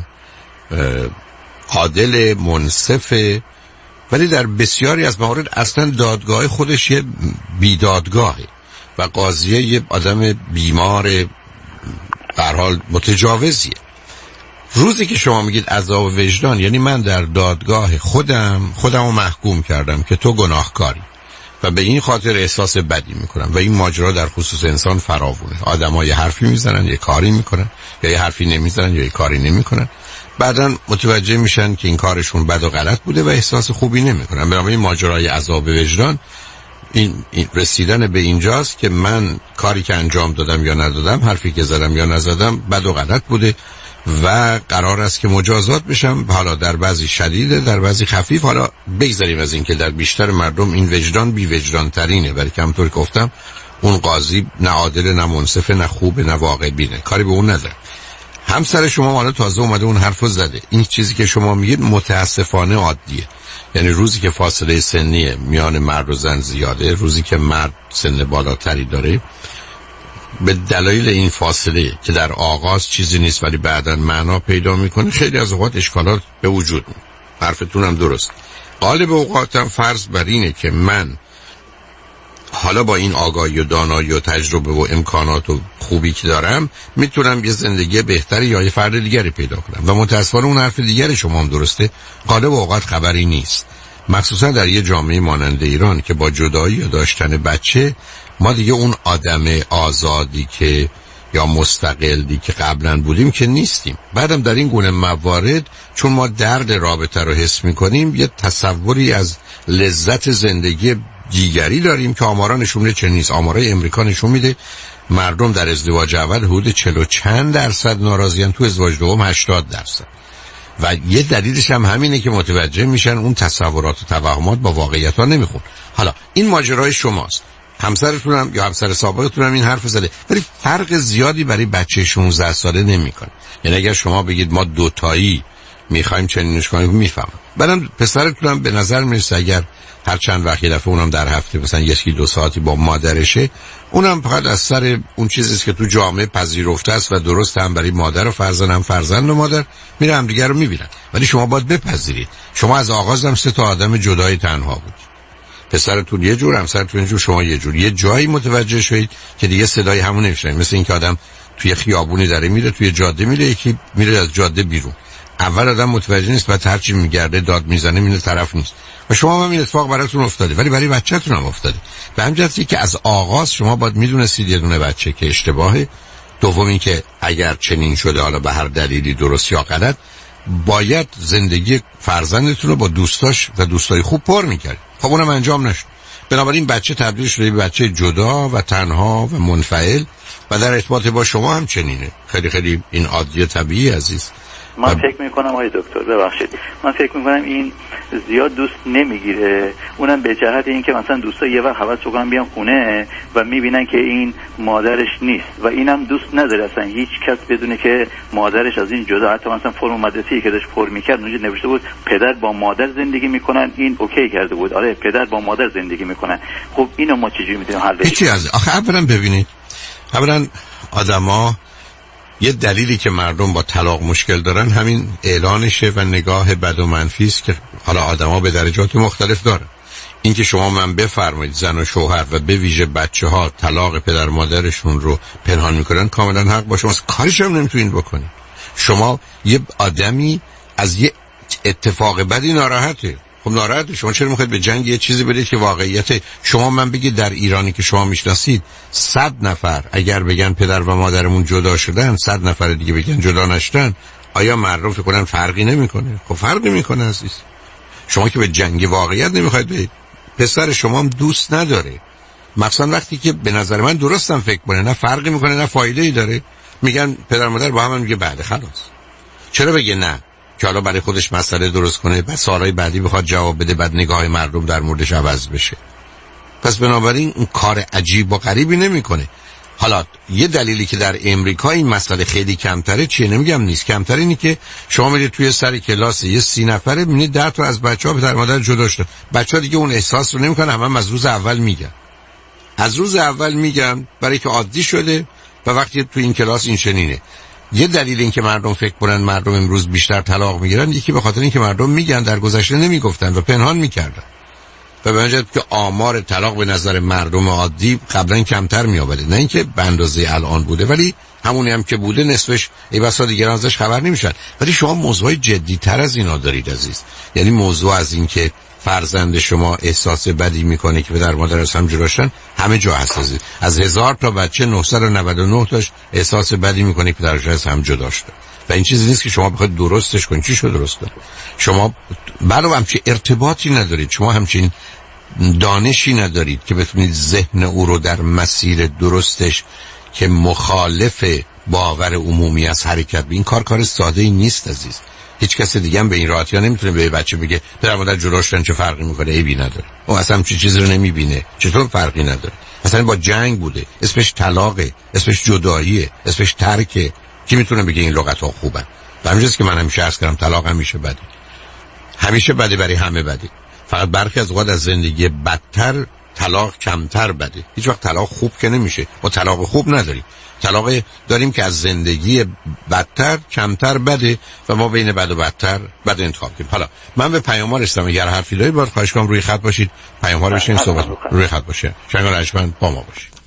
عادل، منصفه، ولی در بسیاری از موارد اصلا دادگاه خودش یه بیدادگاهه و قاضیه یه آدم بیمار در حال متجاوزیه. روزی که شما میگید عذاب وجدان، یعنی من در دادگاه خودم خودم رو محکوم کردم که تو گناهکاری و به این خاطر احساس بدی میکنم و این ماجرا در خصوص انسان فراوونه. آدم ها یه حرفی میزنن یه کاری میکنن یا یه حرفی نمیزنن یا یه کاری نمیکنن، بعداً متوجه میشن که این کارشون بد و غلط بوده و احساس خوبی نمیکنن. بنابراین ماجرای عذاب وجدان این, این رسیدن به اینجاست که من کاری که انجام دادم یا ندادم، حرفی که زدم یا نزدم بد و غلط بوده و قرار است که مجازات بشم، حالا در بعضی شدیده، در بعضی خفیف. حالا بگذاریم از این که در بیشتر مردم این وجدان بی وجدان ترینه، ولی که همونطور که گفتم اون قاضی نه عادل نه منصف نه خوب نه واقع بینه، کاری به اون نداره. همسر شما حالا تازه اومده اون حرفو زده. این چیزی که شما میگید متاسفانه عادیه، یعنی روزی که فاصله سنی میان مرد و زن زیاده، روزی که مرد سن بالاتری داره، به دلایل این فاصله که در آغاز چیزی نیست ولی بعداً معنا پیدا میکنه، خیلی از اوقات اشکالات به وجود میاد. حرفتون هم درست. غالب اوقاتم فرض بر اینه که من حالا با این آگاهی و دانایی و تجربه و امکانات و خوبی که دارم میتونم یه زندگی بهتری یا یه فرد دیگری پیدا کنم و متاسفانه اون حرف دیگری شما هم درسته، غالب اوقات خبری نیست، مخصوصا در یه جامعه مانند ایران که با جدایی و داشتن بچه ما دیگه اون آدم آزادی که یا مستقلی که قبلا بودیم که نیستیم. بعدم در این گونه موارد چون ما درد رابطه رو حس میکنیم، یه تصوری از لذت زندگی دیگری داریم که آمارا نشون میده چه نیست. آمارای امریکا نشون میده مردم در ازدواج اول حدود چلو چند درصد ناراضیان، تو ازدواج دوم هشتاد درصد. و یه دلیلش هم همینه که متوجه میشن اون تصورات و توهمات با واقعیت ها نمیخون. حالا این ماجرای شماست، همسرتون هم یا همسر سابقتون هم این حرف زده، ولی فرق زیادی برای بچه شانزده ساله نمیکنه. یعنی اگر شما بگید ما دوتایی میخوایم چنینش کنیم میفهمم. بعدم پسرتون هم به نظر میرسه اگر هر چند وقت یه دفعه اونم در هفته مثلا یکی دو ساعتی با مادرشه، اونم فقط از سر اون چیزیست که تو جامعه پذیرفته است و درست هم برای مادر و فرزند هم فرزند و مادر میره هم دیگه رو میبینن. ولی شما باید بپذیرید شما از آغاز هم سه تا آدم جدای تنها بود. پسرتون یه جور، همسرتون یه جور، شما یه جور. یه جایی متوجه شدید که دیگه صدای همون نمیشنوید. مثل این که آدم توی خیابونی داره میره، توی جاده میره، یکی میره از جاده بیرون. اول آدم متوجه نیست، بعد هر چی میگرده داد میزنه میره طرف نیست. و شما هم این اتفاق براتون افتاده، ولی برای بچه‌تون هم افتاده. به همین جهته که از آغاز شما باید میدونستید یه دونه بچه که اشتباهه. دوم این که اگر چنین شده، حالا به هر دلیلی درست یا غلط، باید زندگی فرزندتون رو با دوستاش و دوستای خوب پر می‌کردید. خب اونم انجام نشد. بنابراین بچه تبدیل شده به بچه جدا و تنها و منفعل و در ارتباط با شما هم چنینه. خیلی خیلی این عادی طبیعی عزیز. من فکر میکنم آقای دکتر ببخشید، من فکر میکنم این زیاد دوست نمیگیره، اونم به جهت این که مثلا دوستا یه وقت حوض بکنن بیان خونه و میبینن که این مادرش نیست و اینم دوست نداره اصلا هیچ کس بدونه که مادرش از این جدا. حتی مثلا فرم مدرسه‌ای که داشت پر میکرد اونجا نوشته بود پدر با مادر زندگی میکنن، این اوکی کرده بود، آره پدر با مادر زندگی میکنن. خب اینو ما چجوری میتونیم حل بدیم؟ هیچی از آخه اولا ببینید، اولا آدما یه دلیلی که مردم با طلاق مشکل دارن همین اعلانشه و نگاه بد و منفی است که حالا آدما به درجات مختلف دارن. این که شما من بفرمایید زن و شوهر و به ویژه بچه‌ها طلاق پدر مادرشون رو پنهان میکنن کاملا حق با شماست، کارش هم نمیتونید بکنید. شما یه آدمی از یه اتفاق بدی ناراحته، خب ناراحته، شما چرا میخواید به جنگ یه چیزی بدید که واقعیت شما من بگید در ایرانی که شما میشناسید صد نفر اگر بگن پدر و مادرمون جدا شدن، صد نفر دیگه بگن جدا نشدن، آیا مردم فکر کنن فرقی نمیکنه؟ خب فرقی میکنه عزیز. شما که به جنگ واقعیت نمیخواید برید، پسر شما هم دوست نداره، مثلا وقتی که به نظر من درستم فکر کنه نه فرقی میکنه نه فایده ای داره، میگن پدر مادر با هم, هم میگه بعد خلاص. چرا بگه نه که حالا برای خودش مسئله درست کنه، بعد سالهای بعدی بخواد جواب بده، بعد نگاه مردم در موردش عوض بشه؟ پس بنابراین اون کار عجیب و غریبی نمیکنه. حالا یه دلیلی که در امریکا این مسئله خیلی کمتره، چیه نمیگم نیست، کمتر اینی که شما میرید توی سر کلاس یه سی نفره میبینید ده تا از بچه‌ها پدر مادر جدا شدن، بچه‌ها دیگه اون احساس رو نمیکنن، همه هم از روز اول میگن از روز اول میگن برای که عادی شده و وقتی توی این کلاس این چنینه. یه دلیل این که مردم فکر کنن مردم امروز بیشتر طلاق میگیرن، یکی به خاطر این که مردم میگن در گذشته نمیگفتن و پنهان میکردن و به وجه که آمار طلاق به نظر مردم عادی قبلا کمتر میآورد، نه اینکه به اندازه الان بوده، ولی همونی هم که بوده نصفش ای بسا دیگران ازش خبر نمیشن. ولی شما موضوع جدی تر از اینا دارید عزیز، یعنی موضوع از این که فرزند شما احساس بدی میکنه که پدر مادر از هم جدا شدن همه جا هست عزیز. از هزار تا بچه نهصد و نود و نه تاش احساس بدی میکنه که پدرش از هم جدا شده و این چیزی نیست که شما بخواید درستش کنید. چی شو درست کنید؟ شما برای همچین ارتباطی ندارید، شما همچین دانشی ندارید که بتونید ذهن او رو در مسیر درستش که مخالف باور عمومی از حرکت به این کار کار ساده ای نیست عزیز. هیچ کس دیگه هم به این راحتی ها نمیتونه به بچه بگه پدر مادر جدا شدن چه فرقی میکنه، عیبی نداره. او اصلا چه چیزی رو نمیبینه، چطور فرقی نداره؟ مثلا با جنگ بوده، اسمش طلاقه، اسمش جداییه، اسمش ترکه. کی میتونه بگه این لغت ها خوبن؟ همینجاست که من همیشه عرض کردم طلاق همیشه بده، همیشه بده، برای همه بده. فقط برخی از اوقات از زندگی بدتر طلاق کمتر بده. هیچ وقت طلاق خوب که نمیشه. ما طلاق خوب نداریم، طلاق داریم که از زندگی بدتر کمتر بده و ما بین بد و بدتر بد انتخاب کنیم. حالا من به پیام‌ها رسیدم، اگر حرفی دارید باید خواهش کنم روی خط باشید، پیام‌ها رو بشین صحبت روی خط باشه. شنگال ارجمند با ما باشید.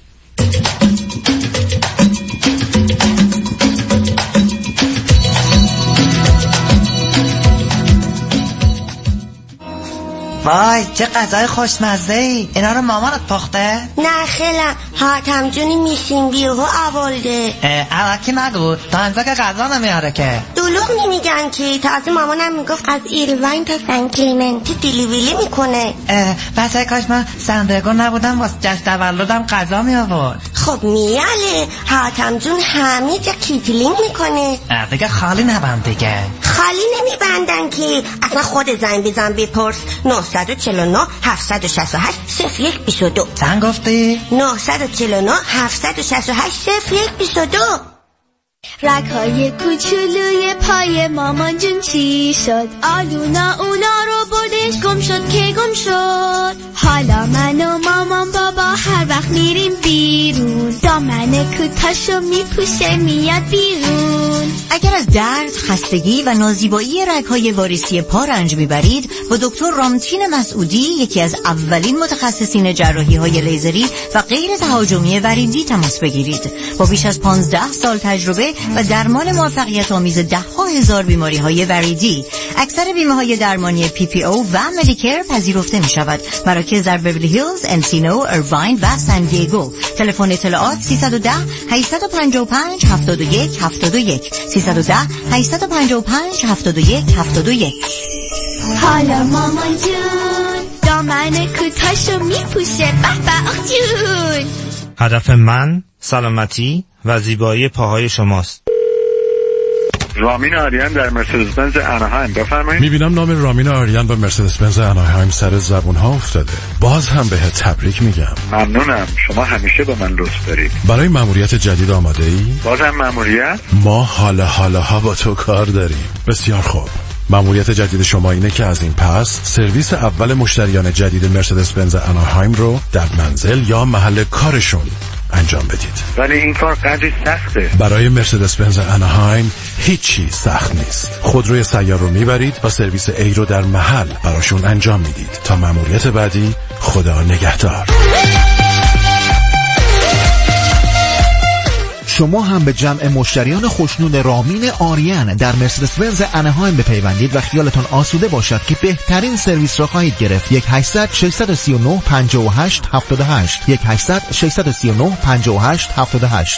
وای چه غذای خوشمزه‌ای، اینا رو مامانت پخته؟ نه خیلی حاتم جونی میشین بیهو آورده. الکی نگو، تا انزا که غذا نمیاره که. دلوغ نمیگن که، تازه مامانم میگفت از ایروین تا سن کلیمنتی دیلیویلی میکنه. بس کاش من سندرگو نبودم واسه جشن تولدم غذا می آورد. خب میاله حاتم جون همه جا کیتلینگ میکنه. دیگه خالی نبند دیگه. خالی نمیبندن که، اصلا خود زنگ بزن بپرس. نه چهار نه هفت شش هشت صفر یک دو دو. زن گفتی؟ نه چهار نه هفت شش هشت صفر یک دو دو. رگ‌های کوچولوی پای مامان جون چی شد؟ آلونا اونا رو بردش گم شد که گم شد. حالا من و مامان بابا هر وقت میریم بیرون دامن کوتاشو میپوشه میاد بیرون. اگر از درد، خستگی و نازیبایی رگ‌های واریسی پا رنج میبرید، با دکتر رامتین مسعودی، یکی از اولین متخصصین جراحی‌های لیزری و غیر تهاجمی وریدی تماس بگیرید. با بیش از پانزده سال تجربه و درمان موفقیت آمیز ده ها هزار بیماری های وریدی، اکثر بیمه های درمانی پی پی او و مدیکر پذیرفته می شود. مراکز در بیولی هیلز، انسینو، ایرواین و سان دیگو. تلفن اطلاعات سیصد و ده هشتصد و پنجاه و پنج هفتاد و یک هفتاد و یک سیصد و ده هشتصد و پنجاه و پنج هفتاد و یک هفتاد و یک. حالا مامان جون دامن کوتاشو میپوشه به به آخ جون. هدف من سلامتی و زیبایی پاهای شماست. رامین آریان در مرسدس بنز اناهایم، بفرمایید. میبینم نام رامین آریان با مرسدس بنز اناهایم سر زبون ها افتاده. باز هم بهت تبریک میگم. ممنونم، شما همیشه به من لطف دارید. برای مأموریت جدید آماده ای؟ باز هم مأموریت؟ ما حالا حالا ها با تو کار داریم. بسیار خوب. مأموریت جدید شما اینه که از این پس سرویس اول مشتریان جدید مرسدس بنز اناهایم رو در منزل یا محل کارشون انجام بدید. ولی این کار قدری سخته. برای مرسدس بنز اناهایم هیچی سخت نیست. خودروی سیار رو میبرید و سرویس ای رو در محل براشون انجام میدید. تا مأموریت بعدی، خدا نگهدار. شما هم به جمع مشتریان خوشنود رامین آریان در مرسدس بنز اناهایم بپیوندید و خیالتان آسوده باشد که بهترین سرویس را خواهید گرفت. یک هشتصد ششصد و سی و نه پنجاه و هشت هفتاد و هشت یک هشتصد ششصد و سی و نه پنجاه و هشت هفتاد و هشت.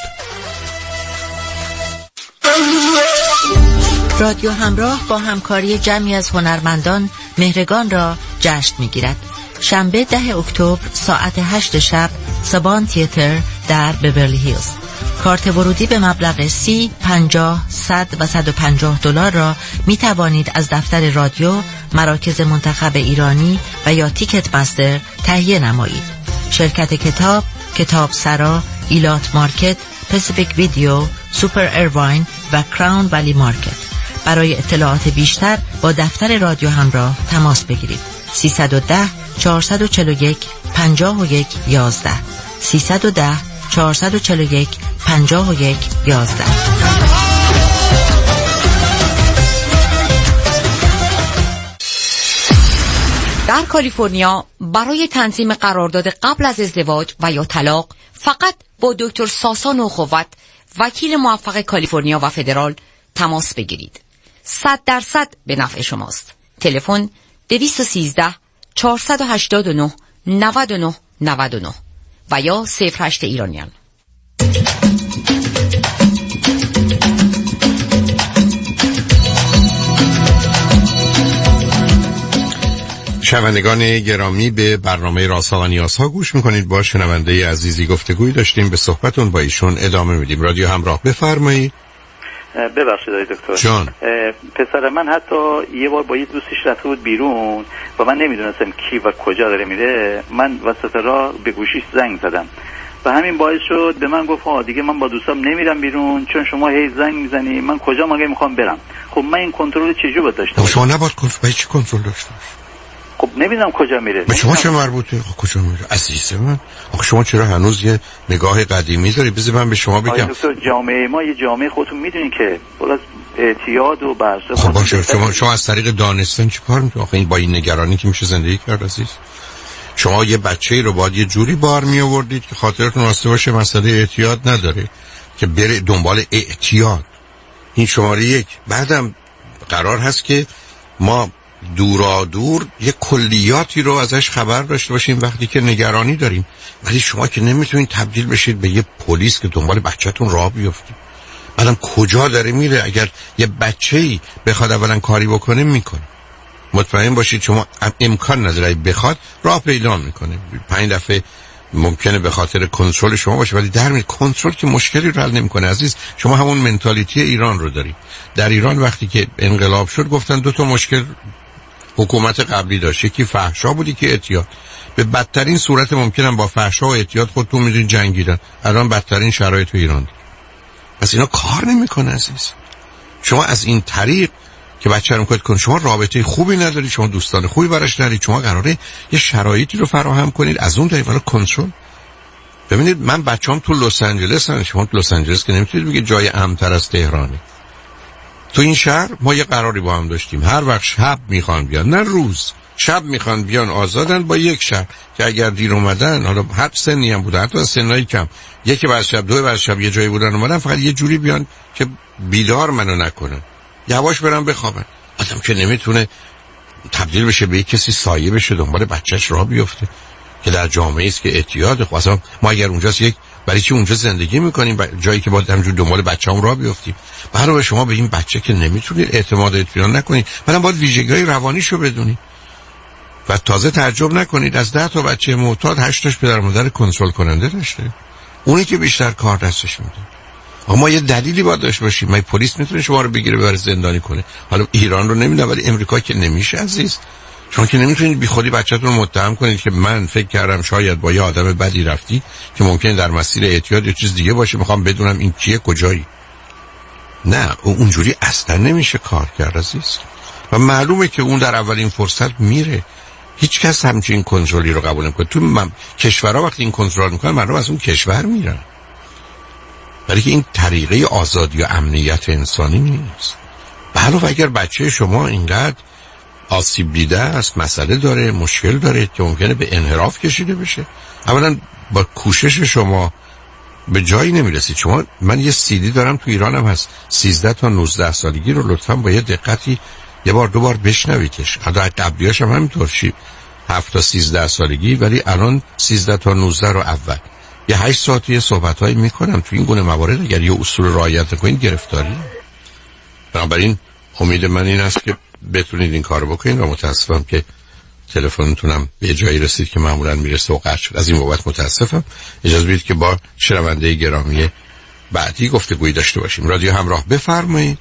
رادیو همراه با همکاری جمعی از هنرمندان مهرگان را جشن می‌گیرد. شنبه ده اکتبر ساعت هشت شب سابان تئاتر در بیورلی هیلز. کارت ورودی به مبلغ سی، پنجاه، صد و صد و پنجاه دلار را می توانید از دفتر رادیو، مراکز منتخب ایرانی و یا تیکت مستر تهیه نمایید. شرکت کتاب، کتاب سرا، ایلات مارکت، پسیفیک ویدیو، سوپر ایرواین و کراون ولی مارکت. برای اطلاعات بیشتر با دفتر رادیو همراه تماس بگیرید. سیصد و ده چهارصد و چهل و یک پنجاه و یک یازده سیصد و ده چهارصد و چهل و یک پنجاه و یک یازده. در کالیفرنیا برای تنظیم قرارداد قبل از ازدواج و یا طلاق فقط با دکتر ساسا نوخوت، وکیل موفق کالیفرنیا و فدرال تماس بگیرید. صد درصد به نفع شماست. تلفن دویست و سیزده چهارصد و هشتاد و نه نود و نه نود و نه و یا صفر هشت ایرانیان. شنوندگان گرامی، به برنامه رازها و نیازها گوش میکنید. با شنونده عزیزی گفتگوی داشتیم، به صحبتون با ایشون ادامه میدیم. رادیو همراه، بفرمایید. ببخشید آقای دکتر جان. پسر من حتی یه بار با یه دوستش رفته بود بیرون و من نمیدونستم کی و کجا داره میره. من وسط راه به گوشیش زنگ زدم و همین باعث شد به من گفت ها دیگه من با دوستام نمیرم بیرون چون شما هی زنگ میزنی. من کجا مگه میخوام برم؟ خب من این کنترل چجوری باید داشته باشم؟ شما نباید کنترل، چی کنترل داشته باشی؟ خب نمیدونم کجا میره. به شما چه مربوطه؟ خب کجا میره عزیز من؟ آخه شما چرا هنوز یه نگاه قدیمی داری؟ بذار من به شما بگم. دکتر جامعه ما یه جامعه خودتون میدونین که باز اعتیاد و بحث. خب باشه، شما شما از طریق دانستن چیکار میکنید؟ آخه این با این نگرانی که میشه زندگی کرد عزیز. شما یه بچه‌ای رو باید یه جوری بار می آوردید که خاطرتون راسته باشه مسئله اعتیاد نداره که بره دنبال اعتیاد. این شماره یک. بعدم قرار هست که ما دورا دور یه کلیاتی رو ازش خبر داشته باشیم وقتی که نگرانی داریم، ولی شما که نمیتونید تبدیل بشید به یه پلیس که دنبال بچه‌تون راه بیفتید. بعدم کجا داره میره؟ اگر یه بچه‌ای بخواد اولا کاری بکنه میکنه. مطمئن باشید شما امکان نداره بخواد راه پیدا میکنه. پنج دفعه ممکنه به خاطر کنترل شما باشه ولی در می کنترل که مشکلی رو حل نمیکنه عزیز. شما همون منتالیتی ایران رو دارید. در ایران وقتی که انقلاب شد گفتن دو تا مشکل حکومت قبلی داشت، یکی فحشا بود که اعتیاد. به بدترین صورت ممکن هم با فحشا و اعتیاد خودتون میدونید جنگیدن. الان بدترین شرایط تو ایران. پس اینا کار نمیکنه عزیز. شما از این طریق که بچه رو کن شما رابطه خوبی ندارید، شما دوستان خوبی براش ندارید، شما قراره یه شرایطی رو فراهم کنید از اون طریق برای کنترل. ببینید من بچه‌ام تو لس آنجلس هستن. شما تو لس آنجلس که نمیتونید بگید جای امن‌تر از تهرانه. تو این شهر ما یه قراری با هم داشتیم، هر وقت شب میخوان بیان، نه روز، شب میخوان بیان آزادن با یک شب که اگر دیر اومدن، حالا هر سنی هم بوده، حتی سنای کم، یکی بعد شب دو بعد شب یه جایی بودن اومدن، فقط یه جوری بیان که بیدار منو نکنن، یواش برم بخوابن. آدم که نمیتونه تبدیل بشه به یک کسی سایه بشه دنبال بچهش راه بیفته که در جامعه است که اعتیاد. خب اصلا ما اگر اونجاست یک برای چی اونجا زندگی میکنیم؟ جایی که باید همجور دنبال بچه‌مون راه بیفتیم. برای شما به این بچه که نمیتونید اعتماد اطمینان نکنید، بعدم باید ویژگی‌های روانیشو بدونید و تازه تعجب نکنید از ده تا بچه معتاد هشت تاش پدر مادر کنترل کننده داشته، اونی که بیشتر کار دستش میده. اما یه دلیلی باید داشته باشیم. ما پلیس میتونه شما رو بگیره ببره زندانی کنه. حالا ایران رو نمیدونم ولی امریکا که نمیشه عزیز. شما که نمیتونید بی خودی بچه‌تون رو متهم کنید که من فکر کردم شاید با یه آدم بدی رفتی که ممکنه در مسیر اعتیاد یا چیز دیگه باشه، میخوام بدونم این کیه کجایی. نه اونجوری اصلا نمیشه کار کرد عزیز. و معلومه که اون در اولین فرصت میره. هیچ کس همچین کنترلی رو قبول نمیکنه. تو من... کشورها وقتی این کنترل میکنن مردم از اون کشور میرن. برای که این طریقه آزادی و امنیت انسانی نیست. علاوه اگر بچه شما اینقدر آسیب دیده است، مسئله داره، مشکل داره که ممکنه به انحراف کشیده بشه، اولا با کوشش شما به جایی نمیرسید. شما من یه سیدی دارم تو ایرانم هست، سیزده تا نوزده سالگی رو لطفاً با یه دقتی یه بار دو بار بشنویدش. حالا قبلیاش هم همینطور شی هفت تا سیزده سالگی، ولی الان سیزده تا نوزده رو اول یه هشت ساعتی صحبتایی میکنم تو این گونه موارد. اگر یه اصول رعایت کنید گرفتاری. بنابراین امید من این است که بتونید این کارو بکنید و متاسفم که تلفنتونم به جایی رسید که معمولا میرسه و قطع شد. از این بابت متاسفم. اجازه بدید که با شنونده گرامی بعدی گفتگویی داشته باشیم. رادیو همراه، بفرمایید.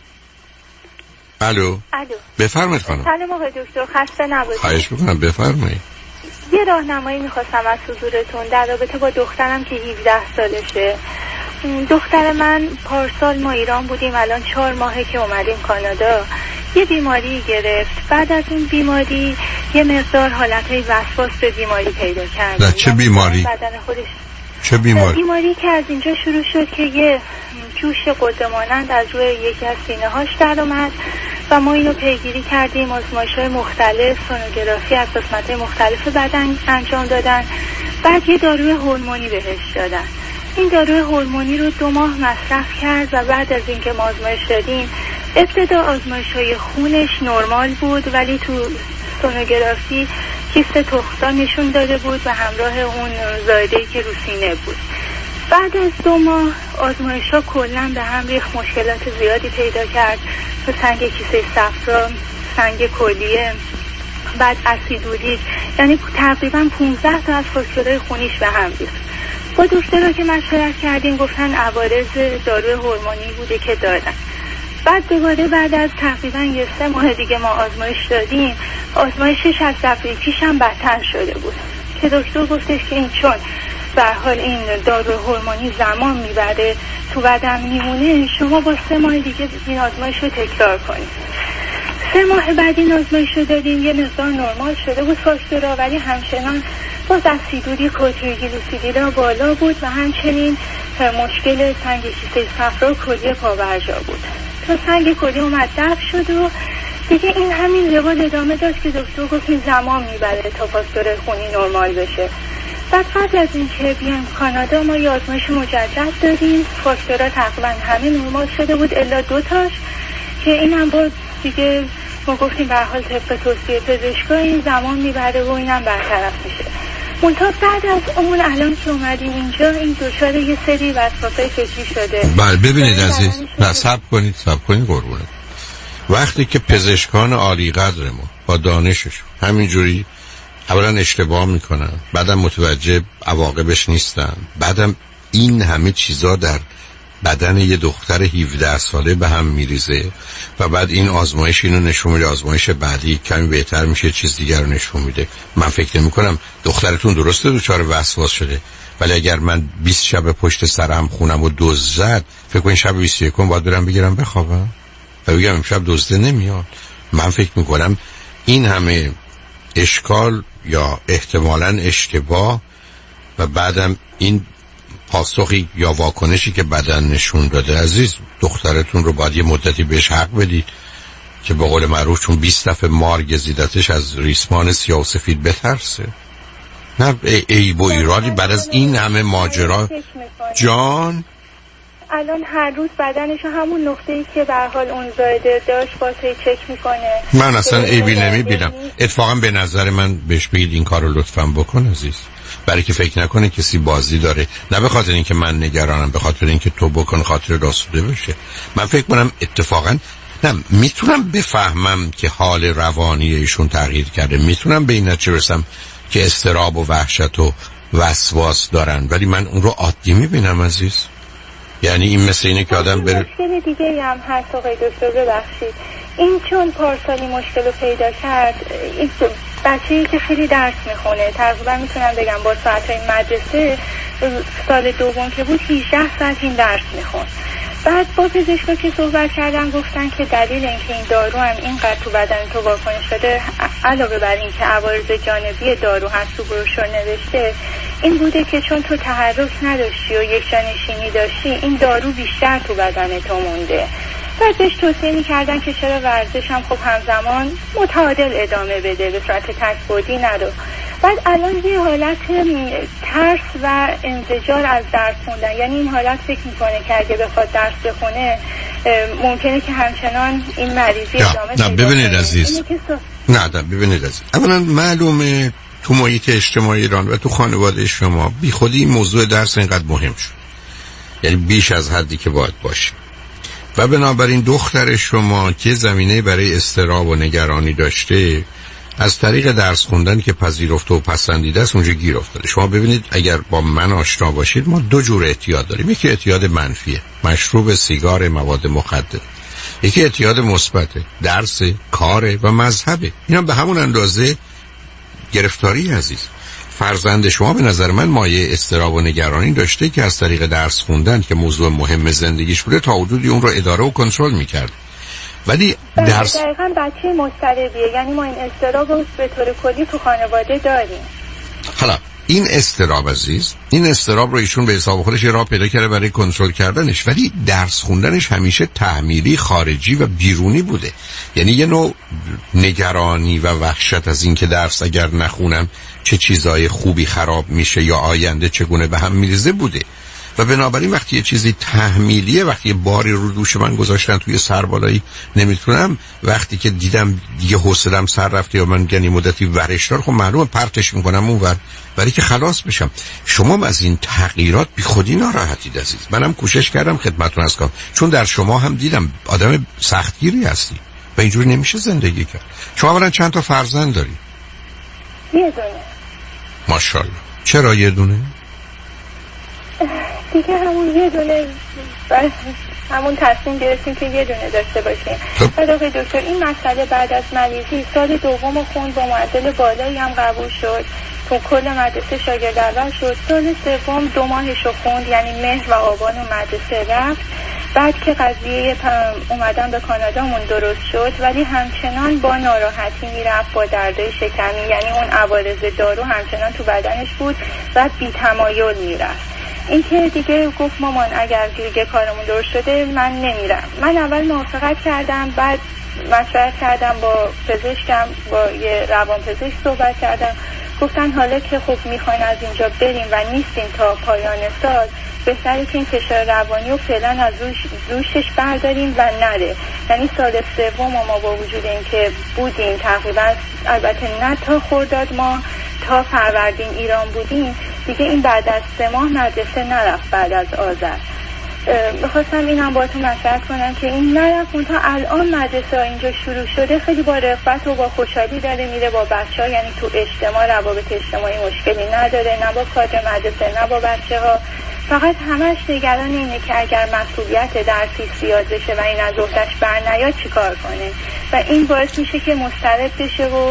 الو. الو. بفرمایید خانم. سلام آقای دکتر، خسته نباشید. خواهش می‌کنم بفرمایید. یه راهنمایی می‌خواستم از حضورتون در رابطه با دخترم که هفده سالشه. دختر من پارسال ما ایران بودیم، الان چهار ماهه که اومدیم کانادا. یه بیماری گرفت. بعد از اون بیماری یه مقدار حالتهای وسواس به بیماری پیدا کرد. نه چه بیماری؟ بدن خودش چه بیماری؟ بیماری که از اینجا شروع شد که یه جوش قده مانند از روی یکی از سینه هاش در اومد و ما اینو پیگیری کردیم. آزمایش‌های مختلف، سونوگرافی از قسمت‌های مختلف بدن انجام دادن. بعد یه داروی هورمونی بهش دادن. این داروی هورمونی رو دو ماه مصرف کرد و بعد از اینکه ما آزمایش دادیم، ابتدا آزمایش‌های خونش نرمال بود ولی تو سونوگرافی کیست تخمدان نشون داده بود و همراه اون زایده‌ای که رو سینه بود. بعد از دو ماه آزمایش‌ها کلاً به هم ریخت، مشکلات زیادی پیدا کرد، تو سنگ کیسه صفرا، سنگ کلیه بعد اسیدوریک، یعنی تقریبا پانزده تا از فاکتورهای خونیش به هم ریخت. با دکترها که مشورت کردیم گفتن عوارض داروی هورمونی بوده که دادن. بعد دوباره بعد از تقریبا یه سه ماه دیگه ما آزمایش دادیم. آزمایشش از دفعه پیش هم بدتر شده بود که دکتر گفتش که این چون به هر حال این داروی هورمونی زمان میبره تو بدن میمونه، شما با سه ماه دیگه این آزمایش رو تکرار کنید. سه ماه بعد این آزمایش رو دادیم، یه مقدار نرمال شده بود فاکتورها، ولی همچنان باز اسیدوری کوتریگلیسیریدا بالا بود و همچنین مشکل سنگ کیسه صفرا و کلیه پابرجا بود. تا سنگ کلیه اومد دفع شد و دیگه این همین روال ادامه داشت که دکتر گفت این زمان میبره تا فاکتور خونی نرمال بشه. بعد قبل از اینکه بیایم کانادا ما یه آزمایش مجدد دادیم، فاکتورها تقریبا همه نرمال شده بود الا دو تاش که این هم باز دیگه ما گفتیم به هر حال طبق توصیه پزشکا این زمان میبره و اینم برطرف میشه. منتها بعد از اون الان که اومدیم اینجا این دچار یه سری وسواسای فکری شده. بله ببینید عزیز، نه صبر کنید صبر کنید قربونت. وقتی که پزشکان عالی قدر ما با دانششون همینجوری اولا اشتباه میکنن، بعدم متوجه عواقبش نیستن، بعدم این همه چیزا در بدن یه دختر هفده ساله به هم میریزه و بعد این آزمایش اینو نشون میده، آزمایش بعدی کمی بهتر میشه چیز دیگر رو نشون میده. من فکر نمی کنم دخترتون درسته دچار وسواس شده، ولی اگر من بیست شب پشت سرم خونم و دزد زد، فکر کنین شب بیست و یکم باید برم بگیرم بخوابم و بگم امشب دزده نمیاد. من فکر میکنم این همه اشکال یا احتمالاً اشتباه و بعدم این پاسخی یا واکنشی که بدن نشون داده، عزیز دخترتون رو باید یه مدتی بهش حق بدید که به قول معروف چون بیست دفعه مار گزیدتش از ریسمان سیاه و سفید بترسه. نه عیب و ایرادی بعد از این همه ماجرا. جان الان هر روز بدنش همون نقطه‌ای که به هر حال اون زایده داشت واسه چک میکنه. من اصلا عیبی نمیبینم. اتفاقا به نظر من بهش بگید این کارو لطفاً بکن عزیز، برای که فکر نکنه کسی بازی داره، نه به خاطر اینکه من نگرانم، به خاطر اینکه تو بکن خاطر آسوده بشه. من فکر کنم اتفاقا نه میتونم بفهمم که حال روانی ایشون تغییر کرده، میتونم به این نتیجه برسم که اضطراب و وحشت و وسواس دارن، ولی من اون رو عادی میبینم عزیز. یعنی این مثل اینه که آدم بره. مشکل دیگه هم هست آقای دکتر ببخشید، این چون پارسالی مشکل رو پیدا کرد، این بچه‌ای که خیلی درس میخونه، تقریبا میتونم بگم با ساعتهای مدرسه سال دوم که بود هجده ساعت این درس میخون. بعد با پزشکا که صحبت کردن گفتن که دلیل اینکه این دارو هم اینقدر تو بدن تو واکنش شده، علاوه بر اینکه عوارض جانبی دارو هست تو بروشور نوشته، این بوده که چون تو تحرک نداشتی و یک جانشینی داشتی، این دارو بیشتر تو بدن تو مونده. بعد بهش توصیه می‌کردن که چرا ورزش هم خب همزمان متعادل ادامه بده، به صورت تک‌بودی ندو. بعد الان یه حالت ترس و انزجار از درس خوندن، یعنی این حالت فکر میکنه که اگه بخواد درس بخونه ممکنه که همچنان این مریضی ادامه نه ببینید عزیز نه نه ببینید عزیز اولا معلومه تو محیط اجتماعی ایران و تو خانواده شما بی خودی این موضوع درس اینقدر مهم شد، یعنی بیش از حدی که باید باشه و بنابراین دختر شما که زمینه برای اضطراب و نگرانی داشته از طریق درس خوندن که پذیرفته و پسندیده است اونجا گیر افتاده. شما ببینید اگر با من آشنا باشید ما دو جور اعتیاد داریم، یکی اعتیاد منفیه، مشروب، سیگار، مواد مخدر، یکی اعتیاد مثبته، درس، کار و مذهبه. اینا به همون اندازه گرفتاری عزیز. فرزند شما به نظر من مایه اضطراب و نگرانی داشته که از طریق درس خوندن که موضوع مهم زندگیش بوده تا حدودی اون رو اداره و کنترل می‌کرد. ولی درس دقیقاً بچه مضطربیه، یعنی ما این اضطراب رو به طور کلی تو خانواده داریم. حالا این اضطراب عزیز، این اضطراب رو ایشون به حساب خودش راه پیدا کرده برای کنترل کردنش، ولی درس خوندنش همیشه تحمیلی، خارجی و بیرونی بوده. یعنی یه نوع نگرانی و وحشت از این که درس اگر نخونم چه چیزای خوبی خراب میشه یا آینده چگونه به هم میریزه بوده. و بنابراین وقتی یه چیزی تحمیلیه، وقتی یه باری رو دوش من گذاشتن توی سربالایی نمیتونم، وقتی که دیدم دیگه حوصله‌ام سر رفته یا من گنی مدتی ورش دار، خب معلومه پرتش میکنم اونور برای که خلاص بشم. شما از این تغییرات بی خودی ناراحتید عزیز. منم کوشش کردم خدمتتون عرض کنم، چون در شما هم دیدم آدم سختگیری هستی و اینجوری نمیشه زندگی کرد. شما اولا چند تا فرزند داری، یه دونه. ماشاءالله. چرا یه دونه؟ دیگه همون یه دونه همون تصمیم گرفتیم که یه دونه داشته باشیم. بعد آقای دکتر این مسئله بعد از مریضی سال دوم خوند با معدل بالایی هم قبول شد، تو کل مدرسه شاگرد اول شد. سال سوم دو ماهشو خوند، یعنی مهر و آبان و مدرسه رفت. بعد که قضیه اومدن به کانادامون درست شد، ولی همچنان با ناراحتی میرفت، با دردای شکمی، یعنی اون عوارض دارو همچنان تو بدنش بود و بی تمایل میرفت. این که دیگه گفت مامان اگر دیگه کارمون درست شده من نمیرم. من اول موافقت کردم، بعد مشورت کردم با پزشکم، با یه روان پزشک صحبت کردم. گفتن حالا که خب میخواین از اینجا بریم و نیستیم تا پایان سال، بهتره که این فشار روانی رو فعلا از روش روشش برداریم و نره. یعنی سال سوم ما با وجود این که بودیم تقریبا، البته نه تا خرداد ما تا فروردین ایران بودیم، دیگه این بعد از سه ماه مدرسه نرفت. بعد از آذر بخواستم اینم با تو مشورت کنم که این نرفت. اون تا الان مدرسه اینجا شروع شده، خیلی با رغبت و با خوشحالی داره میره با بچه ها، یعنی تو اجتماع روابط اجتماعی مشکلی نداره، نه با کادر مدرسه نه با بچه ها. فقط همش نگران اینه که اگر مسئولیت درسی زیاد بشه و این از عهده‌اش بر نیاد چیکار کنه، و این باعث میشه که مضطرب بشه و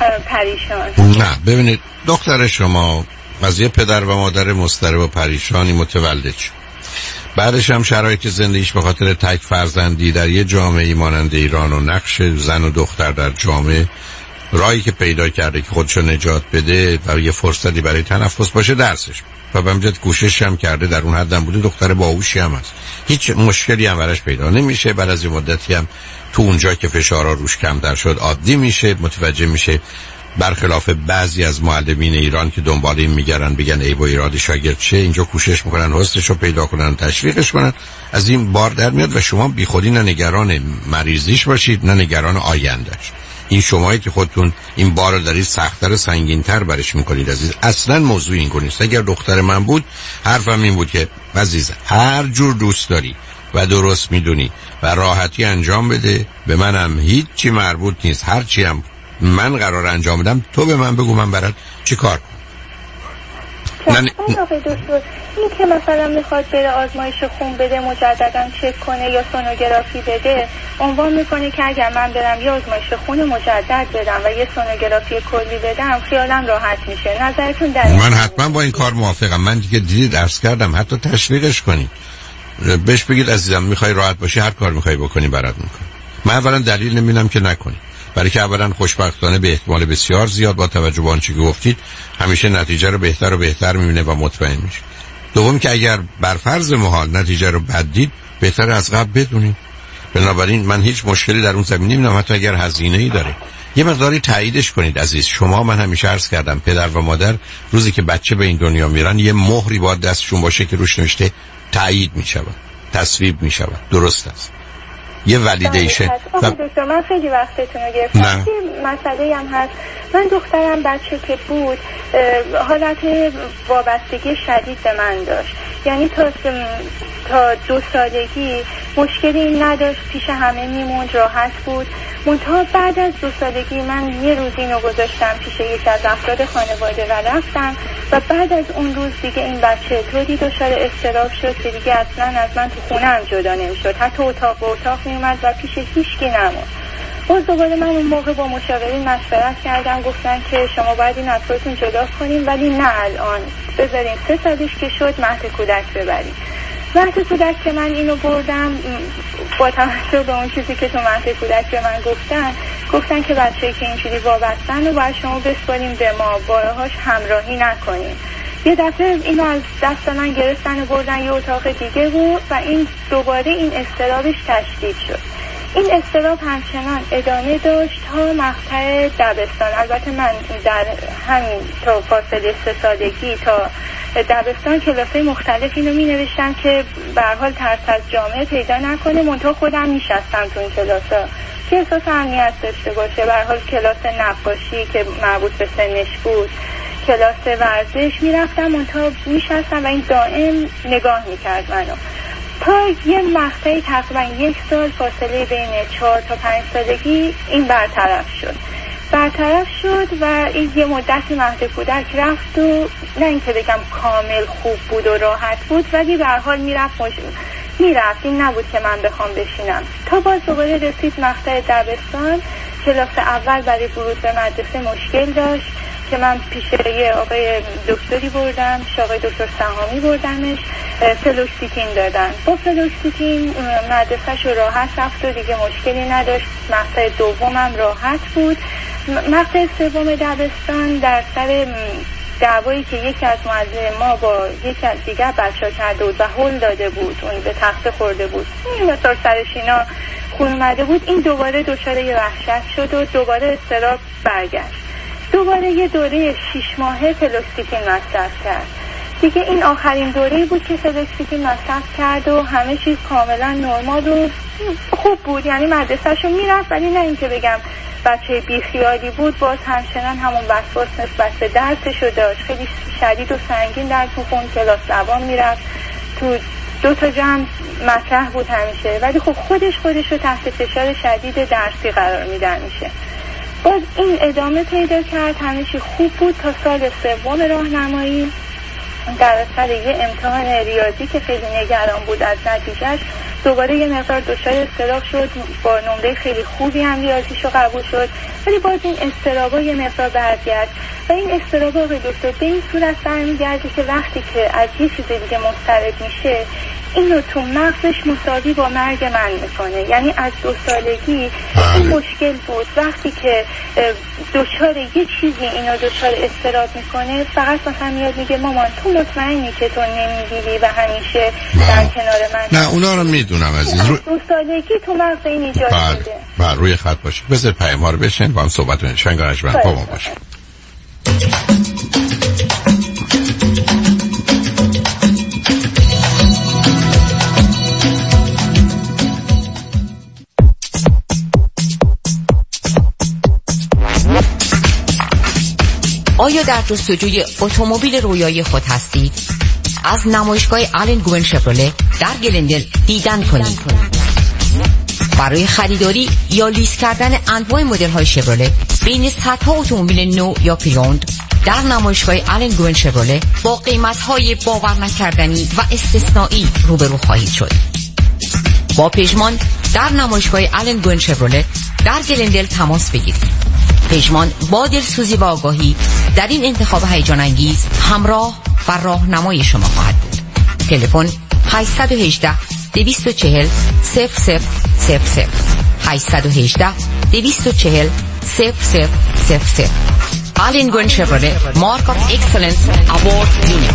پریشان. نه ببینید دختر شما از یه پدر و مادر مضطرب و پریشانی متولد شد، بعدش هم شرایط زندگیش به خاطر تک فرزندی در یه جامعه مانند ایران و نقش زن و دختر در جامعه، راهی که پیدا کرده که خودشو نجات بده و یه فرصتی برای تنفس باشه درسش و به امجد کوشش هم کرده، در اون حد هم بوده، دختر باهوشی هم هست، هیچ مشکلی هم براش پیدا نمیشه. بعد از یه مدتی هم تو اونجا که فشارها روش کمتر شد عادی میشه، متوجه میشه برخلاف بعضی از معلمین ایران که دنبال این میگردن بگن ای با ایراد شاگرد چه، اینجا کوشش میکنن حسنشو پیدا کنن، تشویقش کنن، از این بار در میاد و شما بی خودی نه نگران مریضیش باشید نه نگران آیندهش. این شمایی که خودتون این بار رو دارید سخت‌تر و سنگین‌تر برش میکنید عزیز. اصلا موضوع این نیست. اگر دختر من بود حرفم این بود که عزیز هر جور دوست داری و درست میدونی و راحتی انجام بده، به منم هیچی مربوط نیست، هر چی هم من قرار انجام بدم تو به من بگو من برات چی کار کنم. نه این که مثلا میخواد بره آزمایش خون بده مجددا چک کنه یا سونوگرافی بده، عنوان میکنه که اگر من برم یا آزمایش خون مجدد بدم و یه سونوگرافی کلی بدم خیالم راحت میشه. نظرتون در من حتما با این کار موافقم. من دیگه دیدی درس کردم، حتی تشویقش کنید، بهش بگید عزیزم میخوای راحت باشی هر کار میخوای بکنی برات میکنی. من اولا دلیل نمیبینم که نکنی، برای که اولا خوشبختانه به احتمال بسیار زیاد با توجه به آنچه که گفتید همیشه نتیجه رو بهتر و بهتر میبینه و مطمئن میشه. دوم که اگر بر فرض محال نتیجه رو بد دید بهتر از قبل بدونید. بنابراین من هیچ مشکلی در اون زمینه نمیبینم، حتی اگر هزینه‌ای داره یه مقداری تاییدش کنید عزیز. شما من همیشه عرض کردم پدر و مادر روزی که بچه به این دنیا میرن یه مهری باید دستشون باشه که روش نوشته تایید میشود، تصویب میشود. درست است، یه ولیدیشن. آقای دکتر من خیلی وقتتون رو گرفتم. مسئله هم هست، من دخترم بچه که بود حالت وابستگی شدید به من داشت، یعنی تا تا دو سالگی مشکلی نداشت، پیش همه میموند، راحت بود. منتها بعد از دو سالگی من یه روز اینو گذاشتم پیش یکی از افراد خانواده و رفتم و بعد از اون روز دیگه این بچه طوری دچار اضطراب شد که دیگه اصلا از من تو خونه‌ام جدا نمی‌شد، حتی اتاق به اتاق میومد و پیش هیچکی نموند. باز دوباره من اون موقع با مشاورین مشورت کردم، گفتن که شما باید این از خودتون جدا کنیم، ولی نه الان، بذارین سه سالش که شد مهد کودک ببریم. مهد کودک که من اینو بردم با توجه به اون چیزی که تو مهد کودک به من گفتن گفتن که بچه‌ای که اینجوری وابستن رو باید شما بسپاریم به ما، باهاش همراهی نکنیم. یه دفعه اینو از دست من گرفتن و بردن یه اتاق دیگه بود و این دوباره این اضطرابش تشدید شد. این اضطراب همچنان ادامه داشت تا مقطع دبستان. البته من در همین تا فاصله سه سالگی تا دبستان کلاسای مختلف اینو می نوشتم که به هر حال ترس از جامعه پیدا نکنه، منتها خودم میشستم تو این کلاسا که احساس امنیت داشته باشه. به هر حال کلاس نقاشی که مربوط به سنش بود، کلاس ورزش میرفتم، منتها میشستم و این دائم نگاه میکرد منو تا یه مقطعی تقریبا یک سال فاصله بین چهار تا پنج سالگی این برطرف شد. برطرف شد و این یه مدتی مهد کودک رفت و نه اینکه بگم کامل خوب بود و راحت بود، ولی به هر حال میرفت مش... میرفت این نبود که من بخوام بشینم. تا باز دوباره رسید مقطع دبستان، کلاس اول برای ورود به مدرسه مشکل داشت که من پیش یه آقای دکتری بردم، پیش آقای دکتر سهامی بردمش، فلوکسیتین دادن. با فلوکسیتین مدرسه‌ش رو راحت رفت و دیگه مشکلی نداشت. مقطع دومم راحت بود. مقطع سوم دبستان در سر دعوایی که یکی از معلم ما با یکی از دیگر بچه‌ها کرده بود و هول داده بود، اون به تخته خورده بود، این مثلا سرش اینا خون اومده بود، این دوباره دچار یه وحشت شد و دوباره اضطراب برگشت. دوباره یه دوره شیش ماهه فلوکسیتین مصرف کرد. دیگه این آخرین دوره‌ای بود که فلوکسیتین مصرف کرد و همه چیز کاملا نرمال و خوب بود، یعنی مدرسه‌شو میرفت، ولی نه اینکه بگم بچه بیخیالی بود. باز همچنان همون وسواس نسبت به درسشو داشت، خیلی شدید و سنگین درس می‌خوند، کلاس دوام میرفت، تو دو تا جمع مطرح بود همیشه، ولی خب خودش خودش رو تحت فشار شدید درسی قرار میدن میشه. باز این ادامه پیدا کرد، همه چی خوب بود تا سال سوم راهنمایی. در اثر یه امتحان ریاضی که خیلی نگران بود از نتیجهش، دوباره یه مقدار دچار اضطراب شد. با نمره خیلی خوبی هم ریاضیشو قبول شد، ولی باز این اضطرابا یه مقدار برگشت و این اضطرابا به دکتر به این صورت برمیگرده که وقتی که از یه چیز دیگه مضطرب میشه، اینو تو مغزش مساوی با مرگ من میکنه. یعنی از دو سالگی این مشکل بود، وقتی که دچار یه چیزی اینو دچار اضطراب میکنه، فقط مثلا میاد میگه مامان تو مطمئنی که تو نمیگیری و همیشه در کنار من؟ نه اونا رو میدونم عزیز. رو... دو سالگی تو مغز این ایجاد شده. بله روی خط باشید، بذار پیام ها رو بشن با هم صحبت کنیم. شنگارش بند با ما باشید. آیا در جستجوی اتومبیل رویای خود هستید؟ از نمایشگاه آلن گوین شفرله در گلندل دیدن کنید. برای خریداری یا لیز کردن انواع مدل های شفرله بین صدها اتومبیل نو یا پریوند در نمایشگاه آلن گوین شفرله با قیمت های باور نکردنی و استثنایی روبرو خواهید شد. با پژمان در نمایشگاه آلن گوین شفرله در گلندل تماس بگیرید. پژمان با دلسوزی و آگاهی در این انتخاب هیجان انگیز همراه و راهنمای شما خواهد بود. تلفن هشت یک هشت دو چهار صفر صفر صفر صفر هشت یک هشت دو چهار صفر صفر صفر صفر. آلن گوین شفرله مارک آف اکسلنس اوارد وینر.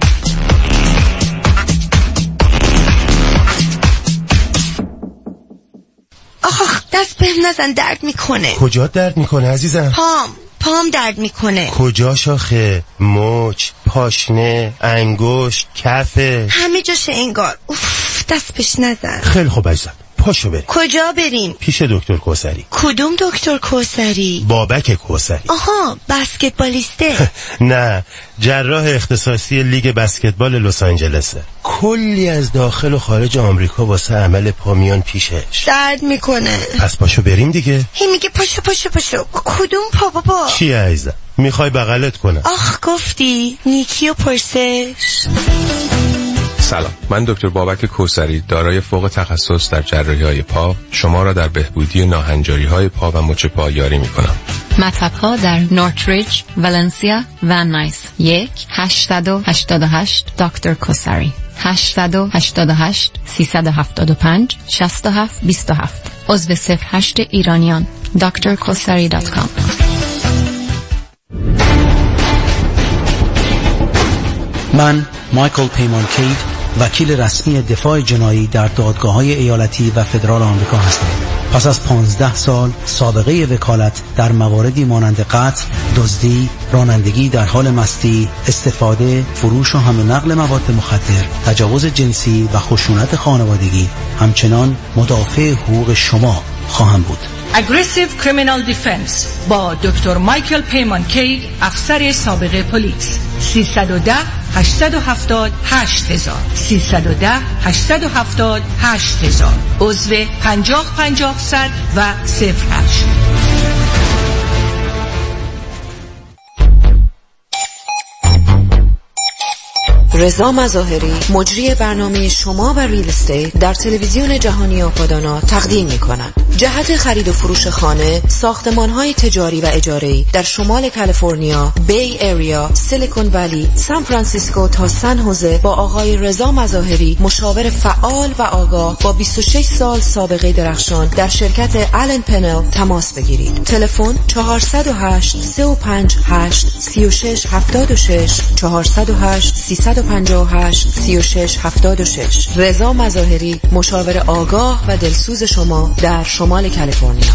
آخ دست بهم نزن، درد میکنه. کجا درد میکنه عزیزم؟ پام پام درد میکنه. کجا شاخه؟ مچ، پاشنه، انگشت، کفه، همه جاشه انگار. اوف دست بهش نزن. خیلی خوب عزیزم، پاشو بریم. کجا بریم؟ پیش دکتر کوثری. کدوم دکتر کوثری؟ بابک کوثری. آها بسکتبالیسته. نه، جراح اختصاصی لیگ بسکتبال لس آنجلسه. کلی از داخل و خارج آمریکا واسه عمل پامیان پیشش. درد میکنه. پس پاشو بریم دیگه. هی میگه پاشو پاشو پاشو. کدوم پا بابا؟ چی عزیزم؟ میخوای بغلت کنم؟ آخ گفتی نیکی و پرسش. سلام، من دکتر بابک کوثری دارای فوق تخصص در جراحی‌های پا شما را در بهبودی ناهنجاری‌های پا و مچ پا یاری می‌کنم. مطب‌ها در نورتریج، ولنسیا و نایس. یک هشتصد و هشتاد و هشت دکتر کوثری. هشتصد و هشتاد و هشت سیصد و هفتاد و پنج شصت و هفت بیست و هفت. عضو صفر هشت ایرانیان. دکتر کوثری دات کام. من مایکل پیمان کید، وکیل رسمی دفاع جنایی در دادگاه‌های ایالتی و فدرال آمریکا هستم. پس از پانزده سال سابقه وکالت در مواردی مانند قتل، دزدی، رانندگی در حال مستی، استفاده، فروش و حمل و نقل مواد مخدر، تجاوز جنسی و خشونت خانوادگی، همچنان مدافع حقوق شما خواهم بود. Aggressive Criminal Defense با دکتر مایکل پیمان کید، افسر سابق پلیس. سیصد و ده هشتصد و هفتاد هشت هزار سیصد و ده هشتصد و هفتاد هشت هزار. عضو پنجاه پنجاه صد و صفر هشت. رضا مظاهری مجری برنامه شما و ریل استیت در تلویزیون جهانی آپادانا تقدیم می‌کند. جهت خرید و فروش خانه، ساختمان‌های تجاری و اجاره‌ای در شمال کالیفرنیا، بی ایریا، سیلیکون ولی، سان فرانسیسکو تا سن خوزه با آقای رضا مظاهری، مشاور فعال و آگاه با بیست و شش سال سابقه درخشان در شرکت آلن پنل تماس بگیرید. تلفن چهار صفر هشت سه پنج هشت سه شش هفت شش چهار صفر هشت سه پنج هشت سه شش هفت شش. رضا مظاهری، مشاور آگاه و دلسوز شما در شمال کالیفرنیا.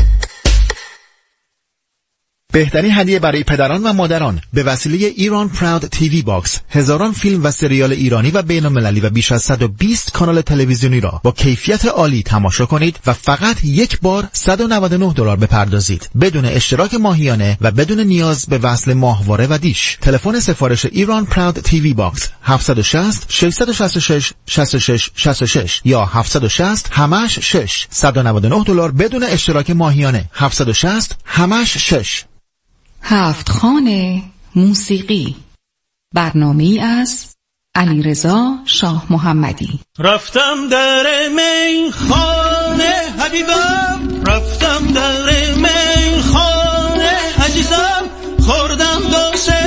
بهترین هدیه برای پدران و مادران به وسیله ایران پراود تیوی باکس، هزاران فیلم و سریال ایرانی و بین المللی و بیش از صد و بیست کانال تلویزیونی را با کیفیت عالی تماشا کنید و فقط یک بار صد و نود و نه دلار بپردازید بدون اشتراک ماهیانه و بدون نیاز به وصل ماهواره و دیش. تلفن سفارش ایران پراود تیوی باکس هفت شش صفر شش شش شش شش شش شش شش یا هفت شش صفر همش شش صد و نود و نه دلار بدون اشتراک ماهیانه هفت شش صفر همش شش. هفت خانه موسیقی، برنامه‌ای از علیرضا شاه محمدی. رفتم در میخانه حبیبم، رفتم در میخانه عزیزم، خوردم دو سه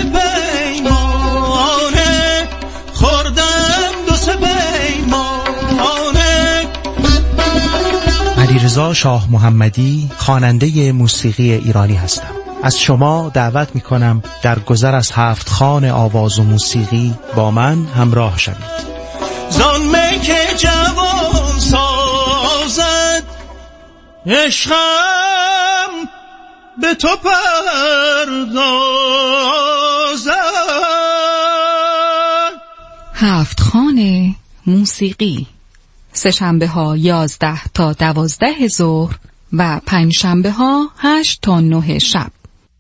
پیمانه، خوردم دو سه پیمانه. علیرضا شاه محمدی خواننده موسیقی ایرانی هستم. از شما دعوت می کنم در گذر از هفت خوان آواز و موسیقی با من همراه شوید. زانمه که جوان سازد عشقم به تو پردازد. هفت خوان موسیقی، سه شنبه ها یازده تا دوازده ظهر و پنج شنبه ها هشت تا نه شب.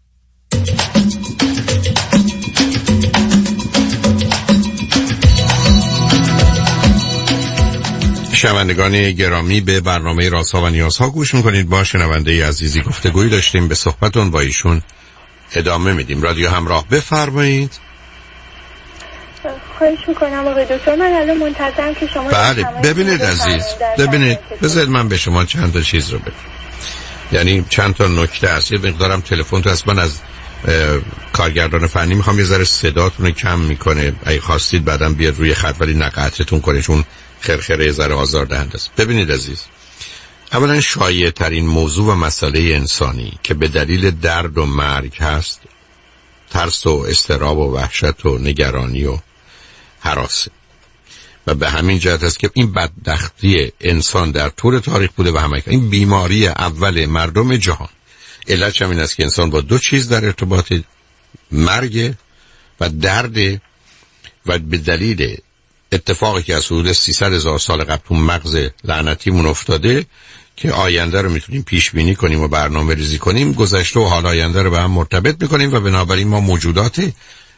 شنوندگان گرامی، به برنامه رازها و نیازها گوش میکنید. با شنونده عزیزی گفتگویی داشتیم، به صحبتون با ایشون ادامه میدیم. رادیو همراه، بفرمایید. خواهش میکنم آقای دکتر، من الان منتظرم که شما بله ببینید عزیز، ببینید بذارید من به شما چند تا چیز رو بگم، یعنی چند تا نکته هست. یه مقدارم تلفن تو اصلا از کارگردان فنی میخوام یه ذره صداتون رو کم میکنه، اگه خواستید بعدم بیاد روی خط، ولی نقطتون کنه چون خرخره یه ذره آزاردهنده است. ببینید عزیز، اولا شایع ترین موضوع و مسئله انسانی که به دلیل درد و مرگ هست ترس و اضطراب و وحشت و نگرانی و هراسه، و به همین جهت است که این بدبختی انسان در طول تاریخ بوده و همه این بیماری اول مردم جهان. علتش هم این است که انسان با دو چیز در ارتباط، مرگ و درد، و به دلیل اتفاقی که از حدود سیصد هزار سال قبل تو مغز لعنتیمون افتاده که آینده رو میتونیم پیش بینی کنیم و برنامه ریزی کنیم، گذشته و حال آینده رو به هم مرتبط میکنیم و بنابراین ما موجودات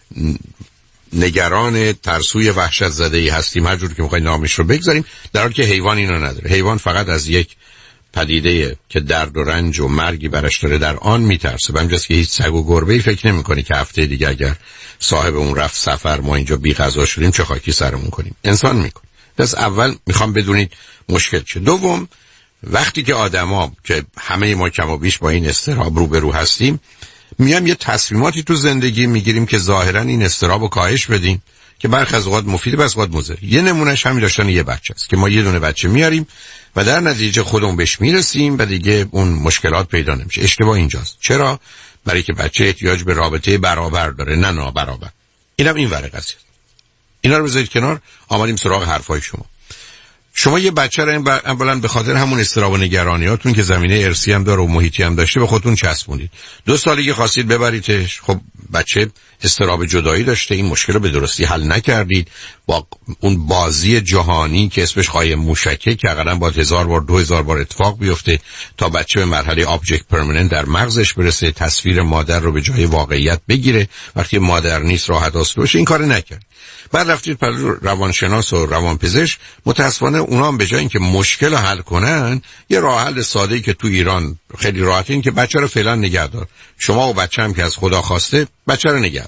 نگران، ترسوی، وحشت زده‌ای هستیم، هر جور که میخوایم نامش رو بگذاریم، در حالی که حیوان اینو نداره. حیوان فقط از یک پدیده که درد و رنج و مرگی برش داره در آن میترسه. به همجاست که هیچ سگ و گربه‌ای فکر نمی‌کنه که هفته دیگه اگر صاحب اون رفت سفر ما اینجا بی غذا شدیم چه خاکی سرمون کنیم. انسان میکنه. پس اول میخوام بدونید مشکل چه. دوم، وقتی که آدما که همه ما کم و بیش با این اضطراب روبرو هستیم، میام یه تصمیماتی تو زندگی میگیریم که ظاهرا این اضطراب رو کاهش بدیم، که برخی از اوقات مفیده، برخی از اوقات مضر. یه نمونهش همین داشتن یه بچه است که ما یه دونه بچه میاریم و در نتیجه خودمون بهش میرسیم و دیگه اون مشکلات پیدا نمیشه. اشتباه اینجاست. چرا؟ برای که بچه احتیاج به رابطه برابر داره، نه نابرابر. اینم این ورقه است. اینا رو بذارید کنار، آمدیم سراغ حرفای شما. شما یه بچه رو اولا به خاطر همون اضطراب و نگرانیاتون که زمینه ارثی هم داره و محیطی هم داشته به خودتون چسبوندید. دو سالگی خواستید ببریدش، خب بچه اضطراب جدایی داشته، این مشکل رو به درستی حل نکردید. با اون بازی جهانی که اسمش قایم موشکه که حداقل با هزار بار دو هزار بار اتفاق بیفته تا بچه به مرحله آبجکت پرمننت در مغزش برسه، تصویر مادر رو به جای واقعیت بگیره، وقتی مادر نیست راحت آسوده باشه، این کار نکرد. بعد رفتید پلو روانشناس و روانپزشک، متاسفانه اونا هم به جای اینکه مشکل حل کنن، یه راه حل ساده‌ای که تو ایران خیلی راحته این که بچه رو فعلا نگه دار. شما و بچه هم که از خدا خواسته بچه رو نگه داشت.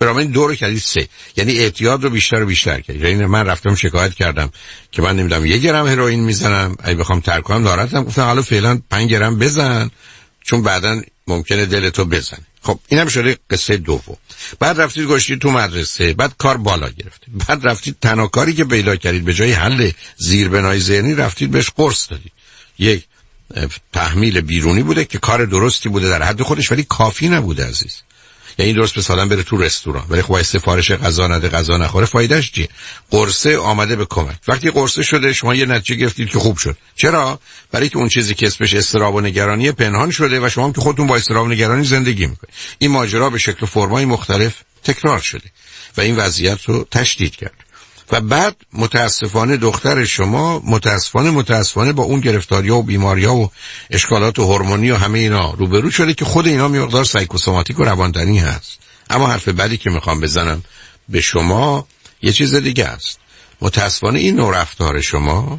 برای دو رو کردید سه، یعنی اعتیاد رو بیشتر و بیشتر کردید. یعنی من رفتم شکایت کردم که من نمیدونم یک گرم هروئین میزنم، اگه بخوام ترک کنم ناراحتم، گفتم حالا فعلا پنج گرم بزن چون بعداً ممکنه دلتو بزنه. خب اینم شده قصه دوم. بعد رفتید گشتید تو مدرسه، بعد کار بالا گرفت، بعد رفتید تنها کاری که پیدا کردید به جای حل زیربنای ذهنی رفتید بهش قرص دادید. یک تحمیل بیرونی بوده که کار درستی بوده در حد خودش ولی کافی نبوده عزیز. یعنی درست به سالم بره تو رستوران ولی خب سفارش غذا نده غذا نخوره فایدهش چیه؟ قرصه آمده به کمک. وقتی قرصه شده شما یه نتیجه گرفتید که خوب شد. چرا؟ برای که اون چیزی که اسمش اضطراب و نگرانی پنهان شده و شما هم که خودتون با اضطراب و نگرانی زندگی میکنید. این ماجرا به شکل فرمای مختلف تکرار شده و این وضعیت رو تشدید کرد. و بعد متاسفانه دختر شما متاسفانه متاسفانه با اون گرفتاری‌ها و بیماری‌ها و اشکالات هورمونی و همه اینا روبرو شده که خود اینا مقدار سایکوسوماتیک و رواندنی هست. اما حرف بعدی که میخوام بزنم به شما یه چیز دیگه است. متاسفانه این نوع رفتار شما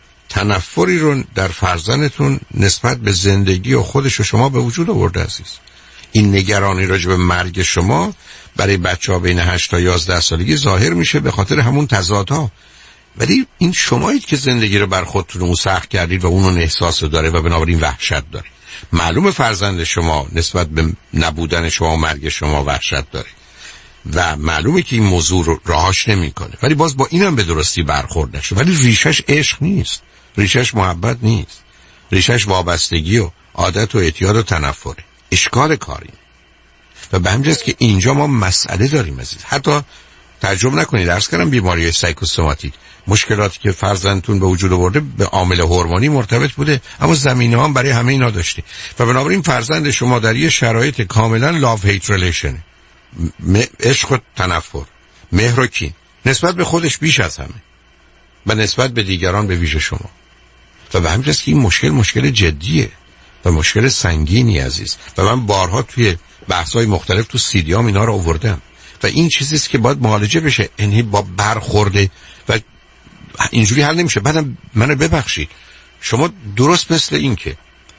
تنفری رو در فرزندتون نسبت به زندگی و خودش و شما به وجود آورده عزیز. این نگرانی راجع به مرگ شما برای بچه‌ها بین هشت تا یازده سالگی ظاهر میشه به خاطر همون تضادها. ولی این شمایید که زندگی رو بر خودتون اون سخت کردید و اون احساس رو داره و بنابراین وحشت داره. معلومه فرزند شما نسبت به نبودن شما و مرگ شما وحشت داره و معلومه که این موضوع رو راهاش نمیکنه، ولی باز با اینم به درستی برخورد نشه. ولی ریشش عشق نیست، ریشش محبت نیست، ریشش وابستگی و عادت و اعتیاد و تنفره. اشکال کاری و به همین جاست که اینجا ما مسئله داریم عزیز. حتی تعجب نکنید عرض کردم بیماری سایکوسوماتیک، مشکلاتی که فرزندتون به وجود آورده به عامل هورمونی مرتبط بوده اما زمینه هم برای همه اینا داشته و بنابراین فرزند شما در یه شرایط کاملا لاو هیت ریلیشن، عشق و تنفر، مهر و کین نسبت به خودش بیش از همه و نسبت به دیگران به ویژه شما. و به همین جاست که این مشکل مشکل جدیه و مشکل سنگینی عزیز و من بارها توی بحث‌های مختلف تو سیدیام اینا رو آوردم و این چیزیست که باید معالجه بشه. یعنی با برخورده و اینجوری حل نمیشه. بعدم منو ببخشید شما درست مثل این که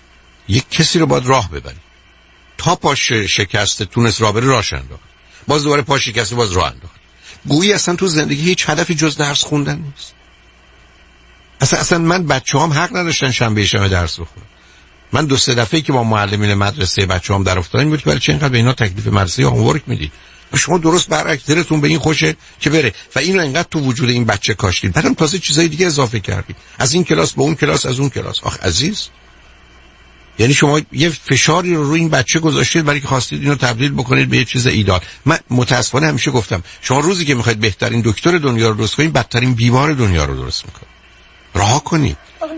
یک کسی رو باید راه ببرید تا پاش شکسته تونست راه بره راهش انداخت، باز دوباره پاش شکسته باز راه انداخت. گویی اصلا تو زندگی هیچ هدفی جز درس خوندن نیست. اصلا اصلا من بچه‌هام حق نداشتن شنبه شنبه درس بخونن. من دو سه دفعه‌ای که با معلمین مدرسه بچه‌هام در افتادن بود که برای چه اینقدر به اینا تکلیف مدرسه یا هومورک میدید؟ شما درست برعکس دلتون به این خوشه که بره و اینو انقدر تو وجود این بچه کاشتید، بعدم تازه چیزای دیگه اضافه کردید، از این کلاس به اون کلاس از اون کلاس. آخ عزیز، یعنی شما یه فشاری رو روی این بچه گذاشتید برای که خواستید اینو تبدیل بکنید به یه چیز ایدال. من متاسفانه همیشه گفتم شما روزی که میخواید بهترین دکتر دنیا رو درست کنید بدترین بیمار دنیا رو درست میکنید. رها کنید.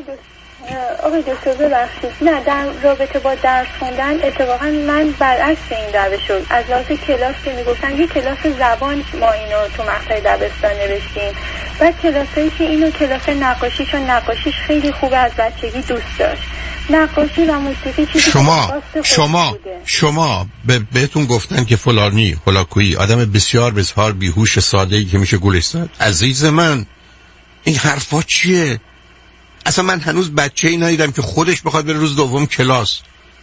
آقای دکتر ببخشید، نه در رابطه با درس خوندن اتفاقا من برعکس این روش شد. از لحاظ کلاس که میگفتن یه کلاس زبان ما اینو تو مقطع دبستان نوشتیم، بعد کلاسایی که اینو کلاس نقاشی، چون نقاشیش خیلی خوبه از بچگی دوست داشت. نقاشی و موسیقی چیزی شما شما شما به بهتون گفتن که فلانی هولاکویی آدم بسیار بسیار بیهوش ساده‌ای که میشه گولش زد. عزیز من این حرفا چیه؟ اصلا من هنوز بچه‌ای ندیدم که خودش بخواد بره روز دوم کلاس.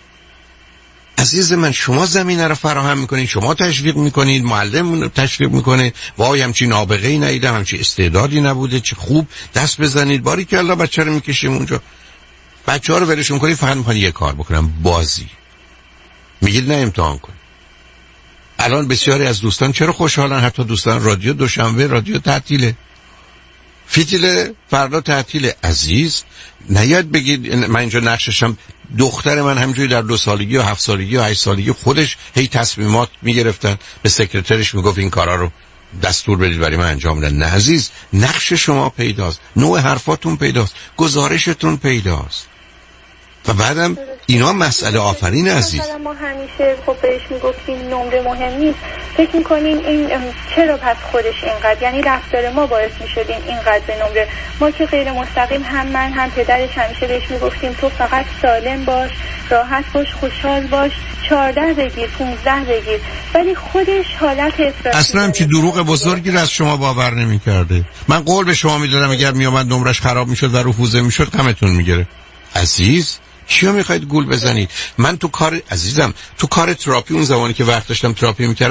عزیز من شما زمینه رو فراهم میکنید، شما تشویق میکنید، معلم تشویق میکنه. وای همچین نابغه‌ای ندیدم، همچین استعدادی نبوده، چه خوب دست بزنید، باری که الله بچه رو میکشیم اونجا. بچه ها رو ولشون میکنید، فقط میخوان یه کار بکنم، بازی. میگید نه امتحان کن. الان بسیاری از دوستان چرا خوشحالن؟ حتی دوستان رادیو دوشنبه رادیو تعطیله، فیتیله، فردا تعطیله. عزیز نیاد بگید من اینجا نقششم. دختر من همینجوری در دو سالگی و هفت سالگی و هشت سالگی خودش هی تصمیمات میگرفتن، به سکرترش میگفت این کارا رو دستور بدید برای من انجام بدن. نه عزیز، نقش شما پیداست، نوع حرفاتون پیداست، گزارشتون پیداست و بعدم اینا مسئله آفرین عزیز. ما همیشه خب بهش میگفتیم نمره مهم نیست، فکر میکنیم این چرا پس خودش اینقدر، یعنی رفتار ما باعث میشدیم اینقدر به نمره. ما که غیر مستقیم هم من هم پدرش همیشه بهش میگفتیم تو فقط سالم باش، راحت باش، خوشحال باش، چهارده بگیر، پونزده بگیر، ولی خودش حالت افراطی. اصلا هم چی دروغ بزرگی رو از شما باور نمیکرده. من قول به شما میدادم اگر میومد نمرش خراب میشد و رفوزه میشد غمتون میگیره. عزیز چیو میخواید گول بزنید؟ من تو کار عزیزم تو کار تراپی اون زمانی که وقت داشتم تراپی میکردم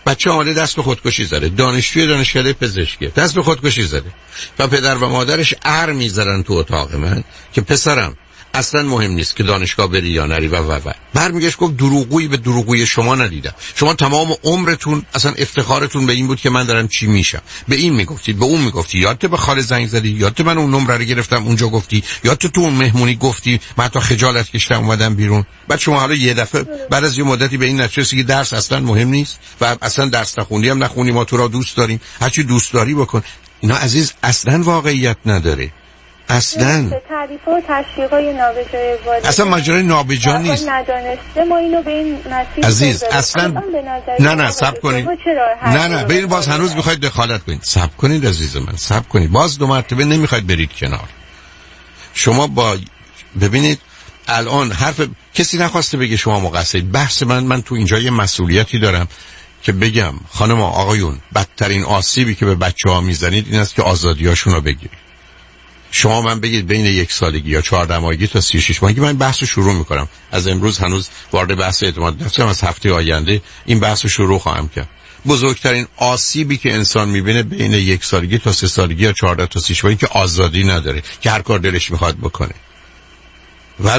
بچه آمده دست به خودکشی زده، دانشجوی دانشکده پزشکی دست به خودکشی زده و پدر و مادرش ار میذارن تو اتاق من که پسرم اصلا مهم نیست که دانشگاه بری یا نری و و و برمیگشت گفت دروغگویی به دروغگویی شما ندیدم. شما تمام عمرتون اصلا افتخارتون به این بود که من دارم چی میشم. به این میگفتید، به اون میگفتی، یادت به خاله زنگ زدی، یادت من اون نمره رو گرفتم اونجا گفتی، یادت تو اون مهمونی گفتی، من تا خجالت کشیدم اومدم بیرون. بعد شما حالا یه دفعه بعد از یه مدتی به این نتیجه رسیدی که درس اصلا مهم نیست و اصلا درس نخوندی هم نخونی، ما تو را دوست داریم، هر چی دوست داری بکن. اینا عزیز اصلا واقعیت نداره. اصلا تعریف و تشویقای نابجای والدین اصلا ماجرای نابجا نیست. ندانسته ما اینو به این مسیر عزیز اصلا نه نه صبر کنید، نه نه ببین باز هنوز میخواید دخالت کنید. صبر کنید عزیز من، صبر کنید. باز دو مرتبه نمیخواید برید کنار. شما با ببینید الان حرف کسی نخواسته بگه شما مقصرید. بحث من من تو اینجا یه مسئولیتی دارم که بگم خانم آقایون بدترین آسیبی که به بچه‌ها میزنید این است که آزادیاشون رو بگیرید. شما من بگید بین یک سالگی یا چهارده ماهگی تا سی و شش ماهگی من بحث رو شروع میکنم. از امروز هنوز وارد بحث اعتماد نفسم، از هفته آینده این بحث رو شروع خواهم کرد. بزرگترین آسیبی که انسان میبینه بین یک سالگی تا سه سالگی یا چهارده تا سی و شش ماهگی که آزادی نداره، که هر کار دلش میخواد بکنه. و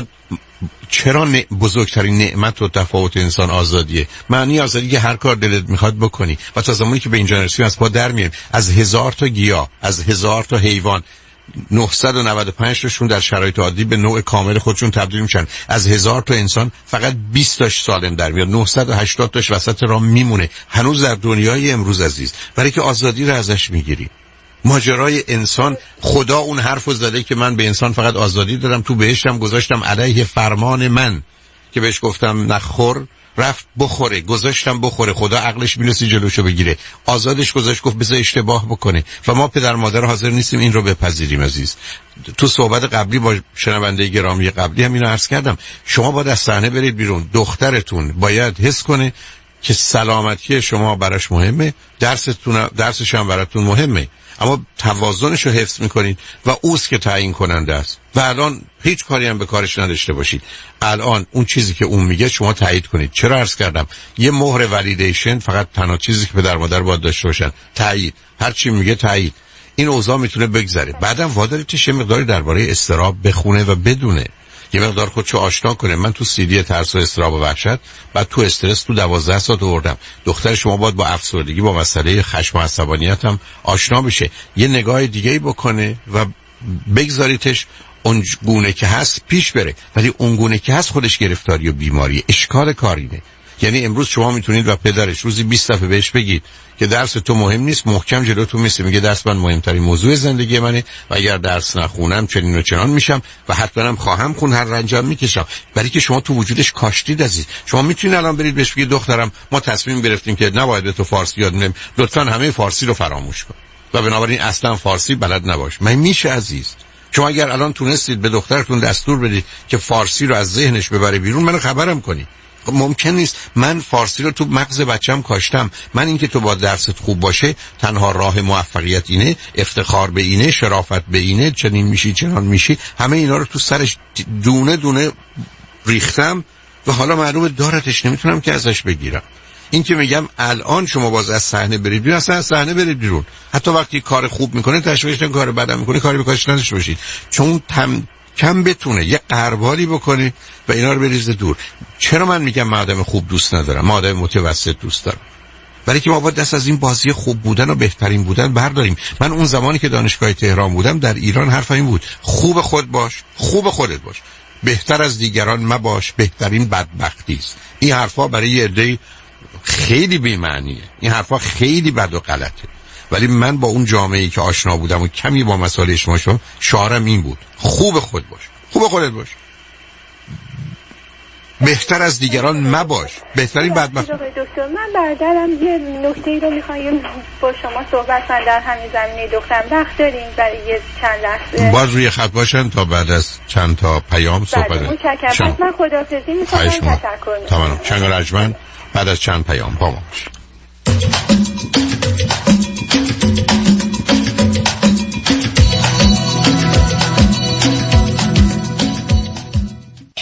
چرا ن... بزرگترین نعمت و تفاوت انسان آزادیه. معنی آزادی که هر کار دلت میخواد بکنی و تا زمانی که به اینجا رسیدیم از پا در میاریم. از هزار تا گیاه، از هزار تا حیوان نهصد و نود و پنج تاشون در شرایط عادی به نوع کامل خودشون تبدیل میشن. از هزار تا انسان فقط بیست تاش سالم در میاد، نهصد و هشتاد تاش وسط راه میمونه. هنوز در دنیای امروز عزیز برای که آزادی رو ازش میگیری. ماجرای انسان، خدا اون حرفو زده که من به انسان فقط آزادی دادم، تو بهشتم گذاشتم علیه فرمان من که بهش گفتم نخور، رفت بخوره، گذاشتم بخوره. خدا عقلش میرسی جلوشو بگیره، آزادش گذاشت، گفت بذار اشتباه بکنه و ما پدر مادر حاضر نیستیم این رو بپذیریم. عزیز تو صحبت قبلی با شنونده گرامی قبلی هم اینو عرض کردم. شما باید از صحنه برید بیرون. دخترتون باید حس کنه که سلامتی شما براش مهمه، درستون درسش هم براتون مهمه، اما توازنش رو حفظ میکنید و اوست که تعیین کننده است. و الان هیچ کاری هم به کارش نداشته باشید. الان اون چیزی که اون میگه شما تایید کنید. چرا عرض کردم یه مهر ولیدیشن فقط تنها چیزی که پدر مادر باید داشته باشن تایید. هر چی میگه تایید. این اوضاع میتونه بگذره. بعدم واداریتش یه مقداری درباره استراب بخونه و بدونه، یه مقدار خودشو آشنا کنه. من تو سیدی ترس و اضطراب و وحشت، بعد تو استرس تو دوازده ساعت آوردم. دختر شما باید با افسردگی، با مسئله خشم و عصبانیت هم آشنا بشه، یه نگاه دیگه‌ای بکنه و بگذاریتش اون گونه که هست پیش بره. ولی اون گونه که هست خودش گرفتاری و بیماری. اشکال کارینه. یعنی امروز شما میتونید و پدرش روزی بیست دفعه بهش بگید که درس تو مهم نیست، محکم جلوتون میسه، میگه درس من مهمترین موضوع زندگی منه و اگر درس نخونم چنین و چنان میشم و حتما هم خواهم خون، هر رنجم میکشم. برای که شما تو وجودش کاشتید عزیز. شما میتونید الان برید بهش بگید دخترم ما تصمیم گرفتیم که نباید به تو فارسی یاد بدیم، لطفاً همه فارسی رو فراموش کن و بنابراین اصلا فارسی بلد نباش. من میشه عزیز. شما اگر الان تونستید به دخترتون دستور بدید که فارسی رو از ذهنش ببره بیرون، منو خبرم کنید. ممکن نیست. من فارسی رو تو مغز بچم کاشتم. من اینکه تو با درست خوب باشه تنها راه موفقیت اینه، افتخار به اینه، شرافت به اینه، چنین میشی چنان میشی، همه اینا رو تو سرش دونه دونه ریختم و حالا معلومه دارتش، نمیتونم که ازش بگیرم. این که میگم الان شما باز از صحنه برید بیرون، اصلا از صحنه برید بیرون. حتی وقتی کار خوب میکنه تشویقش نکنید، کار بد میکنه کاری به کارش نداشته باشید، چون تم کم بتونه یه قربالی بکنی و اینا رو بریزه دور. چرا من میگم من آدم خوب دوست ندارم، من آدم متوسط دوست دارم؟ برای که ما باید دست از این بازی خوب بودن و بهترین بودن برداریم. من اون زمانی که دانشگاه تهران بودم در ایران حرفم این بود: خوب خود باش، خوب خودت باش، بهتر از دیگران مباش، بهترین بدبختی است. این حرفا برای یه عده خیلی بی‌معنیه، این حرفا خیلی بد و غلطه. ولی من با اون جامعه‌ای که آشنا بودم و کمی با مسائل اجتماعی شدم، شعارم این بود: خوب خود باش، خوب خودت باش، بهتر از دیگران مباش، بهترین بدبخت. دکتر من برادرم یه نکته‌ای رو می‌خوایم با شما صحبت کنم در همین زمینه. دخترم وقت داریم برای یه چند لحظه باز روی خط باشن تا بعد از چند تا پیام صحبت کنیم. متشکرم. من خداحافظی می‌کنم. تشکر می‌کنم. تمام. شنگ رجمن بعد از چند پیام با ما باش.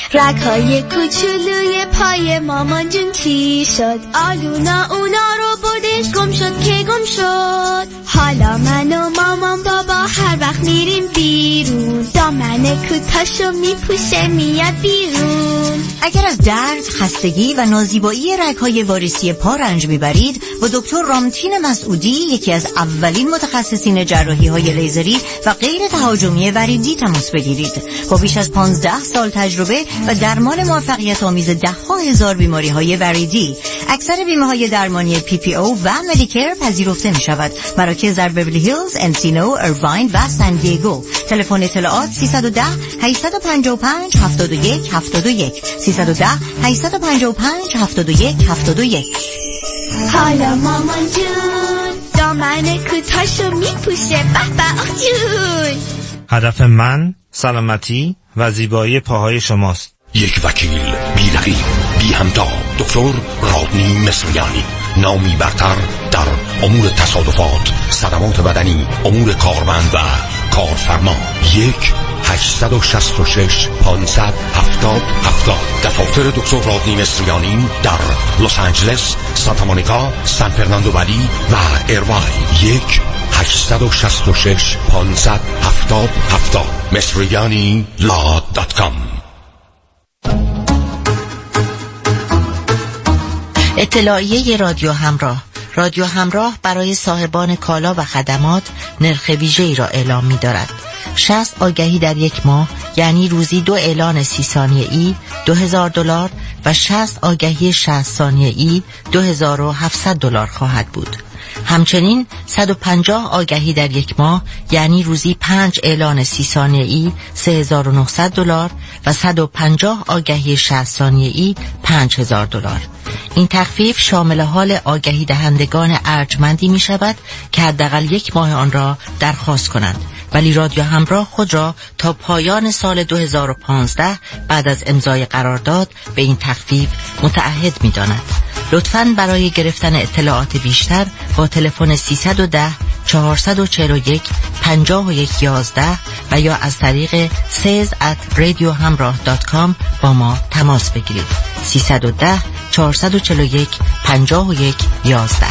رگ‌های کوچولوی پای مامان جون چی شد؟ آلونا اونا رو بردش گم شد که گم شد. حالا من و مامان بابا هر وقت میریم بیرون دامن کوتاشو میپوشه میاد بیرون. اگر از درد، خستگی و نازیبایی رگ‌های واریسی پا رنج میبرید، با دکتر رامتین مسعودی، یکی از اولین متخصصین جراحی‌های لیزری و غیر تهاجمی وریدی، تماس بگیرید. با بیش از پانزده سال تجربه و درمان موفقیت آمیز ده‌ها هزار بیماری‌های وریدی، اکثر بیمه‌های درمانی پی پی او و مدیکر پذیرفته می‌شود. مراکز در بیولی هیلز، انسینو، ایرواین و سان دیگو. تلفن اطلاعات سیصد و ده هشتصد و پنجاه و پنج هفتاد و یک هفتاد و یک سیصد و ده هشتصد و پنجاه و پنج هفتاد و یک هفتاد و یک. حالا مامان جون دامن کوتاشو میپوشه به به آخ جون. هدف من سلامتی و زیبایی پاهای شماست. یک وکیل بی رقیب بی همتا، دکتر رادنی مصریانی، نامی برتر در امور تصادفات، صدمات بدنی، امور کارمند و کارفرما. یک هشتصد و شصت و شش پانصد هفتاد هفتاد. دفاتر دکتر رادنی مصریانی در لس آنجلس، سانتا مونیکا، سان فرناندو ولی و ایرواین. یک هشتصد و شصت و شش پانصد هفتاد هفتاد. مصریانی لا دات کام. اطلاعیه رادیو همراه. رادیو همراه برای صاحبان کالا و خدمات نرخ ویژه‌ای را اعلام می‌دارد. شصت آگهی در یک ماه یعنی روزی دو اعلان سی ثانیه‌ای دو هزار دلار و شصت آگهی شصت ثانیه‌ای دو هزار و هفتصد دلار خواهد بود. همچنین صد و پنجاه آگهی در یک ماه یعنی روزی پنج اعلان سی ثانیه‌ای سه هزار و نهصد دلار و صد و پنجاه آگهی شصت ثانیه‌ای پنج هزار دلار. این تخفیف شامل حال آگهی دهندگان ارجمندی می شود که حداقل یک ماه آن را درخواست کنند، ولی رادیو همراه خود را تا پایان سال دو هزار و پانزده بعد از امضای قرارداد به این تخفیف متعهد می داند. لطفاً برای گرفتن اطلاعات بیشتر با تلفن سیصد و ده چهارصد و چهل و یک پنجاه و یک یازده و یا از طریق سیز ات رادیو همراه دات کام با ما تماس بگیرید. سیصد و ده چهارصد و چهل و یک پنجاه و یک یازده.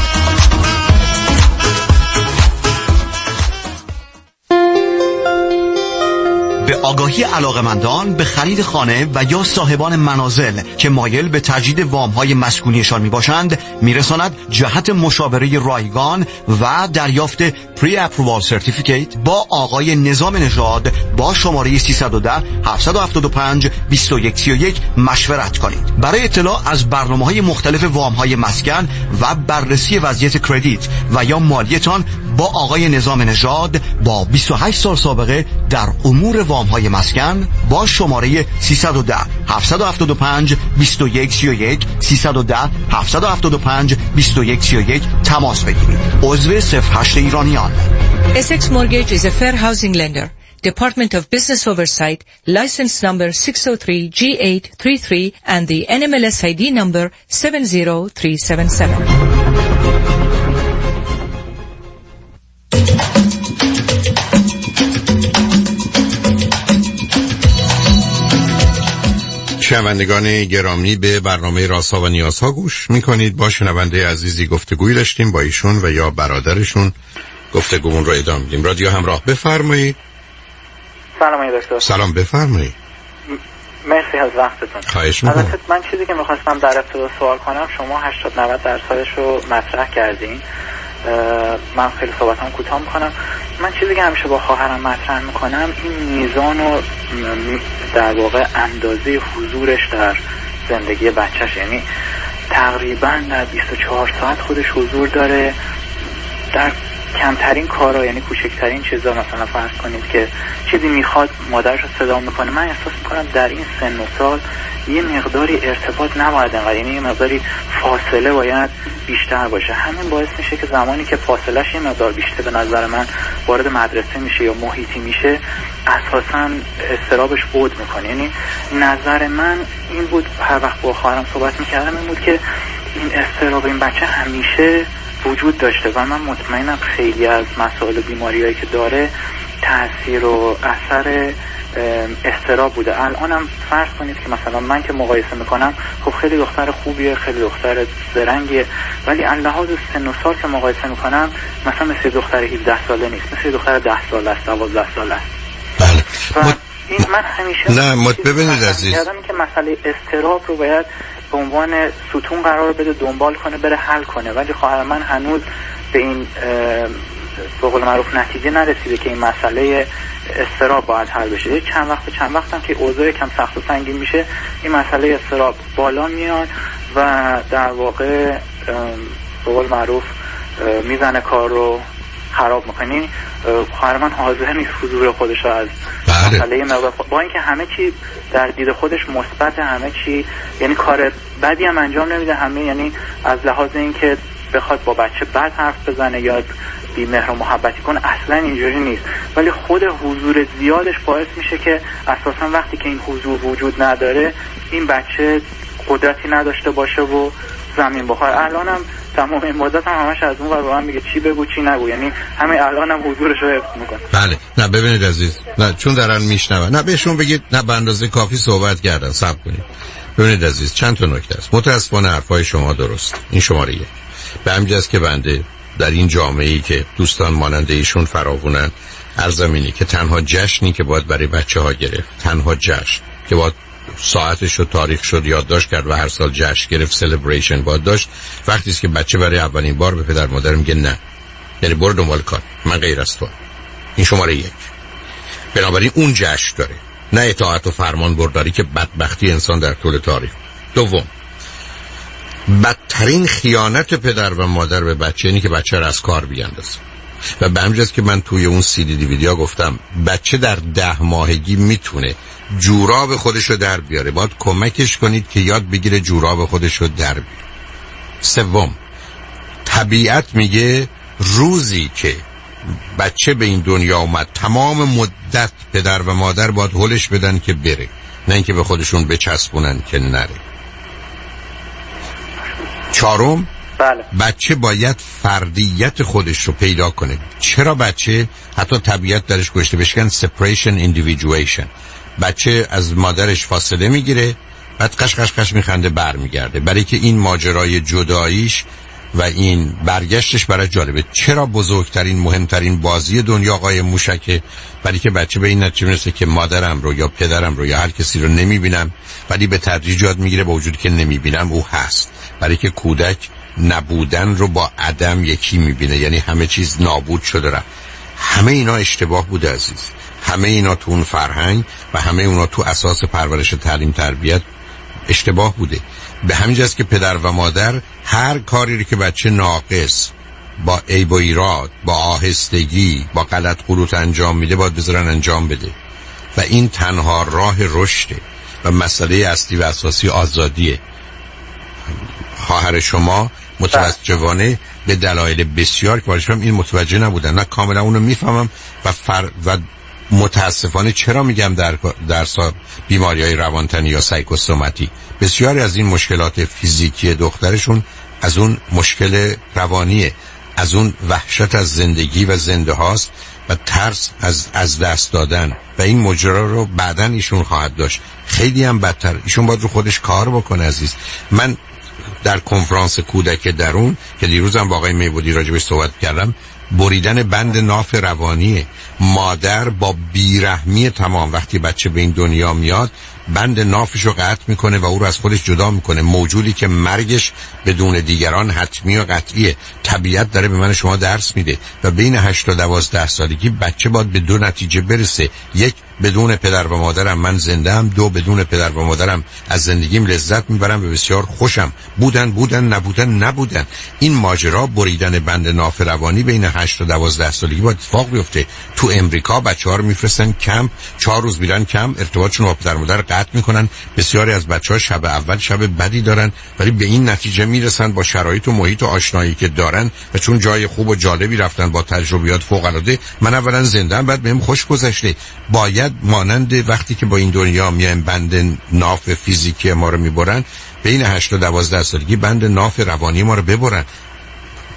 به آگاهی علاقمندان به خرید خانه و یا صاحبان منازل که مایل به تجدید وام‌های مسکونیشان میباشند میرساند جهت مشاوره رایگان و دریافت پری اپرووال سرتیفیکیت با آقای نظام نژاد با شماره سیصد و ده هفتصد و هفتاد و پنج بیست و یک سی و یک مشورت کنید. برای اطلاع از برنامه‌های مختلف وام‌های مسکن و بررسی وضعیت کردیت و یا مالیتان با آقای نظام نژاد با بیست و هشت سال سابقه در امور وام‌های مسکن با شماره سیصد و ده هفتصد و هفتاد و پنج بیست و یک سی و یک سیصد و ده هفتصد و هفتاد و پنج بیست و یک سی و یک تماس بگیرید. عضو صفر هشت ایرانیان. Essex Mortgage is a fair housing lender. Department of Business Oversight, license number six oh three G eight three three and the N M L S I D number seven zero three seven seven. شنوندگان گرامی، به برنامه رازها و نیازها گوش میکنید. با شنونده عزیزی گفتگوی داشتیم، با ایشون و یا برادرشون گفتگومون رو ادامه میدیم. رادیو همراه، بفرمایید. سلام دکتر. سلام، بفرمایید. مرسی از وقتتون. خواهش میکنم. البته من چیزی که میخواستم در ابتدا سوال کنم، شما هشتاد نود درصدش رو مطرح کردین، من خیلی صحبتام کوتاه میکنم. من چیزی که همیشه با خواهرم مطرح میکنم این میزان و در واقع اندازه حضورش در زندگی بچهش، یعنی تقریبا در بیست و چهار ساعت خودش حضور داره در کمترین کارا، یعنی کوچکترین چیزا. مثلا فرض کنید که چیزی میخواد مادرش رو صدا میکنه، من احساس میکنم در این سن و سال یه مقداری ارتباط نباید انقدر، یعنی یه مقداری فاصله باید بیشتر باشه. همین باعث میشه که زمانی که فاصلهش یه مقدار بیشتر به نظر من وارد مدرسه میشه یا محیطی میشه، اساساً استرابش بود میکنه. یعنی نظر من این بود، هر وقت با خواهرم صحبت میکردم این بود که این استراب این بچه همیشه وجود داشته و من مطمئنم خیلی از مسائل و بیماریایی که داره تأثیر و اثر استراب بوده. الانم فرض کنید که مثلا من که مقایسه میکنم خب خیلی دختر خوبیه، خیلی دختر زرنگیه، ولی از لحاظ سن و سال که مقایسه میکنم مثلا مثل دختر هفده ساله نیست، مثل دختر ده ساله است، دوازده ساله است. بله. و مت... این من همیشه نه مت ببینید عزیز، یادم که مسئله استراب رو باید به عنوان ستون قرار بده، دنبال کنه، بره حل کنه، ولی خواهر من هنوز به این به قول معروف نتیجه نرسیده که این مسئله استراب باید حل بشه. چند وقت چند وقتم که اوضاع کم سخت و سنگین میشه این مسئله استراب بالا میاد و در واقع به قول معروف میزنه کار رو خراب میکنی. خواهر من حاضر نیست حضور خودش رو از مسئله مقدار، با اینکه همه چی در دید خودش مثبت، همه چی یعنی کار بدی هم انجام نمیده، همه یعنی از لحاظ اینکه بخواد با بچه بد حرف بزنه یا بی مهر و محبتی کنه اصلا اینجوری نیست، ولی خود حضور زیادش باعث میشه که اساسا وقتی که این حضور وجود نداره این بچه قدرتی نداشته باشه و زمین بخوره. الانم تمام این مدت هم همش از اون ور به من میگه چی بگو چی نگو، یعنی همه الانم حضورش رو حفظ میکنه. بله. نه ببینید عزیز، نه چون دارن میشنون، نه بهشون بگید نه به اندازه کافی صحبت کردن، صبر کنید. ببینید عزیز، چند تا نکته است. متأسفانه حرفای شما درست، این شماره یک. به همین جاست که بنده در این جامعه‌ای که دوستان مانند ایشون فراوونن عرضم اینه که تنها جشنی که باید برای بچه‌ها گرفت، تنها جشن که باید ساعتش و تاریخ شد یادداشت کرد و هر سال جشن گرفت، سلبریشن باید داشت، وقتی است که بچه برای اولین بار به پدر مادر میگه نه، یعنی برو دنبال کار، من غیر از تو. این شماره یک. بنابراین اون جشن داره، نه اطاعت و فرمان برداری که بدبختی انسان در طول تاریخ. دوم، بدترین خیانت پدر و مادر به بچه اینی که بچه را از کار بیاندازه. و به همین جاست که من توی اون سی دی دیویدیا گفتم بچه در ده ماهگی میتونه جوراب خودش رو در بیاره، باید کمکش کنید که یاد بگیره جوراب خودش رو در بیاره. سوم، طبیعت میگه روزی که بچه به این دنیا اومد تمام مدت پدر و مادر باید هلش بدن که بره، نه اینکه به خودشون بچسبونن که نره. چهارم، بله. بچه باید فردیت خودش رو پیدا کنه. چرا بچه حتی طبیعت درش گوشته بشکن separation individuation، بچه از مادرش فاصله میگیره بعد قش قش قش میخنده بر میگرده، برای که این ماجرای جداییش و این برگشتش برای جالبه. چرا بزرگترین مهمترین بازی دنیا آقای موشکه؟ برای که بچه به این نتیجه میرسه که مادرم رو یا پدرم رو یا هر کسی رو نمیبینم، ولی به تدریج یاد میگیره با وجودی که نمیبینم او هست. برای که کودک نبودن رو با عدم یکی میبینه، یعنی همه چیز نابود شده رفت. همه اینا اشتباه بوده عزیز، همه اینا تو اون فرهنگ و همه اونا تو اساس پرورش تعلیم تربیت اشتباه بوده. به همین جاست که پدر و مادر هر کاری رو که بچه ناقص با عیب و ایراد، با آهستگی، با غلط غلط انجام میده باید بذارن انجام بده و این تنها راه رشده و مسئله اصلی و اساسی آزادیه. خواهر شما متاسفانه به دلایل بسیار که باشم این متوجه نبودن. نه کاملا اونو میفهمم و فر و متاسفانه چرا میگم در در بیماری‌های روانتنی یا سایکوسوماتی بسیاری از این مشکلات فیزیکی دخترشون از اون مشکل روانیه، از اون وحشت از زندگی و زنده هاست و ترس از از دست دادن و این ماجرا رو بعداً ایشون خواهد داشت. خیلی هم بدتر ایشون باید رو خودش کار بکنه عزیز. من در کنفرانس کودک درون که دیروزم با آقای میبودی راجبش صحبت کردم، بریدن بند ناف روانیه. مادر با بیرحمی تمام وقتی بچه به این دنیا میاد بند نافش رو قطع میکنه و او رو از خودش جدا میکنه، موجودی که مرگش بدون دیگران حتمی و قطعیه. طبیعت داره به من شما درس میده و بین هشت تا دوازده سالگی بچه باید به دو نتیجه برسه: یک، بدون پدر و مادرم من زنده ام، دو، بدون پدر و مادرم از زندگیم لذت میبرم و بسیار خوشم. بودن بودن نبودن نبودن. این ماجرا بریدن بند ناف روانی بین هشت تا دوازده سالگی باید اتفاق بیفته. تو امریکا بچه‌ها رو میفرستن کمپ، چهار روز میرن کمپ، ارتباطشون با پدر مادر قطع میکنن. بسیاری از بچه‌ها شب اول شب بدی دارن ولی به این نتیجه میرسن با شرایط و محیط و آشنایی که دارن و چون جای خوب و جالبی رفتن با تجربیات فوق العاده، من اولا زنده‌ام بعد بهم خوش گذشته. باید مانند وقتی که با این دنیا میایم بند ناف فیزیکی ما رو میبرن، بین هشت تا دوازده سالگی بند ناف روانی ما رو ببرن.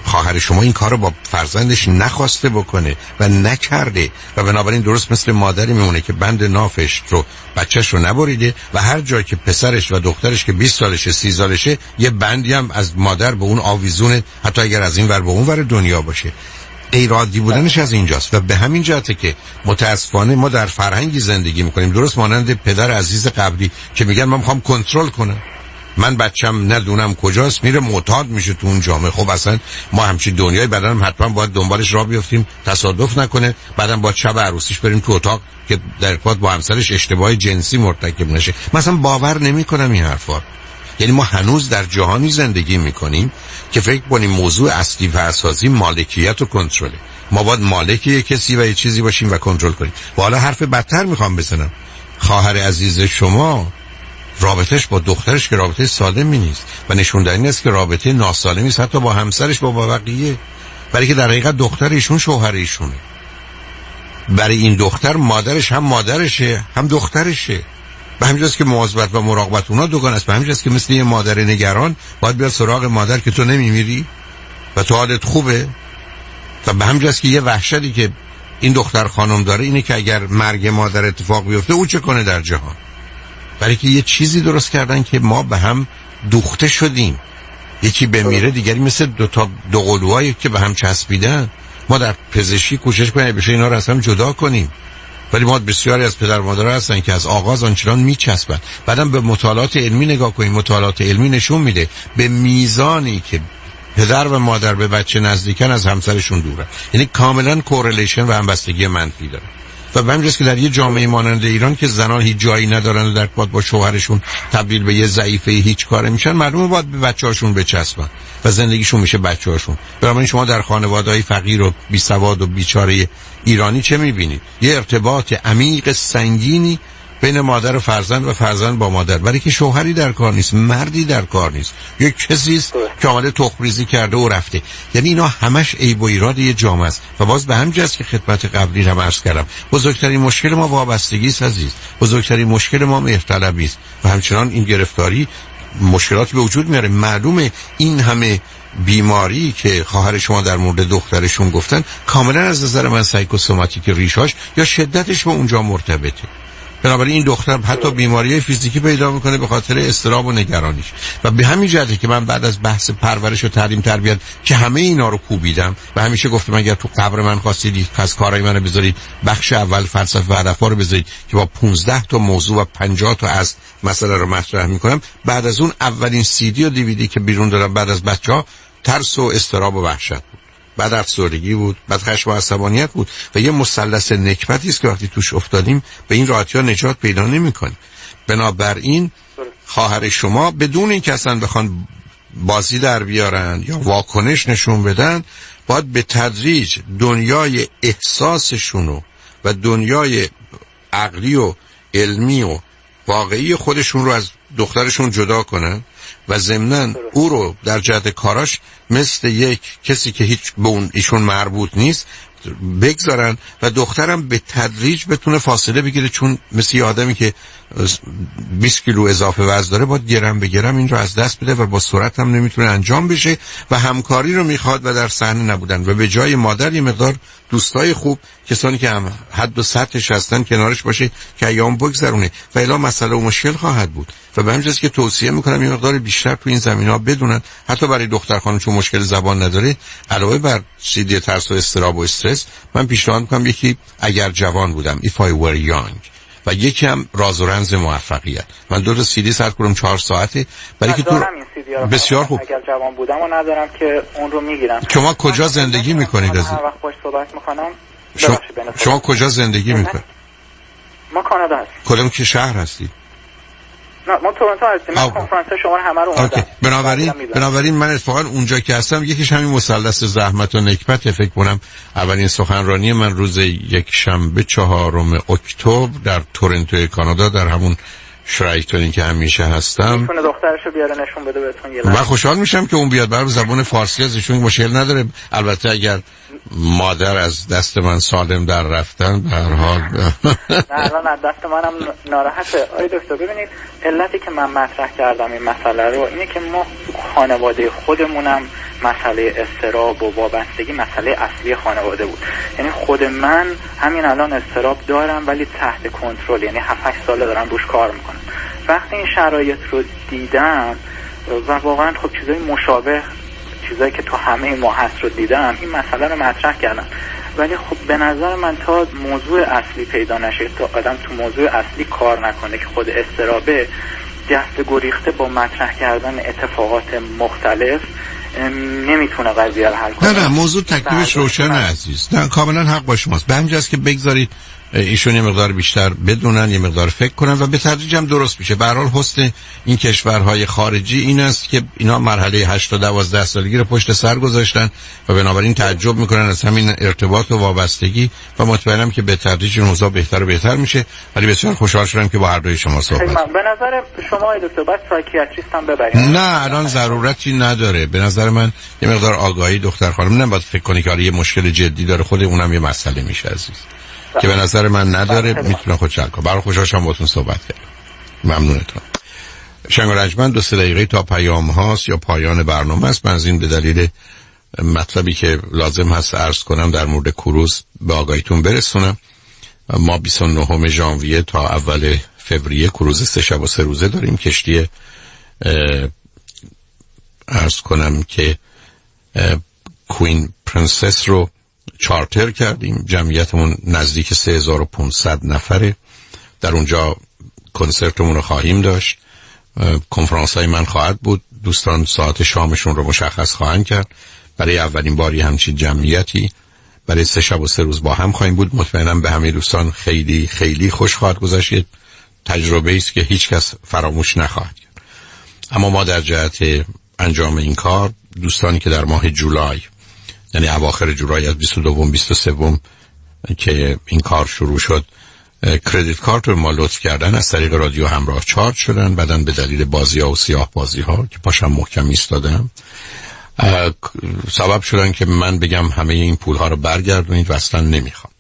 خواهر شما این کار رو با فرزندش نخواسته بکنه و نکرده و بنابراین درست مثل مادری میمونه که بند نافش رو بچهش رو نبریده و هر جایی که پسرش و دخترش که بیست سالشه سی سالشه یه بندی هم از مادر به اون آویزونه، حتی اگر از این ور به اون ور دنیا باشه. ایرادی بودنش از اینجاست و به همین جهته که متاسفانه ما در فرهنگی زندگی میکنیم درست مانند پدر عزیز قبلی که میگن من میخوام کنترل کنم، من بچم ندونم کجاست میره معتاد میشه تو اون جامعه. خب اصلا ما همچین دنیای بعدن حتما باید دنبالش راه بیفتیم تصادف نکنه، بعدن باید شب عروسیش بریم تو اتاق که در ارتباط با همسرش اشتباه جنسی مرتکب نشه. مثلا باور نمیکنم این حرفا. یعنی ما هنوز در جهانی زندگی میکنیم که فکر کنیم موضوع اصلی و اساسی مالکیت و کنترله. ما باید مالک یک کسی و یه چیزی باشیم و کنترل کنیم. و حالا حرف بدتر میخوام بزنم. خواهر عزیز شما رابطهش با دخترش که رابطه سالمی نیست و نشون دهنده است که رابطه ناسالمی است حتی با همسرش با بقیه، برای که در حقیقت دختر ایشون شوهر ایشونه. برای این دختر مادرش هم مادرشه هم دخترشه. به همین جاست که مواظبت و مراقبت اونا دوگانه است. به همین جاست که مثل یه مادر نگران باید بیاد سراغ مادر که تو نمیمیری و تو حالت خوبه. و به همین جاست که یه وحشتی که این دختر خانم داره اینه که اگر مرگ مادر اتفاق بیفته او چه کنه در جهان. برای که یه چیزی درست کردن که ما به هم دوخته شدیم. یکی بمیره دیگری مثل دو تا دو قلوهایی که به هم چسبیدن. ما در پزشکی کوشش کنیم بشه اینا رو از هم جدا کنیم، ولی ما بسیاری از پدر مادرها هستن که از آغاز آنچنان میچسبن. بعدم به مطالعات علمی نگاه کنیم، مطالعات علمی نشون میده به میزانی که پدر و مادر به بچه نزدیکن از همسرشون دورن، یعنی کاملا کورلیشن و همبستگی منفی داره. و به همین جاست که در یه جامعه مانند ایران که زنان هیچ جایی ندارن و در ارتباط با شوهرشون تبدیل به یه ضعیفه هیچ کاره میشن، مردم باید به بچه‌هاشون بچسبن و زندگیشون میشه بچه‌هاشون. بنابراین شما در خانواده‌های فقیر و بی سواد و بیچاره ایرانی چه میبینید؟ یه ارتباط عمیق سنگینی بین مادر و فرزند و فرزند با مادر، برای که شوهری در کار نیست، مردی در کار نیست، یک کسی است که آمده تخم‌ریزی کرده و رفته. یعنی اینا همش عیب و ایراد یه جامعه است. و باز به همین جاست که خدمت قبلی هم عرض کردم بزرگترین مشکل ما وابستگی است عزیز، بزرگترین مشکل ما مهرطلبی است و همچنان این گرفتاری مشکلاتی به وجود میاره. معلومه این همه بیماری که خواهر شما در مورد دخترشون گفتن کاملا از نظر من سایکوسوماتیک ریشاش یا شدتش به اونجا مرتبطه. بنابراین این دختر حتی بیماری فیزیکی پیدا میکنه به خاطر اضطراب و نگرانیش. و به همین جهته که من بعد از بحث پرورش و تعلیم تربیت که همه اینا رو کوبیدم و همیشه گفتم اگر تو قبر من خواستید از کارهای منو بذارید بخش اول فلسفه و هدف‌ها رو بذارید که با پانزده تا موضوع و پنجاه تا از مسئله رو مطرح میکنم، بعد از اون اولین سی دی و دیویدی که بیرون دادم بعد از بچه‌ها ترس و اضطراب و وحشت بود، بعد افسردگی بود، بعد خشم و عصبانیت بود و یه مثلث نکبتی است که وقتی توش افتادیم به این راحتی ها نجات پیدا نمی‌کنیم. بنابراین خواهر شما بدون اینکه اصلا بخوان بازی در بیارن یا واکنش نشون بدن، باید به تدریج دنیای احساسشونو و دنیای عقلی و علمی و واقعی خودشون رو از دخترشون جدا کنن و ضمناً او رو در جهت کاراش مثل یک کسی که هیچ به اون ایشون مربوط نیست بگذارن و دخترم به تدریج بتونه فاصله بگیره، چون مثل یه آدمی که بیست کیلو اضافه وزن داره باید گرم به گرم این رو از دست بده و با سرعت هم نمیتونه انجام بشه و همکاری رو میخواد و در صحنه نبودن و به جای مادر یه مقدار دوستای خوب کسانی که هم حد و سطحش هستن کنارش باشه که ایام بگذرونه و الا مسئله و مشکل خواهد بود. و به همین جاست که توصیه میکنم یه مقدار بیشتر تو این زمینه‌ها بدونن، حتی برای دختر خانم چون مشکل زبان نداره علاوه بر سیدی ترس و اضطراب و استرس من پیشنهاد میکنم یکی اگر جوان بودم if I were young و یکی هم راز و رمز موفقیت. من دو تا سی دی سرچ کردم چهار ساعته برای که تو بسیار خوب اگر جوان بودم و ندارم که اون رو میگیرم. شما کجا زندگی میکنید از وقت باش صحبت میکنم؟ شما, شما کجا زندگی میکنید؟ ما کانادا هستیم. کدوم که شهر هستید؟ نه ما تورنتو هستیم. من کنفرانس شما رو همه رو اومدم. بنابراین بنابراین من اتفاقا اونجا که هستم یکیش همین مثلث زحمت و نکبت. فکر کنم اولین سخنرانی من روز یک شنبه چهارم اکتبر در تورنتو کانادا در همون شرایطی که همیشه هستم. میتونه دخترشو بیاره نشون بده بهتون. یه من خوشحال میشم که اون بیاد. برای زبان فارسی ازشون مشکل نداره. البته اگر مادر از دست من سالم در رفتن به هر حال نه الان از دست منم ناراحته. آی دکتر ببینید علتی که من مطرح کردم این مسئله رو اینه که ما خانواده خودمونم مسئله اضطراب و وابستگی مسئله اصلی خانواده بود. یعنی خود من همین الان اضطراب دارم ولی تحت کنترل، یعنی هفت هشت ساله دارم روش کار میکنم. وقتی این شرایط رو دیدم و واقعا خب چیزای مشابه چیزایی که تو همه ما هست رو دیدم، این مسئله رو مطرح کردم. ولی خب به نظر من تا موضوع اصلی پیدا نشه، تا آدم تو موضوع اصلی کار نکنه که خود اضطرابه، دست گریخته با مطرح کردن اتفاقات مختلف نمیتونه قضیه رو حل کنه. نه نه موضوع تکلیفش روشنه عزیز. نه کاملا حق با شماست. به همین جاست که بگذارید ایشون یه مقدار بیشتر بدونن، یه مقدار فکر کنن و به تدریج هم درست میشه. به هر حال حسن این کشورهای خارجی این است که اینا مرحله هشت تا دوازده سالگی رو پشت سر گذاشتن و بنابراین تعجب میکنن از همین ارتباط و وابستگی و مطمئنم که به تدریج این اوضاع بهتر و بهتر میشه. ولی بسیار خوشحال شدم که با هر دوی شما صحبت کردم. به نظر شما دکتر بعد سایکیاتریست هم ببرید؟ نه الان ضرورتی نداره. به نظر من یه مقدار آگاهی دختر خانم نباید فکر کنی که یه مشکل جدی داره، خود اونم یه مسئله میشه عزیز که به نظر من نداره، میتونه خود چک کنه. برای خوشحالم باهاتون صحبت کردم. ممنونتون. شنگ و رجمن دو سه دقیقه تا پیام هاست یا پایان برنامه است. من از این به دلیل مطلبی که لازم هست عرض کنم در مورد کروز به آگاهیتون برسونم. ما بیست و نهم ژانویه تا اول فوریه کروز سه شب و سه روزه داریم. کشتی عرض کنم که کوین پرنسس رو چارتر کردیم. جمعیتمون نزدیک سه هزار و پانصد نفره. در اونجا کنسرتمون رو خواهیم داشت. کنفرانس های من خواهد بود. دوستان ساعت شامشون رو مشخص خواهند کرد. برای اولین باری همچین جمعیتی برای سه شب و سه روز با هم خواهیم بود. مطمئنم به همه دوستان خیلی خیلی خوش خواهد گذشت. تجربه است که هیچ کس فراموش نخواهد کرد. اما ما در جهت انجام این کار دوستانی که در ماه جولای، یعنی اواخر جولای از بیست و دو بیست و سه که این کار شروع شد، کردیت کارت رو ما لطف کردن از طریق رادیو همراه چارج شدن. بعدن به دلیل بازی ها و سیاه بازی ها که پاشم محکم ایستادم سبب شدن که من بگم همه این پول ها رو برگردونید و اصلا نمیخوام.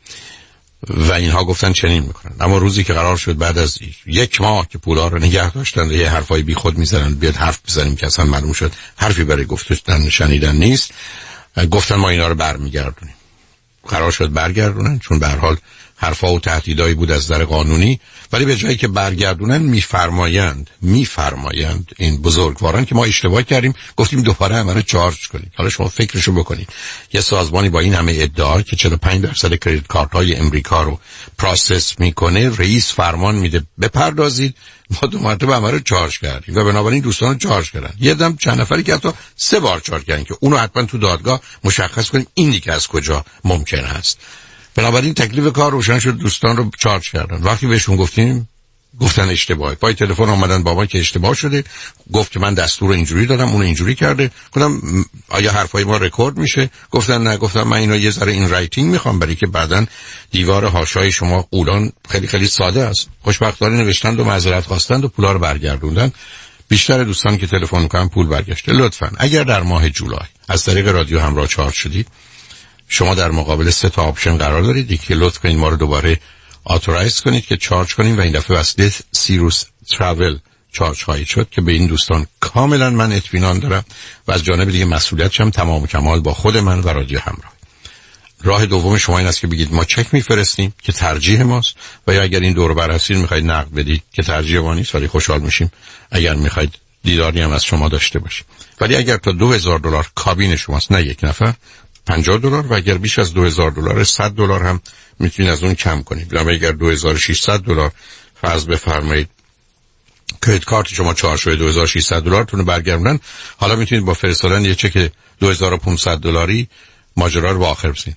و اینها گفتن چنین میکنن. اما روزی که قرار شد بعد از یک ماه که پول ها رو نگه داشتن و یه حرفای بی خود میزنن، بیاد حرف بزنیم که اصلا معلوم شد حرفی برای گفتن شنیدن نیست، گفتن ما اینا رو برمیگردونیم. قرار شد برگردونن، چون به هر حال حرفا و تهدیدایی بود از نظر قانونی. ولی به جایی که برگردونن میفرمایند میفرمایند این بزرگواران که ما اشتباه کردیم، گفتیم دوباره همه رو چارج کنید. حالا شما فکرشو بکنید، یه سازمانی با این همه ادعا که چهل و پنج درصد کریدیت کارت های امریکا رو پروسس میکنه، رئیس فرمان میده بپردازید، ما دو مرتبه همه رو چارج کردیم و بنابراین دوستان رو چارج کردن. یه دم چند نفری که حتی سه بار چارج کردن که اونو حتما تو دادگاه مشخص کنیم این دیگه از کجا ممکن هست. بنابراین تکلیف کار روشن شد، دوستان رو چارج کردن. وقتی بهشون گفتیم گفتن اشتباهه. پای تلفن اومدن بابا که اشتباه شده، گفت که من دستور رو اینجوری دادم اون اینجوری کرده. گفتم آیا حرفای ما رکورد میشه؟ گفتن نه. گفتم من اینو یه ذره این رایتینگ میخوام برای که بعدن دیوار حاشیه شما قولان خیلی خیلی ساده است. خوشبختانه نوشتند و معذرت خواستند و پولا رو برگردوندن. بیشتر دوستان که تلفن کردن پول برگشته. لطفاً اگر در ماه جولای از طریق رادیو همراه چارج شدید، شما در مقابل سه تا آپشن قرار دارید. یکی لطف کنید ما رو دوباره آتورایز کنید که چارج کنیم و این دفعه واسه سیروس تراول چارج خواهید شد که به این دوستان کاملا من اطمینان دارم و از جانب دیگه مسئولیتش هم تمام و کمال با خود من و رادیو همراه. راه دوم شما این است که بگید ما چک میفرستیم که ترجیح ماست، و یا اگر این دور بر هستید میخواید نقد بدید که ترجیح ما نیست، ولی خوشحال میشیم اگر میخواید دیداری هم از شما داشته باشیم. ولی اگر تا دو هزار دلار کابین شماست، نه یک نفر، پنجاه دلار، و اگر بیش از دو هزار دلار صد دلار هم میتونید از اون کم کنید. اما اگر دو هزار و ششصد دلار فرض بفرمایید کریدیت کارت شما چارج شده دو هزار و ششصد دلار تون برگردونن، حالا میتونید با فرستادن یه چک دو هزار و پانصد دلاری ماجرا رو به آخر برسونید.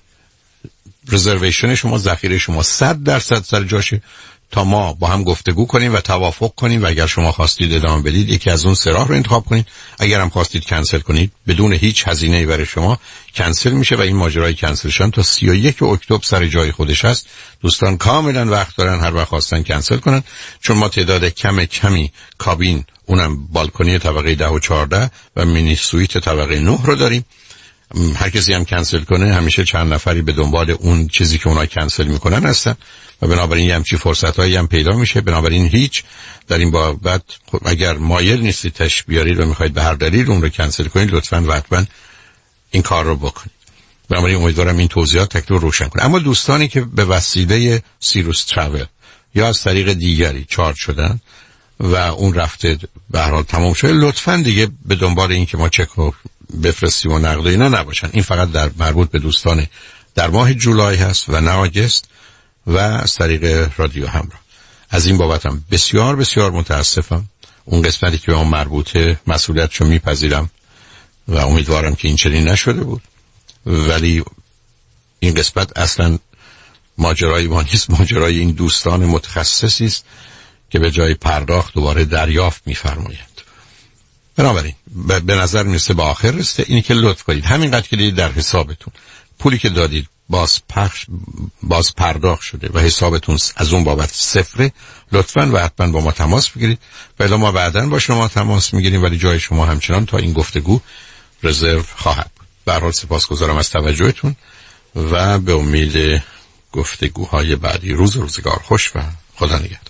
رزرویشن شما، ذخیره شما صد درصد سر جاشه تا ما با هم گفتگو کنیم و توافق کنیم و اگر شما خواستید ادامه بدید یکی از اون سه راه رو انتخاب کنید. اگر هم خواستید کنسل کنید بدون هیچ هزینه‌ای برای شما کنسل میشه و این ماجرای کنسل شدن تا سی و یک اکتبر سر جای خودش هست. دوستان کاملا وقت دارن هر وقت خواستن کنسل کنن، چون ما تعداد کم کمی کابین، اونم بالکنی طبقه ده و چهارده و مینی سویت طبقه نه رو داریم. هر کسی هم کنسل کنه همیشه چند نفری به دنبال اون چیزی که اونا کنسل میکنن هستن و بنابراین یه همچی فرصت‌هایی هم پیدا میشه. بنابراین هیچ در این بابت خب اگر مایل نیستید تش بیارید و میخواید به هر دلیل اون رو کنسل کنید لطفاً و حتما این کار رو بکنید. بنابراین امیدوارم این توضیحات تکلیف روشن کنه. اما دوستانی که به وسیله سیروس تراول یا از طریق دیگری چارج شدن و اون رفته به هر حال تمام شده، لطفاً دیگه به دنبال این که ما چک رو بفرستیم و نقد اینا نباشن. این فقط در مربوط به دوستان در ماه جولای هست و نه آگست و از طریق رادیو همراه. از این بابتم بسیار بسیار متاسفم. اون قسمتی که به اون مربوطه مسئولیتشو میپذیرم و امیدوارم که این چنین نشده بود، ولی این قسمت اصلا ماجرای ما نیست، ماجرای این دوستان متخصصی است که به جای پرداخت دوباره دریافت می‌فرمایند. بنابراین به نظر میرسه به آخر رسته. اینی که لطف کنید همینقدر که دیدید در حسابتون پولی که دادید باز پخش باز پرداخت شده و حسابتون از اون بابت صفره، لطفاً و حتما با ما تماس بگیرید. ولی ما بعداً با شما تماس میگیریم ولی جای شما همچنان تا این گفتگو رزرو خواهد بود. به هر حال سپاسگزارم از توجهتون و به امید گفتگوهای بعدی. روز روزگار خوش و خدا نگهدار.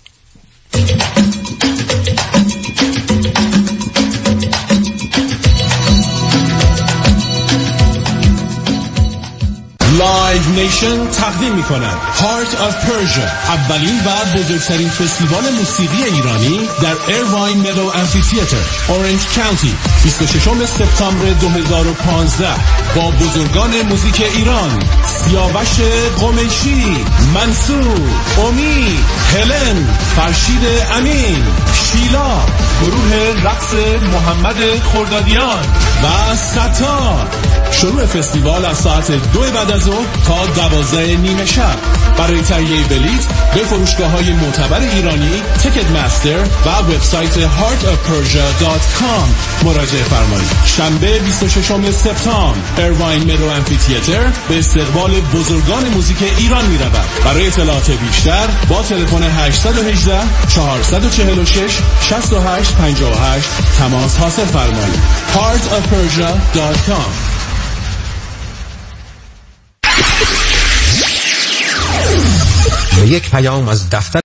لایو نیشن تقدیم می کند Heart of Persia، اولین و بزرگترین فستیوال موسیقی ایرانی در ایرواین مدو امفی‌تئاتر، اورنج کانتی، بیست و ششم سپتامبر دو هزار و پانزده با بزرگان موزیک ایران سیاوش قمیشی، منصور، امید، هلن، فرشید امین، شیلا، گروه رقص محمد خردادیان و ستار. شروع فستیوال از ساعت دو بعد از ظهر تا دوازده نیمه شب. برای تهیه بلیط به فروشگاه‌های معتبر ایرانی، تیکت مستر و وبسایت هارت اف پرژیا دات کام مراجعه فرمایید. شنبه بیست و ششم سپتامبر ایرواین مدو امفی‌تئاتر به استقبال بزرگان موزیک ایران می‌رود. برای اطلاعات بیشتر با تلفن هشت یک هشت چهار چهار شش شش هشت پنج هشت تماس حاصل فرمایید. هارت اف پرژیا دات کام. یک پیام از دفتر